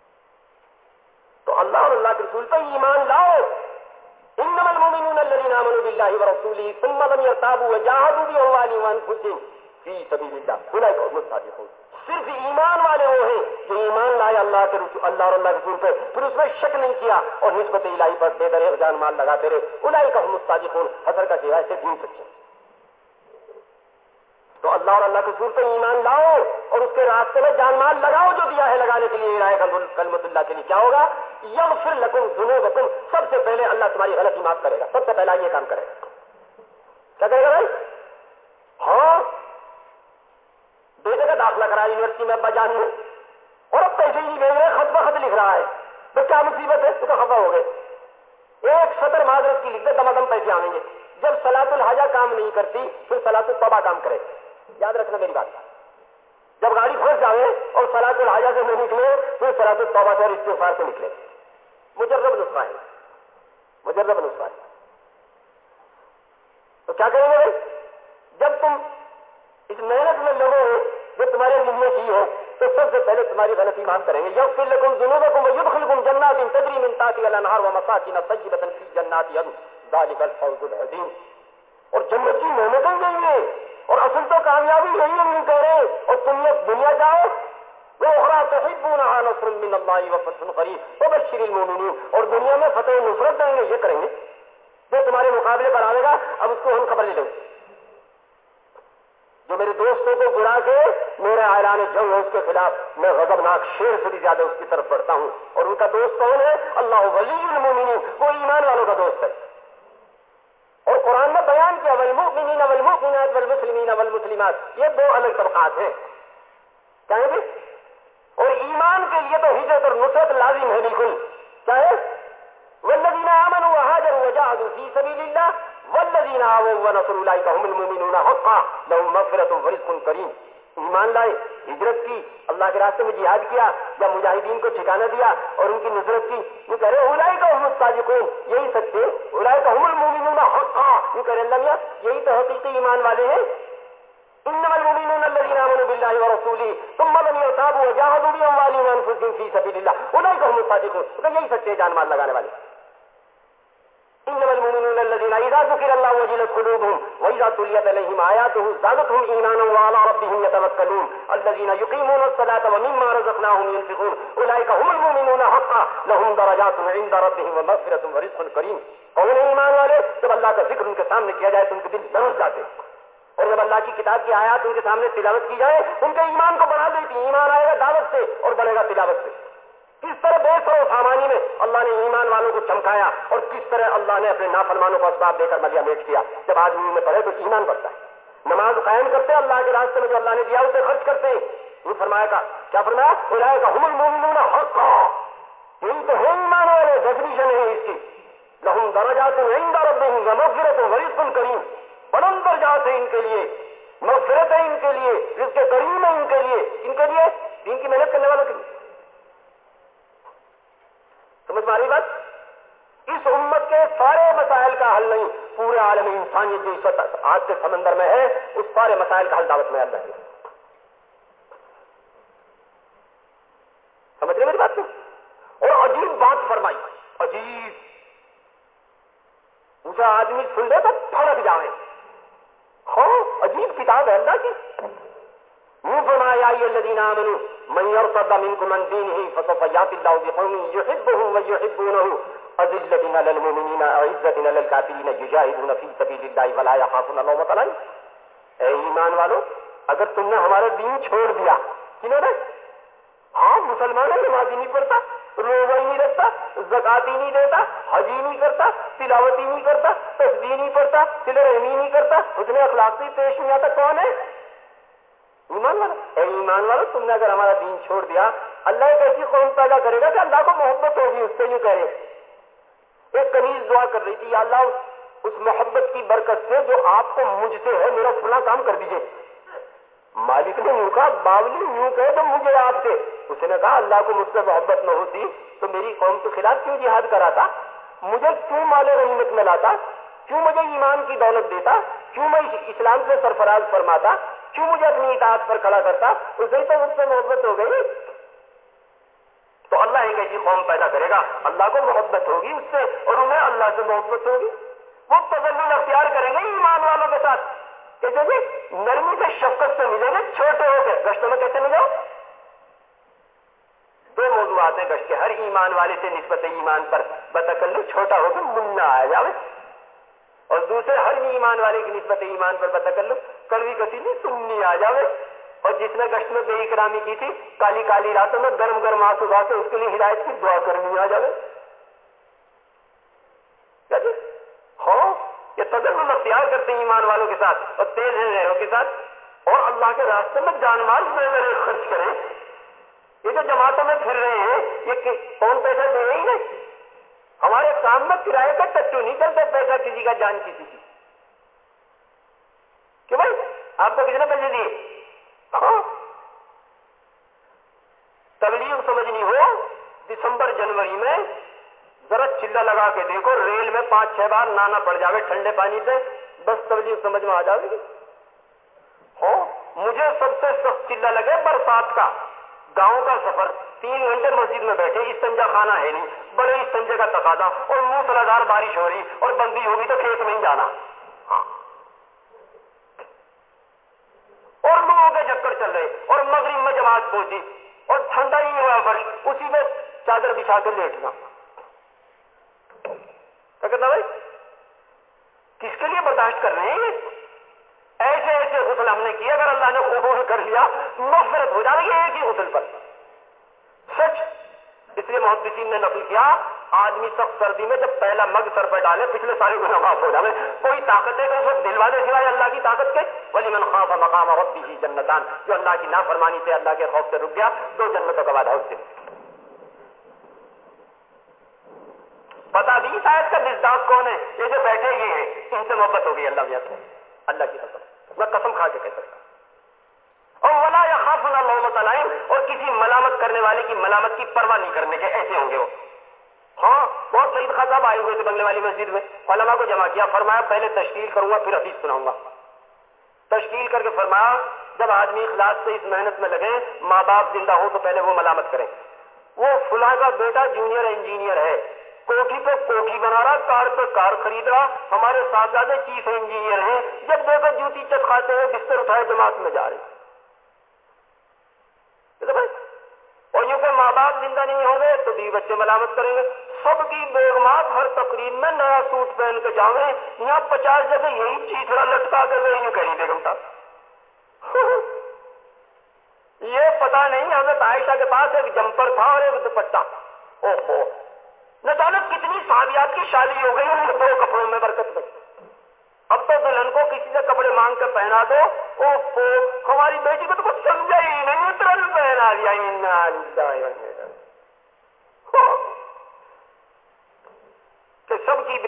تو اللہ اور اللہ کے رسول پہ ایمان لاؤ۔ انما المؤمنون الذين آمنوا بالله ورسوله ثم لم يرتابوا وجاهدوا بأموالهم وأنفسهم في سبيل الله أولئك هم الصادقون۔ صرف ایمان والے وہ ہیں جو ایمان لائے اللہ کے رسول اللہ اور اللہ کے رسول پہ، پھر اس میں شک نہیں کیا اور نسبت الہی پر بے درے جان مال لگاتے رہے، اولئک هم الصادقون، حضر کا سوائے سے دین سچے۔ تو اللہ اور اللہ کے رسول پہ ایمان لاؤ اور اس کے راستے میں جان مال لگاؤ جو دیا ہے لگانے کے لیے، رائے کلمت اللہ کے لیے کیا ہوگا؟ یغفر لکم ذنوبکم، سب سے پہلے اللہ تمہاری غلطی معاف کرے گا، سب سے پہلا یہ کام کرے گا۔ کیا کرے گا بھائی؟ ہاں، بیٹے کا داخلہ کرا یونیورسٹی میں ابا جان میں، اور اب پیسے ہی نہیں بھیج رہے، خط بخط لکھ رہا ہے، تو کیا مصیبت ہے؟ تو خفا ہو گئے، ایک سطر معذرت کی لکھ دے، دما دم پیسے آئیں گے۔ جب صلاۃ الحاجہ کام نہیں کرتی پھر صلاۃ التوبہ کام کرے، یاد رکھنا میری بات۔ جب گاڑی پھنس جائے اور صلاۃ الحاجہ سے نہیں نکلے پھر صلاۃ التوبہ سے اور استغفار سے نکلے، مجرب نسخہ ہے، مجرب نسخہ ہے۔ تو کیا کریں گے بھائی؟ جب تم اس محنت میں لگو ہو جو تمہارے ذمہ کی ہو تو سب سے پہلے تمہاری غلطی معاف کریں گے۔ یغفر لکم ذنوبکم ویدخلکم جنات تجری من تحتها الانہار ومساکن طیبۃ فی جنات عدن ذلک الفوز العظیم۔ اور جنت کی نعمتیں یہی ہیں، اور اصل تو کامیابی یہی نہیں کہہ رہے، اور تم لوگ دنیا جاؤ وأخرى تحبونها نصر من اللہ وفتح قریب وبشر المؤمنین، اور دنیا میں فتح و نصرت دیں گے، یہ کریں گے جو تمہارے مقابلے پر آئے گا۔ اب اس کو ہم خبر لے لیں، جو میرے دوستوں کو گرا کے میرا اعلان جنگ ہے اس کے خلاف میں غضبناک شیر سے بھی زیادہ اس کی طرف بڑھتا ہوں، اور ان کا دوست کون ہے؟ اللہ ولی المؤمنین، وہ ایمان والوں کا دوست ہے۔ اور قرآن نے بیان کیا والمؤمنین والمؤمنات والمسلمین والمسلمات، یہ دو الگ طبقات ہیں، کیا ہے جی؟ اور ایمان کے لیے تو ہجرت اور نصرت لازم ہے، بالکل کیا ہے؟ والذین آمنوا وهاجروا وجاهدوا فی سبیل اللہ والذین آووا ونصروا اولئک هم المؤمنون حقا لهم مغفرۃ ورزق کریم۔ ایمان لائے، ہجرت کی، اللہ کے راستے میں جہاد کیا یا مجاہدین کو ٹھکانہ دیا اور ان کی نصرت کی، یہ کہہ رہے اولئک هم الصادقون، یہی سچے، اولئک هم المؤمنون حقا، یہ کہہ رہے اللہ میاں یہی تو حقیقی ایمان والے ہیں۔ انما المؤمنون الذين آمنوا بالله ورسوله ثم لم يرتابوا وجاهدوا بأموالهم وأنفسهم في سبيل الله اولئك هم الصادقون، تو یہی سچے جان مال لگانے والے۔ انما المؤمنون الذين اذا ذكر الله وجلت قلوبهم واذا تليت عليهم آياته زادتهم ايمانا وعلى ربهم يتوكلون الذين يقيمون الصلاة ومما رزقناهم ينفقون اولئك هم المؤمنون حقا لهم درجات عند ربهم ومغفرة ورزق کریم۔ کون ایمان والے؟ جب اللہ کا ذکر ان کے سامنے کیا جائے تو ان کے دل برس جاتے، اور جب اللہ کی کتاب کی آیات ان کے سامنے تلاوت کی جائے ان کے ایمان کو بڑھا دیتی۔ ایمان آئے گا دعوت سے اور بڑھے گا تلاوت سے۔ کس طرح بے سر و سامانی میں اللہ نے ایمان والوں کو چمکایا، اور کس طرح اللہ نے اپنے نافرمانوں کو اسباب دے کر ملیا میٹ کیا۔ جب آدمی میں پڑھے تو ایمان بڑھتا ہے، نماز قائم کرتے اللہ کے راستے میں جو اللہ نے دیا اسے خرچ کرتے، یہ فرمایا کا کیا فرمایا؟ اولئک هم المؤمنون حقا، یہی تو ہے ایمان والے، ڈیفینیشن ہے اس کی۔ لهم درجات عند ربهم ومغفرۃ ورزق کریم، بلند درجات ہیں ان کے لیے، مغفرت ہے ان کے لیے، رزق کریم ہے ان کے لیے، ان کے لیے دین کی محنت کرنے والوں کے لیے۔ سمجھ میں آ رہی بات؟ اس امت کے سارے مسائل کا حل نہیں، پورے عالم انسانیت جو اس وقت آج کے سمندر میں ہے اس سارے مسائل کا حل دعوت میں اللہ ہے۔ سمجھ رہے میری بات کو؟ اور عجیب بات فرمائی، عجیب، اسے آدمی سن لے تو پھڑک جائے۔ ہاں عجیب کتاب ہے اللہ کی۔ یوں فرمایا یا ایھا الذین آمنوا من یرتد منکم عن دینہ فسوف یأتی اللہ بقوم یحبهم ویحبونہ اذلۃ علی المؤمنین اعزۃ علی الکافرین یجاہدون فی سبیل اللہ ولا یخافون لومۃ لائم۔ اے ایمان والو، اگر تم نے ہمارا دین چھوڑ دیا، کنہوں نے؟ ہاں مسلمان ہے، نماز ہی نہیں پڑھتا، روزہ ہی نہیں رکھتا، زکات ہی نہیں دیتا، حج ہی نہیں کرتا، تلاوت ہی نہیں کرتا، تسبیح نہیں پڑھتا، صلہ رحمی نہیں کرتا، حسن اخلاق سے پیش نہیں آتا، کون ہے؟ ایمان والا۔ اے ایمان والا، تم نے اگر ہمارا دین چھوڑ دیا، اللہ ایک ایسی قوم پیدا کرے گا کہ اللہ کو محبت ہوگی اس سے، یوں کہہ رہے۔ ایک کنیز دعا کر رہی تھی، یا اللہ اس محبت کی برکت سے جو آپ کو مجھ سے ہے میرا فلاں کام کر دیجئے۔ مالک نے یوں کہا، باولی یوں کہے تو مجھے آپ سے۔ اس نے کہا اللہ کو مجھ سے محبت نہ ہوتی تو میری قوم کے خلاف کیوں جہاد کراتا، مجھے کیوں مال غنیمت میں لاتا، کیوں مجھے ایمان کی دولت دیتا, کیوں میں اسلام سے سرفراز فرماتا, کیوں مجھے اپنی اطاعت پر کھڑا کرتا, اسے ہی تو مجھ سے محبت ہو گئی. تو اللہ ایک ایسی قوم پیدا کرے گا, اللہ کو محبت ہوگی اس سے اور انہیں اللہ سے محبت ہوگی. وہ تذلل اختیار کریں گے ایمان والوں کے ساتھ, کہتے جی نرمی سے شفقت سے ملیں گے, چھوٹے ہو کے گشتوں میں کیسے ملو. دو موضوعات ہیں گشت کے, ہر ایمان والے سے نسبت ایمان پر بتکلف چھوٹا ہو کے منا آ جاوے, اور دوسرے ہر ایمان والے کی نسبت ایمان پر بتکلف کڑوی کسیلی سننی آ جاوے. اور جس نے گشت میں بے اکرامی کی تھی کالی کالی راتوں میں گرم گرم آنسو بہا کے اس کے لیے ہدایت کی دعا کرنی آ جاوے. کیا جی ہاں یہ تجربہ اختیار کرتے ہیں ایمان والوں کے ساتھ اور تیز ہیں غیروں کے ساتھ, اور اللہ کے راستے میں جان مال میں خرچ کریں. یہ جو جماعتوں میں پھر رہے ہیں یہ کون پیسہ دے رہی ہے, ہمارے کام میں کرایے کا ٹچو نہیں چلتا پیسہ کسی کا جان کسی کی. کہ بھائی آپ کو کتنے پیسے دیے, ہاں تبلیغ سمجھنی ہو دسمبر جنوری میں ذرا چلا لگا کے دیکھو, ریل میں پانچ چھ بار نانا پڑ جاوے ٹھنڈے پانی سے, بس تبلیغ سمجھ میں آ جاوے گی. ہاں مجھے سب سے سخت چلا لگے برسات کا, گاؤں کا سفر, تین گھنٹے مسجد میں بیٹھے, استنجا خانہ ہے نہیں, بڑے استنجے کا تقاضا, اور موسلادھار بارش ہو رہی اور بندی ہوگی تو کھیت میں ہی جانا, ہاں اور لوگوں کے چکر چل رہے, اور مغرب میں جماعت پہنچی اور ٹھنڈا ہی ہوا فرش, اسی میں چادر بچھا کے لیٹنا. کیا کہتا بھائی کس کے لیے برداشت کر رہے ہیں؟ ایسے ایسے غسل ہم نے کیا, اگر اللہ نے قبول کر لیا مغفرت ہو جائے گی ایک ہی غسل پر. سچ اس لیے محدثین نے نقل کیا آدمی سخت سردی میں جب پہلا مگ سر پہ ڈالے پچھلے سارے گناہ معاف ہو جائے. کوئی طاقت ہے کہ اس کو دلوا دے سوائے اللہ کی طاقت کے. وَلِمَنْ خَافَ مَقَامَ رَبِّهِ جَنَّتَانِ, جو اللہ کی نافرمانی سے اللہ کے خوف سے رک گیا دو جنتوں کا وعدہ اس سے. پتا بھی شاید کا مزداق کون ہے, یہ جو بیٹھے یہ ہیں ان سے محبت ہو گئی اللہ میاں سے, اللہ کی قسم, میں قسم کھا کے کہہ سکتا. اور ولا يخافون لومۃ لائم, اور کسی ملامت کرنے والے کی ملامت کی پرواہ نہیں کرنے کے, ایسے ہوں گے وہ. ہاں بہت سعید خان صاحب آئے ہوئے تھے بنگلے والی مسجد میں, علماء کو جمع کیا, فرمایا پہلے تشکیل کروں گا پھر حدیث سناؤں گا. تشکیل کر کے فرمایا جب آدمی اخلاص سے اس محنت میں لگے, ماں باپ زندہ ہو تو پہلے وہ ملامت کریں. وہ فلاں کا بیٹا جونیئر انجینئر ہے, کوٹھی پہ کوٹھی بنا رہا, کار پہ کار خرید رہا, ہمارے صاحبزادے چیف انجینئر ہیں, جب دیکھو جوتی چت کھاتے ہیں بستر اٹھائے جماعت میں جا رہے. اور یوں کہ ماں باپ زندہ نہیں ہوں گے تو بیوی بچے ملامت کریں گے. سب کی بیگمات ہر تقریب میں نیا سوٹ پہن کے جاویں, یہاں پچاس جگہ یہی چیتڑا لٹکا کے گئے, یوں کہہ رہی بیگم صاحب. یہ پتا نہیں حضرت عائشہ کے پاس ایک جمپر تھا اور ایک دوپٹہ, او ہو نہ جانے کتنی صحابیات کی شادی ہو گئی ان دو کپڑوں میں برکت میں. اب تو دلہن کو کسی سے کپڑے مانگ کے پہنا دو, او ہو ہماری بیٹی کو تو کچھ سمجھا ہی نہیں, ترل پہنا دیا. کہ سب کی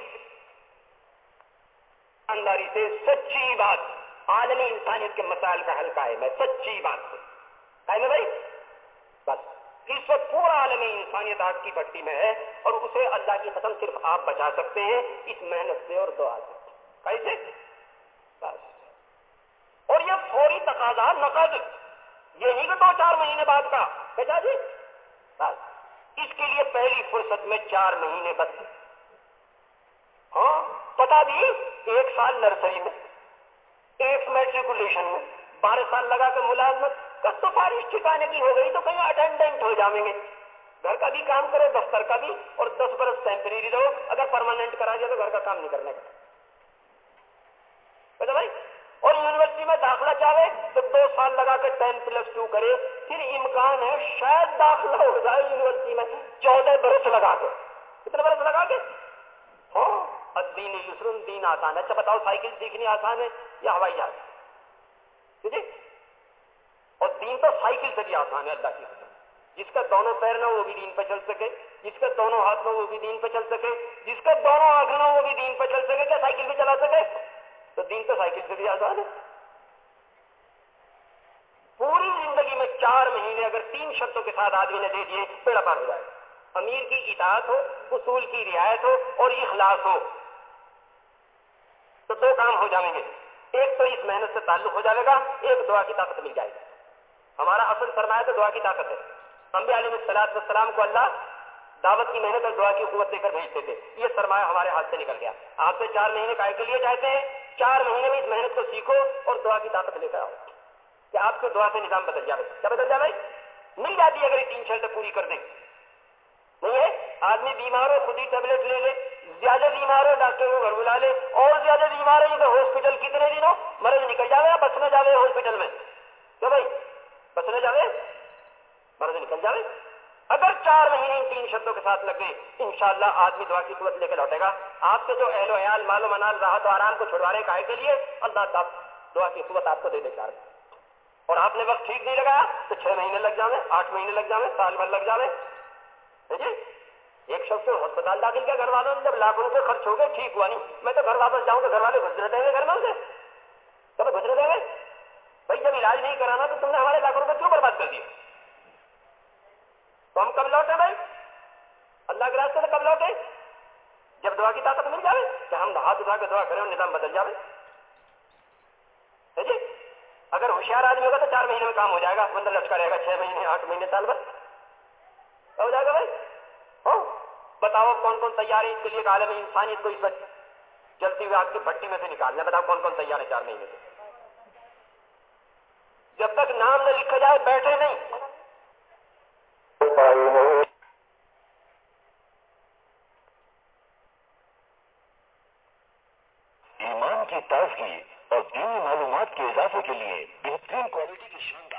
ایمانداری سے سچی بات عالمی انسانیت کے مسائل کا حل قائم ہے, سچی بات سے قائم ہے بھائی. بس اس وقت پورا عالمی انسانیت آگ کی بھٹی میں ہے, اور اسے اللہ کی قسم صرف آپ بچا سکتے ہیں اس محنت سے اور دعا سے. کیسے؟ بس. اور یہ فوری تقاضا نقد, یہ نہیں کہ دو چار مہینے بعد کا بیٹا جی, بس اس کے لیے پہلی فرصت میں چار مہینے بس. ہاں پتا بھی ایک سال نرسری میں, ایک میٹریکولیشن میں, بارہ سال لگا کے ملازمت, کب تو سفارش ٹھکانے کی ہو گئی تو کہیں اٹینڈنٹ ہو جائیں گے, گھر کا بھی کام کرو دفتر کا بھی, اور دس برس ٹیمپریری رہو, اگر پرماننٹ کرا جائے تو گھر کا کام نہیں کرنے کا بھائی. اور یونیورسٹی میں داخلہ چاہے تو دو سال لگا کے ٹین پلس ٹو کرے, پھر امکان ہے شاید داخلہ ہو جائے یونیورسٹی میں چودہ برس لگا کے. کتنے برس لگا کے؟ ہاں الدین یسر, دین آسان ہے. اچھا بتاؤ سائیکل سیکھنی آسان ہے یا ہوائی جہاز؟ ٹھیک ہے, اور دین تو سائیکل سے بھی آسان ہے اللہ کی قسم. جس کا دونوں پیر نہ وہ بھی دین پہ چل سکے, جس کا دونوں ہاتھ نہ وہ بھی دین پہ چل سکے, جس کا دونوں آنکھ نہ وہ بھی دین پہ چل سکے. کیا سائیکل بھی چلا سکے؟ تو دین تو سائیکل سے بھی آسان ہے. پوری زندگی میں چار مہینے اگر تین شرطوں کے ساتھ آدمی نے دے دیے بیڑا پار ہو جائے. امیر کی اطاعت ہو, اصول کی رعایت ہو, اور اخلاص ہو. تو دو کام ہو جائیں گے. ایک تو اس محنت سے تعلق ہو جائے گا, ایک دعا کی طاقت مل جائے گی. ہمارا اصل سرمایہ تو دعا کی طاقت ہے. انبیاء علیہ الصلوۃ والسلام کو اللہ دعوت کی محنت اور دعا کی قوت دے کر بھیجتے تھے. یہ سرمایہ ہمارے ہاتھ سے نکل گیا. آپ سے چار مہینے کائے کے لیے چاہتے ہیں, چار مہینے میں اس محنت کو سیکھو اور دعا کی طاقت لے کر آؤ کہ آپ کو دعا سے نظام بدل جائے. کیا بدل جائے؟ مل جاتی ہے اگر یہ تین شرطیں پوری کر دیں. نہیں ہے آدمی بیمار ہو خود ہی ٹیبلٹ لے لے, زیادہ بیمار ہو ڈاکٹر کو گھر بلا لے, اور زیادہ بیمار ہے تو ہاسپٹل کتنے دن ہو مرض نکل جاوے, بس نہ جاوے ہاسپٹل میں. کیوں بھائی بس نہ جاوے, مرض نکل جاوے. اگر چار مہینے ان تین شرطوں کے ساتھ لگ گئے انشاءاللہ آدمی دعا کی قوت لے کے لوٹے گا. آپ کے جو اہل و عیال مال و منال راحت و آرام کو چھڑوانے کائے کے لیے اللہ تعالیٰ دعا کی قوت آپ کو دے دے چار. اور آپ نے وقت ٹھیک نہیں لگایا تو چھ مہینے لگ جاوے, آٹھ مہینے لگ جاوے, سال بھر لگ جاوے. جی ایک شخص کو ہسپتال داخل کیا, گھر والوں نے جب لاکھوں روپے خرچ ہو گئے ٹھیک ہوا نہیں, میں تو گھر واپس جاؤں تو گھر والے گھسنے دیں گے گھر میں اسے, کب گھسنے دیں گے؟ بھائی جب علاج نہیں کرانا تو تم نے ہمارے لاکھوں روپے کیوں برباد کر دیے؟ تو ہم کب لوٹے بھائی اللہ کے راستے سے, کب لوٹے؟ جب دعا کی طاقت مل جائے کہ ہم ہاتھ اٹھا کے دعا کریں اور نظام بدل جائے. جی اگر ہوشیار آدمی ہوگا تو چار مہینے میں کام ہو جائے گا, بندہ لٹکا رہے گا چھ مہینے آٹھ مہینے سال بھر ہو جائے گا. بھائی ہو بتاؤ کون کون تیار ہے اس کے لیے, عالم انسانیت کو اس وقت جلتی ہوئی آپ کی بھٹی میں سے نکالنا, بتاؤ کون کون تیار ہے چار مہینے سے؟ جب تک نام نہ لکھا جائے بیٹھے نہیں. ایمان کی تازگی اور دینی معلومات کے اضافے کے لیے بہترین کوالٹی کی شان